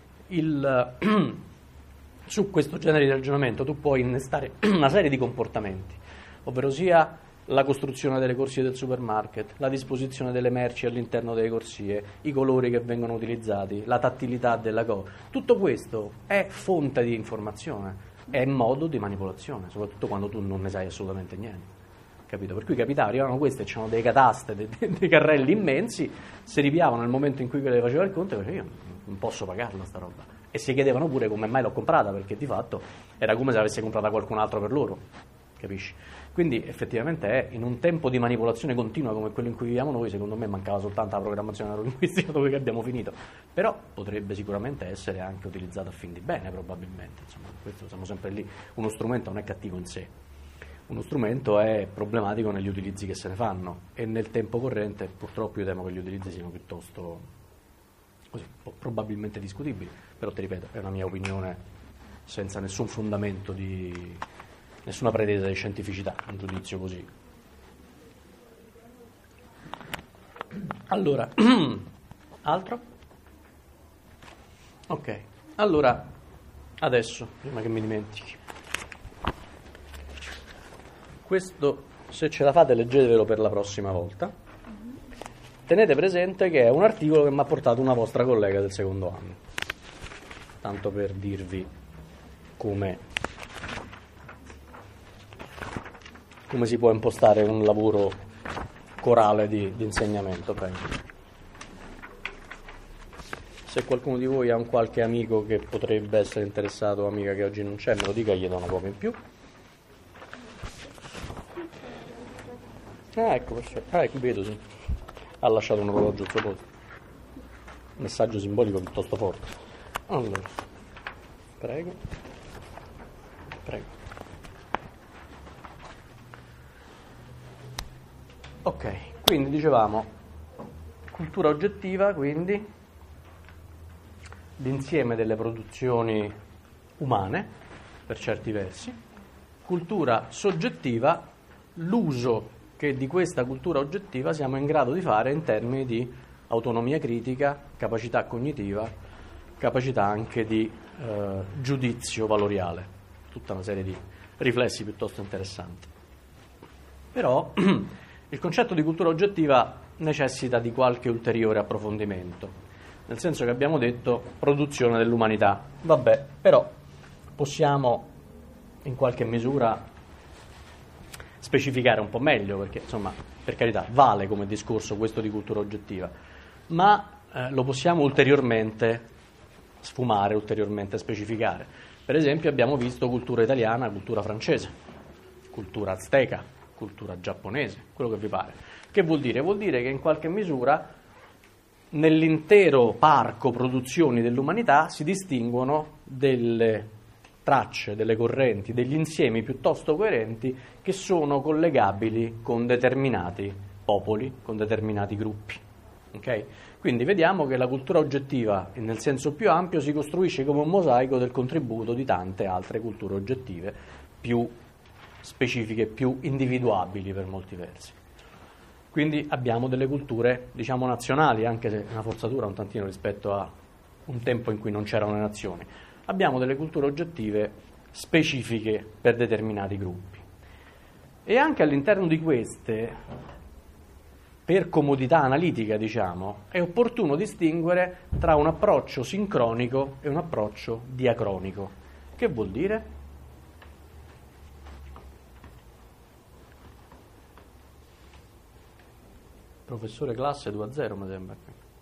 su questo genere di ragionamento tu puoi innestare una serie di comportamenti, ovvero sia la costruzione delle corsie del supermarket, la disposizione delle merci all'interno delle corsie, i colori che vengono utilizzati, la tattilità della cosa. Tutto questo è fonte di informazione, è modo di manipolazione, soprattutto quando tu non ne sai assolutamente niente. Capito? Per cui capitava, arrivavano queste, c'erano dei cataste, dei carrelli immensi, si ripiavano nel momento in cui le faceva il conto e faceva, io non posso pagarla sta roba. E si chiedevano pure come mai l'ho comprata, perché di fatto era come se l'avesse comprata qualcun altro per loro, capisci? Quindi effettivamente in un tempo di manipolazione continua come quello in cui viviamo noi, secondo me mancava soltanto la programmazione neurolinguistica dove abbiamo finito, però potrebbe sicuramente essere anche utilizzato a fin di bene probabilmente, insomma, questo siamo sempre lì, uno strumento non è cattivo in sé, uno strumento è problematico negli utilizzi che se ne fanno e nel tempo corrente purtroppo io temo che gli utilizzi siano piuttosto così, probabilmente discutibili, però ti ripeto, è una mia opinione senza nessun fondamento di nessuna pretesa di scientificità, un giudizio così. Allora, altro? Ok, allora, adesso, prima che mi dimentichi, questo, se ce la fate, leggetevelo per la prossima volta. Tenete presente che è un articolo che mi ha portato una vostra collega del secondo anno, tanto per dirvi come si può impostare un lavoro corale di insegnamento. Prego. Se qualcuno di voi ha un qualche amico che potrebbe essere interessato o amica che oggi non c'è, me lo dica, gli do una copia in più. Ecco, perfetto. Ecco, vedo, sì. Ha lasciato un orologio al suo posto. Messaggio simbolico piuttosto forte. Allora, prego. Ok, quindi dicevamo cultura oggettiva, quindi l'insieme delle produzioni umane, per certi versi, cultura soggettiva, l'uso che di questa cultura oggettiva siamo in grado di fare in termini di autonomia critica, capacità cognitiva, capacità anche di giudizio valoriale, tutta una serie di riflessi piuttosto interessanti. Però il concetto di cultura oggettiva necessita di qualche ulteriore approfondimento, nel senso che abbiamo detto produzione dell'umanità. Vabbè, però possiamo in qualche misura specificare un po' meglio, perché insomma, per carità, vale come discorso questo di cultura oggettiva, ma lo possiamo ulteriormente sfumare, ulteriormente specificare. Per esempio abbiamo visto cultura italiana, cultura francese, cultura azteca, cultura giapponese, quello che vi pare. Che vuol dire? Vuol dire che in qualche misura nell'intero parco produzioni dell'umanità si distinguono delle tracce, delle correnti, degli insiemi piuttosto coerenti che sono collegabili con determinati popoli, con determinati gruppi. Okay? Quindi vediamo che la cultura oggettiva, nel senso più ampio, si costruisce come un mosaico del contributo di tante altre culture oggettive più specifiche, più individuabili per molti versi. Quindi abbiamo delle culture, diciamo, nazionali, anche se è una forzatura un tantino rispetto a un tempo in cui non c'erano le nazioni. Abbiamo delle culture oggettive specifiche per determinati gruppi. E anche all'interno di queste, per comodità analitica, diciamo, è opportuno distinguere tra un approccio sincronico e un approccio diacronico. Che vuol dire? Professore classe 2-0 mi sembra.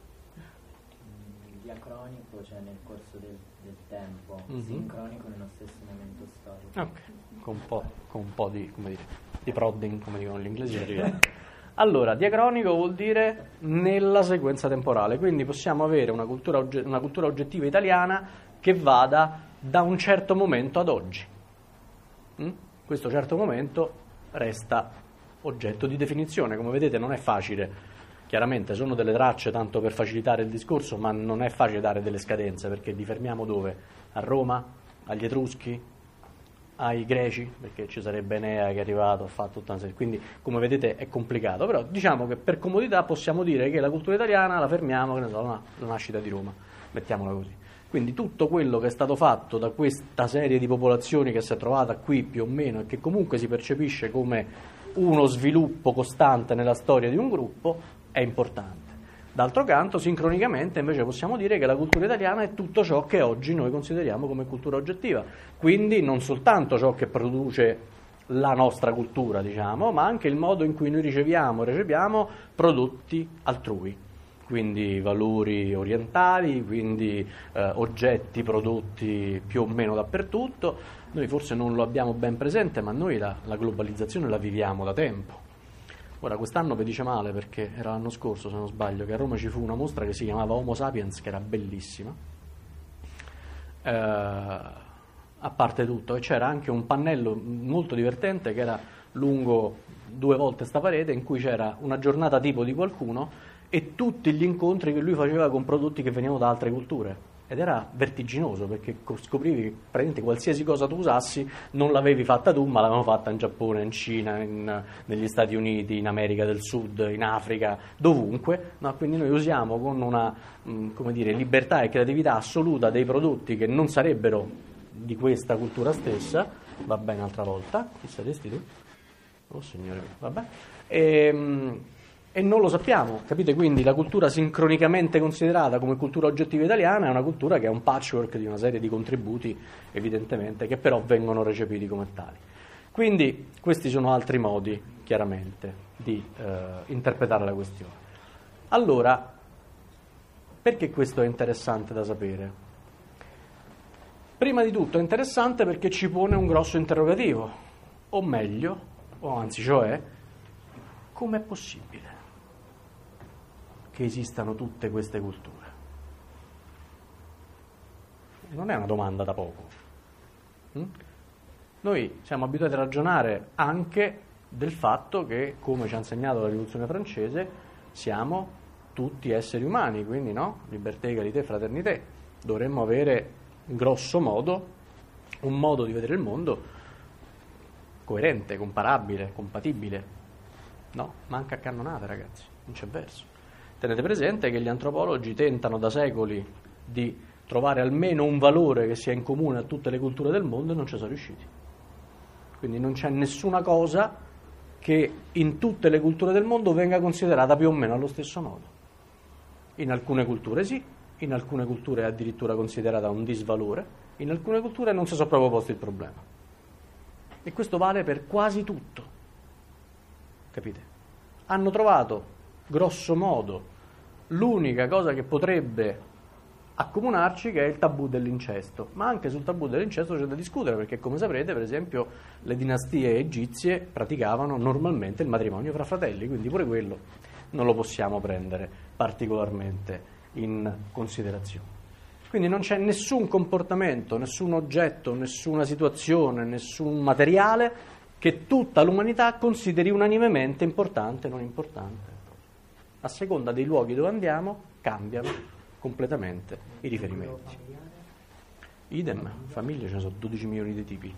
Diacronico, cioè nel corso del tempo, sincronico nello stesso momento storico. Ok, con un po' di, come dire, di prodding, come dicono gli inglesi. Allora, diacronico vuol dire nella sequenza temporale, quindi possiamo avere una cultura oggettiva italiana che vada da un certo momento ad oggi. Questo certo momento resta oggetto di definizione, come vedete non è facile, chiaramente sono delle tracce tanto per facilitare il discorso, ma non è facile dare delle scadenze, perché li fermiamo dove? A Roma? Agli Etruschi? Ai Greci? Perché ci sarebbe Enea che è arrivato, ha fatto tutta una serie, quindi come vedete è complicato, però diciamo che per comodità possiamo dire che la cultura italiana la fermiamo, che ne so, la nascita di Roma, mettiamola così. Quindi tutto quello che è stato fatto da questa serie di popolazioni che si è trovata qui più o meno e che comunque si percepisce come uno sviluppo costante nella storia di un gruppo è importante. D'altro canto, sincronicamente invece possiamo dire che la cultura italiana è tutto ciò che oggi noi consideriamo come cultura oggettiva, quindi non soltanto ciò che produce la nostra cultura, diciamo, ma anche il modo in cui noi riceviamo prodotti altrui. quindi valori orientali, quindi oggetti prodotti più o meno dappertutto. Noi forse non lo abbiamo ben presente, ma noi la globalizzazione la viviamo da tempo. Ora, quest'anno vi dice male perché era l'anno scorso, se non sbaglio, che a Roma ci fu una mostra che si chiamava Homo Sapiens, che era bellissima, a parte tutto, e c'era anche un pannello molto divertente che era lungo 2 volte sta parete, in cui c'era una giornata tipo di qualcuno e tutti gli incontri che lui faceva con prodotti che venivano da altre culture. Ed era vertiginoso, perché scoprivi che praticamente qualsiasi cosa tu usassi non l'avevi fatta tu, ma l'avevano fatta in Giappone, in Cina, negli Stati Uniti, in America del Sud, in Africa, dovunque. No? Quindi noi usiamo con una libertà e creatività assoluta dei prodotti che non sarebbero di questa cultura stessa. Va bene, un'altra volta. Chi saresti tu? Oh signore, vabbè. E non lo sappiamo, capite? Quindi la cultura sincronicamente considerata come cultura oggettiva italiana è una cultura che è un patchwork di una serie di contributi, evidentemente, che però vengono recepiti come tali. Quindi questi sono altri modi, chiaramente, di interpretare la questione. Allora, perché questo è interessante da sapere? Prima di tutto è interessante perché ci pone un grosso interrogativo, o meglio, o anzi cioè, com'è possibile che esistano tutte queste culture? Non è una domanda da poco. Noi siamo abituati a ragionare anche del fatto che, come ci ha insegnato la Rivoluzione francese, siamo tutti esseri umani, quindi no? Libertà, egalité, fraternité. Dovremmo avere, grosso modo, un modo di vedere il mondo coerente, comparabile, compatibile. No, manca a cannonate, ragazzi, non c'è verso. Tenete presente che gli antropologi tentano da secoli di trovare almeno un valore che sia in comune a tutte le culture del mondo e non ci sono riusciti. Quindi non c'è nessuna cosa che in tutte le culture del mondo venga considerata più o meno allo stesso modo. In alcune culture sì, in alcune culture è addirittura considerata un disvalore, in alcune culture non si sono proprio posti il problema. E questo vale per quasi tutto. Capite? Hanno trovato grosso modo l'unica cosa che potrebbe accomunarci, che è il tabù dell'incesto, ma anche sul tabù dell'incesto c'è da discutere, perché come saprete, per esempio, le dinastie egizie praticavano normalmente il matrimonio fra fratelli, quindi pure quello non lo possiamo prendere particolarmente in considerazione. Quindi non c'è nessun comportamento, nessun oggetto, nessuna situazione, nessun materiale che tutta l'umanità consideri unanimemente importante o non importante. A seconda dei luoghi dove andiamo cambiano completamente i riferimenti. Idem, famiglie ce ne sono 12 milioni di tipi,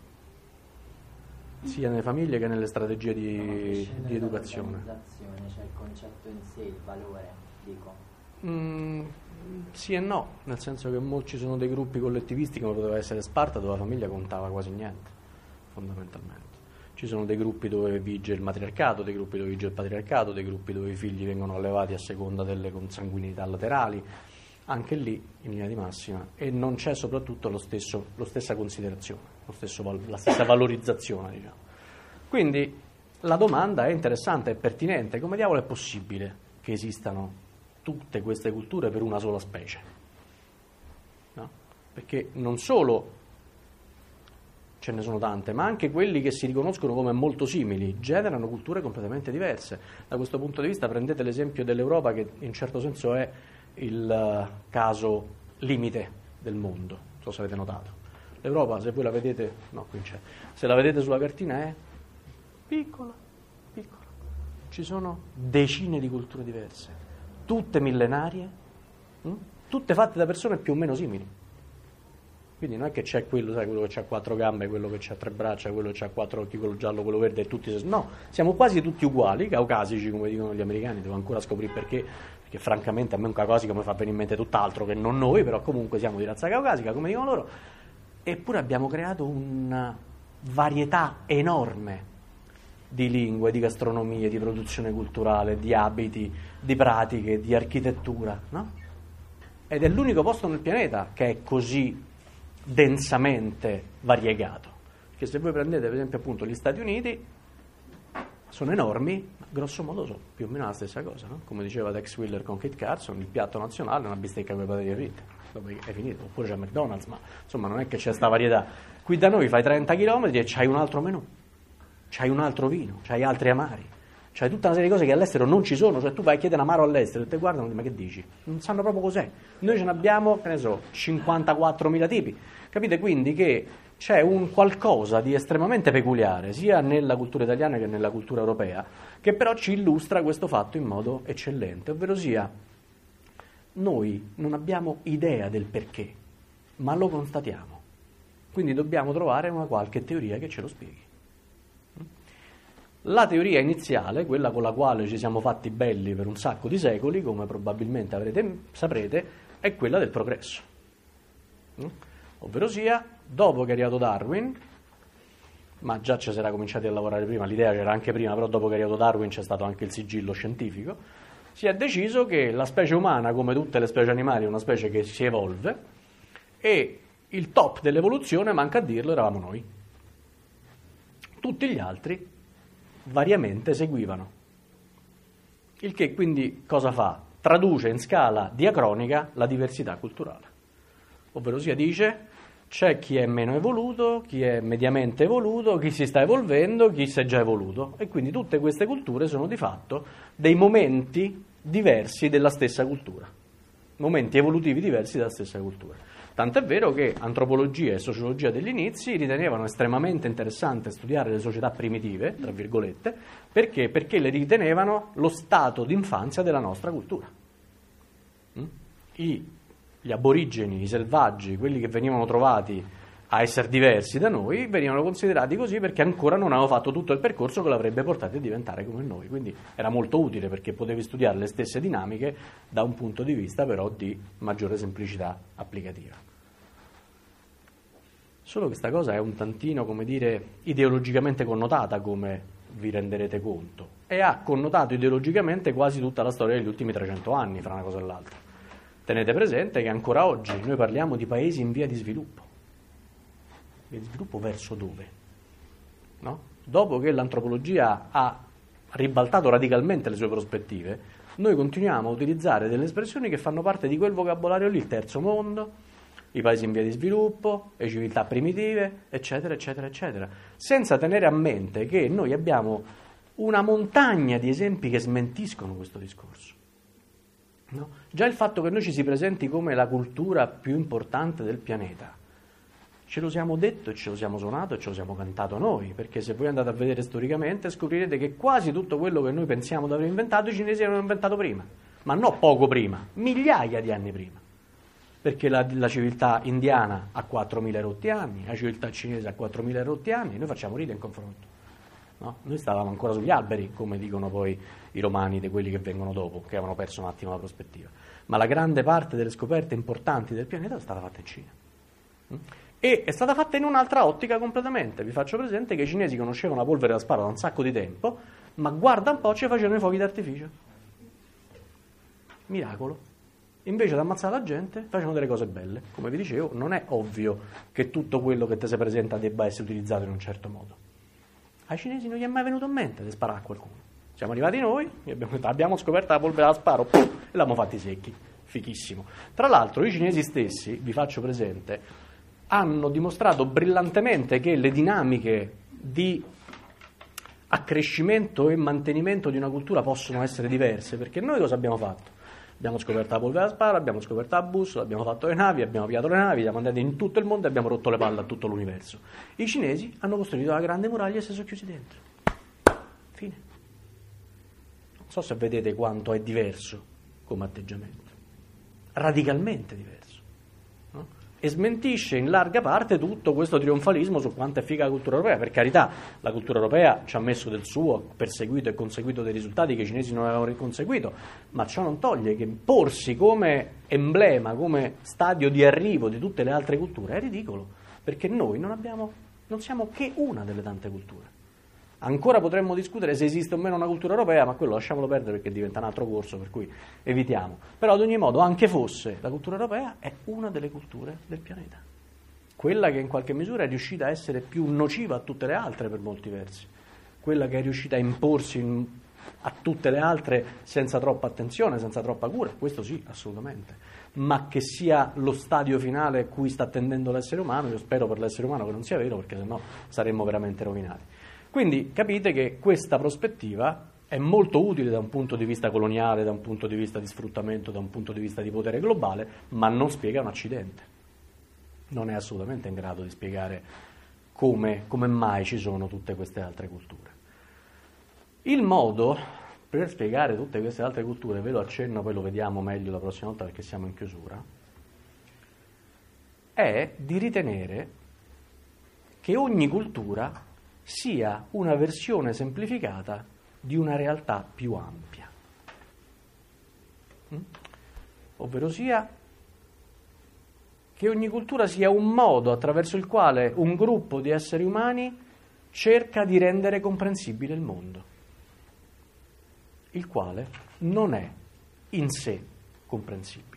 sia nelle famiglie che nelle strategie di educazione. Cioè il concetto in sé, il valore, dico. Sì e no, nel senso che ci sono dei gruppi collettivisti come poteva essere Sparta, dove la famiglia contava quasi niente, fondamentalmente. Ci sono dei gruppi dove vige il matriarcato, dei gruppi dove vige il patriarcato, dei gruppi dove i figli vengono allevati a seconda delle consanguinità laterali, anche lì in linea di massima, e non c'è soprattutto lo stessa considerazione, la stessa valorizzazione, diciamo. Quindi la domanda è interessante, è pertinente: come diavolo è possibile che esistano tutte queste culture per una sola specie? No? Perché non solo ce ne sono tante, ma anche quelli che si riconoscono come molto simili generano culture completamente diverse. Da questo punto di vista prendete l'esempio dell'Europa, che in certo senso è il caso limite del mondo, non so se avete notato. L'Europa, se voi la vedete, no, qui c'è, se la vedete sulla cartina, è piccola, piccola. Ci sono decine di culture diverse, tutte millenarie, tutte fatte da persone più o meno simili. Quindi non è che c'è quello, sai, quello che ha 4 gambe, quello che ha 3 braccia, quello che ha 4 occhi, quello giallo, quello verde, e tutti. No, siamo quasi tutti uguali, caucasici, come dicono gli americani. Devo ancora scoprire perché francamente a me un caucasico mi fa venire in mente tutt'altro che non noi, però comunque siamo di razza caucasica, come dicono loro. Eppure abbiamo creato una varietà enorme di lingue, di gastronomie, di produzione culturale, di abiti, di pratiche, di architettura, no? Ed è l'unico posto nel pianeta che è così densamente variegato, che se voi prendete per esempio appunto gli Stati Uniti, sono enormi, ma grosso modo sono più o meno la stessa cosa, no? Come diceva Tex Willer con Kit Carson, il piatto nazionale è una bistecca con le patate fritte, dopo è finito, oppure c'è McDonald's, ma insomma non è che c'è sta varietà. Qui da noi fai 30 km e c'hai un altro menù, c'hai un altro vino, c'hai altri amari, c'hai tutta una serie di cose che all'estero non ci sono, cioè tu vai a chiedere un amaro all'estero e te guardano e dicono, ma che dici? Non sanno proprio cos'è. Noi ce ne abbiamo, che ne so, 54.000 tipi. Capite quindi che c'è un qualcosa di estremamente peculiare sia nella cultura italiana che nella cultura europea, che però ci illustra questo fatto in modo eccellente, ovvero sia noi non abbiamo idea del perché, ma lo constatiamo. Quindi dobbiamo trovare una qualche teoria che ce lo spieghi. La teoria iniziale, quella con la quale ci siamo fatti belli per un sacco di secoli, come probabilmente saprete, è quella del progresso. Ovvero sia, dopo che è arrivato Darwin, ma già ci si era cominciati a lavorare prima, l'idea c'era anche prima, però dopo che è arrivato Darwin c'è stato anche il sigillo scientifico, si è deciso che la specie umana, come tutte le specie animali, è una specie che si evolve e il top dell'evoluzione, manca a dirlo, eravamo noi. Tutti gli altri variamente seguivano. Il che quindi cosa fa? Traduce in scala diacronica la diversità culturale. Ovvero sia dice, c'è chi è meno evoluto, chi è mediamente evoluto, chi si sta evolvendo, chi si è già evoluto. E quindi tutte queste culture sono di fatto dei momenti diversi della stessa cultura. Momenti evolutivi diversi della stessa cultura. Tant'è vero che antropologia e sociologia degli inizi ritenevano estremamente interessante studiare le società primitive, tra virgolette, perché? Perché le ritenevano lo stato d'infanzia della nostra cultura. Gli aborigeni, i selvaggi, quelli che venivano trovati a essere diversi da noi, venivano considerati così perché ancora non avevano fatto tutto il percorso che l'avrebbe portato a diventare come noi. Quindi era molto utile perché potevi studiare le stesse dinamiche da un punto di vista però di maggiore semplicità applicativa. Solo che questa cosa è un tantino, come dire, ideologicamente connotata, come vi renderete conto, e ha connotato ideologicamente quasi tutta la storia degli ultimi 300 anni, fra una cosa e l'altra. Tenete presente che ancora oggi noi parliamo di paesi in via di sviluppo. Via di sviluppo verso dove? No? Dopo che l'antropologia ha ribaltato radicalmente le sue prospettive, noi continuiamo a utilizzare delle espressioni che fanno parte di quel vocabolario lì, il terzo mondo, i paesi in via di sviluppo, le civiltà primitive, eccetera, eccetera, eccetera, senza tenere a mente che noi abbiamo una montagna di esempi che smentiscono questo discorso. No? Già il fatto che noi ci si presenti come la cultura più importante del pianeta, ce lo siamo detto e ce lo siamo suonato e ce lo siamo cantato noi, perché se voi andate a vedere storicamente scoprirete che quasi tutto quello che noi pensiamo di aver inventato i cinesi avevano inventato prima, ma non poco prima, migliaia di anni prima, perché la civiltà indiana ha 4.000 rotti anni, la civiltà cinese ha 4.000 rotti anni, noi facciamo ride in confronto. No? Noi stavamo ancora sugli alberi, come dicono poi i romani di quelli che vengono dopo, che avevano perso un attimo la prospettiva. Ma la grande parte delle scoperte importanti del pianeta è stata fatta in Cina. E è stata fatta in un'altra ottica completamente. Vi faccio presente che i cinesi conoscevano la polvere da sparo da un sacco di tempo, ma guarda un po' ci facevano i fuochi d'artificio. Miracolo. Invece di ammazzare la gente facevano delle cose belle. Come vi dicevo, non è ovvio che tutto quello che ti si presenta debba essere utilizzato in un certo modo. Ai cinesi non gli è mai venuto in mente di sparare a qualcuno. Siamo arrivati noi e abbiamo scoperto la polvere da sparo e l'abbiamo fatti secchi. Fichissimo. Tra l'altro i cinesi stessi, vi faccio presente, hanno dimostrato brillantemente che le dinamiche di accrescimento e mantenimento di una cultura possono essere diverse, perché noi cosa abbiamo fatto? Abbiamo scoperto la polvere da sparo, abbiamo scoperto la bussola, abbiamo fatto le navi, abbiamo piato le navi, siamo andati in tutto il mondo e abbiamo rotto le palle a tutto l'universo. I cinesi hanno costruito la grande muraglia e si sono chiusi dentro. Fine. Non so se vedete quanto è diverso come atteggiamento. Radicalmente diverso. No? E smentisce in larga parte tutto questo trionfalismo su quanto è figa la cultura europea. Per carità, la cultura europea ci ha messo del suo, perseguito e conseguito dei risultati che i cinesi non avevano conseguito, ma ciò non toglie che porsi come emblema, come stadio di arrivo di tutte le altre culture è ridicolo, perché noi non siamo che una delle tante culture. Ancora potremmo discutere se esiste o meno una cultura europea, ma quello lasciamolo perdere perché diventa un altro corso, per cui evitiamo. Però ad ogni modo, anche fosse, la cultura europea è una delle culture del pianeta. Quella che in qualche misura è riuscita a essere più nociva a tutte le altre per molti versi. quella che è riuscita a imporsi a tutte le altre senza troppa attenzione, senza troppa cura, questo sì, assolutamente, ma che sia lo stadio finale a cui sta tendendo l'essere umano, io spero per l'essere umano che non sia vero, perché sennò saremmo veramente rovinati. Quindi capite che questa prospettiva è molto utile da un punto di vista coloniale, da un punto di vista di sfruttamento, da un punto di vista di potere globale, ma non spiega un accidente. Non è assolutamente in grado di spiegare come mai ci sono tutte queste altre culture. Il modo per spiegare tutte queste altre culture, ve lo accenno, poi lo vediamo meglio la prossima volta perché siamo in chiusura, è di ritenere che ogni cultura sia una versione semplificata di una realtà più ampia. Ovvero sia che ogni cultura sia un modo attraverso il quale un gruppo di esseri umani cerca di rendere comprensibile il mondo, il quale non è in sé comprensibile.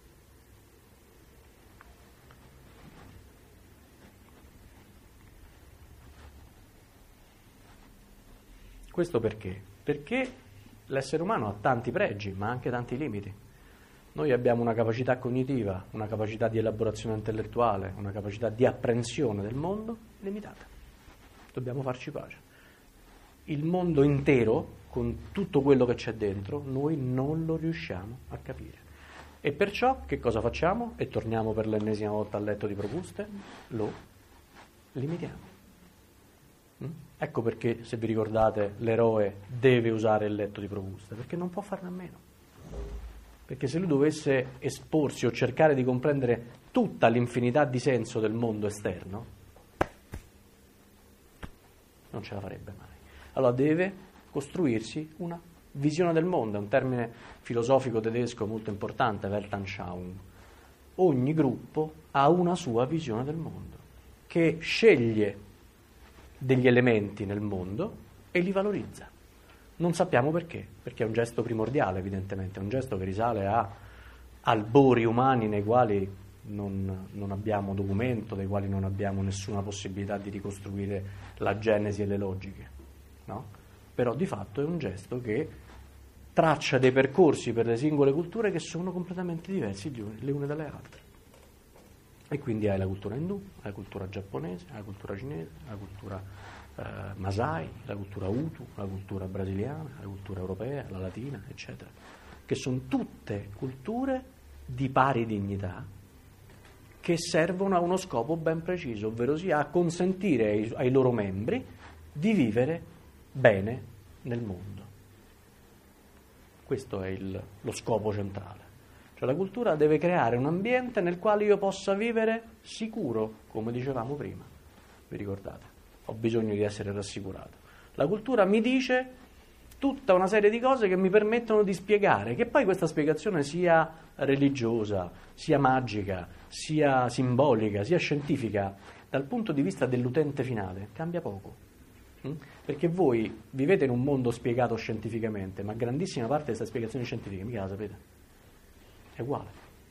Questo perché? Perché l'essere umano ha tanti pregi, ma anche tanti limiti. Noi abbiamo una capacità cognitiva, una capacità di elaborazione intellettuale, una capacità di apprensione del mondo limitata. Dobbiamo farci pace. Il mondo intero, con tutto quello che c'è dentro, noi non lo riusciamo a capire. E perciò che cosa facciamo? E torniamo per l'ennesima volta al letto di Procuste, lo limitiamo. Ecco perché, se vi ricordate, l'eroe deve usare il letto di Procuste, perché non può farne a meno. Perché se lui dovesse esporsi o cercare di comprendere tutta l'infinità di senso del mondo esterno, non ce la farebbe mai. Allora deve costruirsi una visione del mondo, è un termine filosofico tedesco molto importante, Weltanschauung. Ogni gruppo ha una sua visione del mondo, che sceglie degli elementi nel mondo e li valorizza. Non sappiamo perché è un gesto primordiale, evidentemente, è un gesto che risale a albori umani nei quali non abbiamo documento, dei quali non abbiamo nessuna possibilità di ricostruire la genesi e le logiche, no? Però di fatto è un gesto che traccia dei percorsi per le singole culture che sono completamente diversi le une dalle altre. E quindi hai la cultura indù, la cultura giapponese, la cultura cinese, la cultura Masai, la cultura Hutu, la cultura brasiliana, la cultura europea, la latina, eccetera, che sono tutte culture di pari dignità che servono a uno scopo ben preciso, ovvero sia a consentire ai loro membri di vivere bene nel mondo. Questo è lo scopo centrale. Cioè la cultura deve creare un ambiente nel quale io possa vivere sicuro, come dicevamo prima. Vi ricordate? Ho bisogno di essere rassicurato. La cultura mi dice tutta una serie di cose che mi permettono di spiegare, che poi questa spiegazione sia religiosa, sia magica, sia simbolica, sia scientifica, dal punto di vista dell'utente finale, cambia poco. Perché voi vivete in un mondo spiegato scientificamente, ma grandissima parte di questa spiegazione scientifica mica la sapete. È uguale.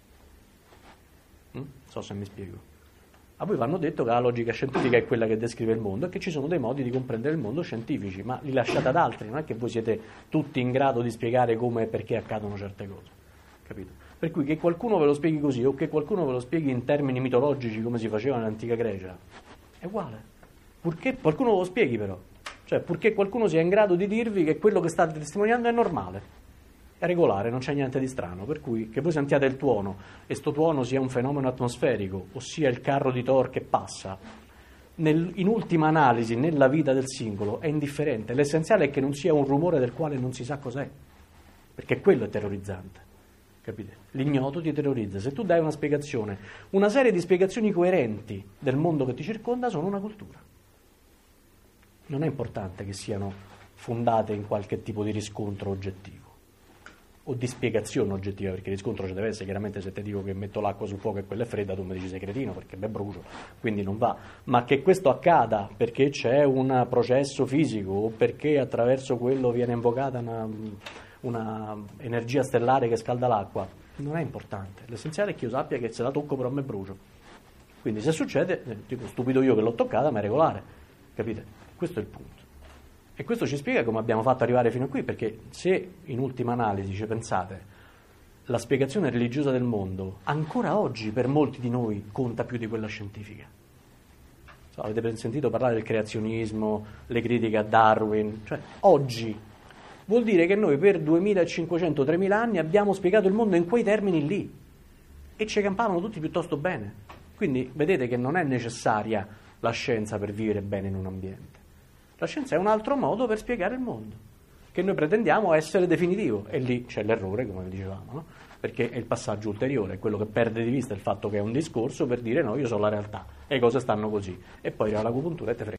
Non so se mi spiego. A voi vi hanno detto che la logica scientifica è quella che descrive il mondo e che ci sono dei modi di comprendere il mondo scientifici, ma li lasciate ad altri, non è che voi siete tutti in grado di spiegare come e perché accadono certe cose, capito? Per cui che qualcuno ve lo spieghi così o che qualcuno ve lo spieghi in termini mitologici come si faceva nell'antica Grecia, è uguale, purché qualcuno ve lo spieghi però, cioè purché qualcuno sia in grado di dirvi che quello che state testimoniando è normale, è regolare, non c'è niente di strano, per cui che voi sentiate il tuono e sto tuono sia un fenomeno atmosferico, ossia il carro di Thor che passa, in ultima analisi nella vita del singolo è indifferente, l'essenziale è che non sia un rumore del quale non si sa cos'è, perché quello è terrorizzante, capite? L'ignoto ti terrorizza, se tu dai una spiegazione, una serie di spiegazioni coerenti del mondo che ti circonda sono una cultura. Non è importante che siano fondate in qualche tipo di riscontro oggettivo o di spiegazione oggettiva, perché il riscontro ci deve essere. Chiaramente se ti dico che metto l'acqua sul fuoco e quella è fredda, tu mi dici sei cretino perché me brucio, quindi non va. Ma che questo accada perché c'è un processo fisico o perché attraverso quello viene invocata una energia stellare che scalda l'acqua, non è importante. L'essenziale è che io sappia che se la tocco però me brucio. Quindi se succede, tipo stupido io che l'ho toccata, ma è regolare, capite? Questo è il punto. E questo ci spiega come abbiamo fatto arrivare fino a qui, perché se in ultima analisi ci pensate, la spiegazione religiosa del mondo ancora oggi per molti di noi conta più di quella scientifica. Avete sentito parlare del creazionismo, le critiche a Darwin, cioè oggi vuol dire che noi per 2500-3000 anni abbiamo spiegato il mondo in quei termini lì e ci campavano tutti piuttosto bene. Quindi vedete che non è necessaria la scienza per vivere bene in un ambiente. La scienza è un altro modo per spiegare il mondo, che noi pretendiamo essere definitivo, e lì c'è l'errore, come dicevamo, no? Perché è il passaggio ulteriore, è quello che perde di vista il fatto che è un discorso per dire no, io so la realtà, e le cose stanno così, e poi arriva l'acupuntura e te frega.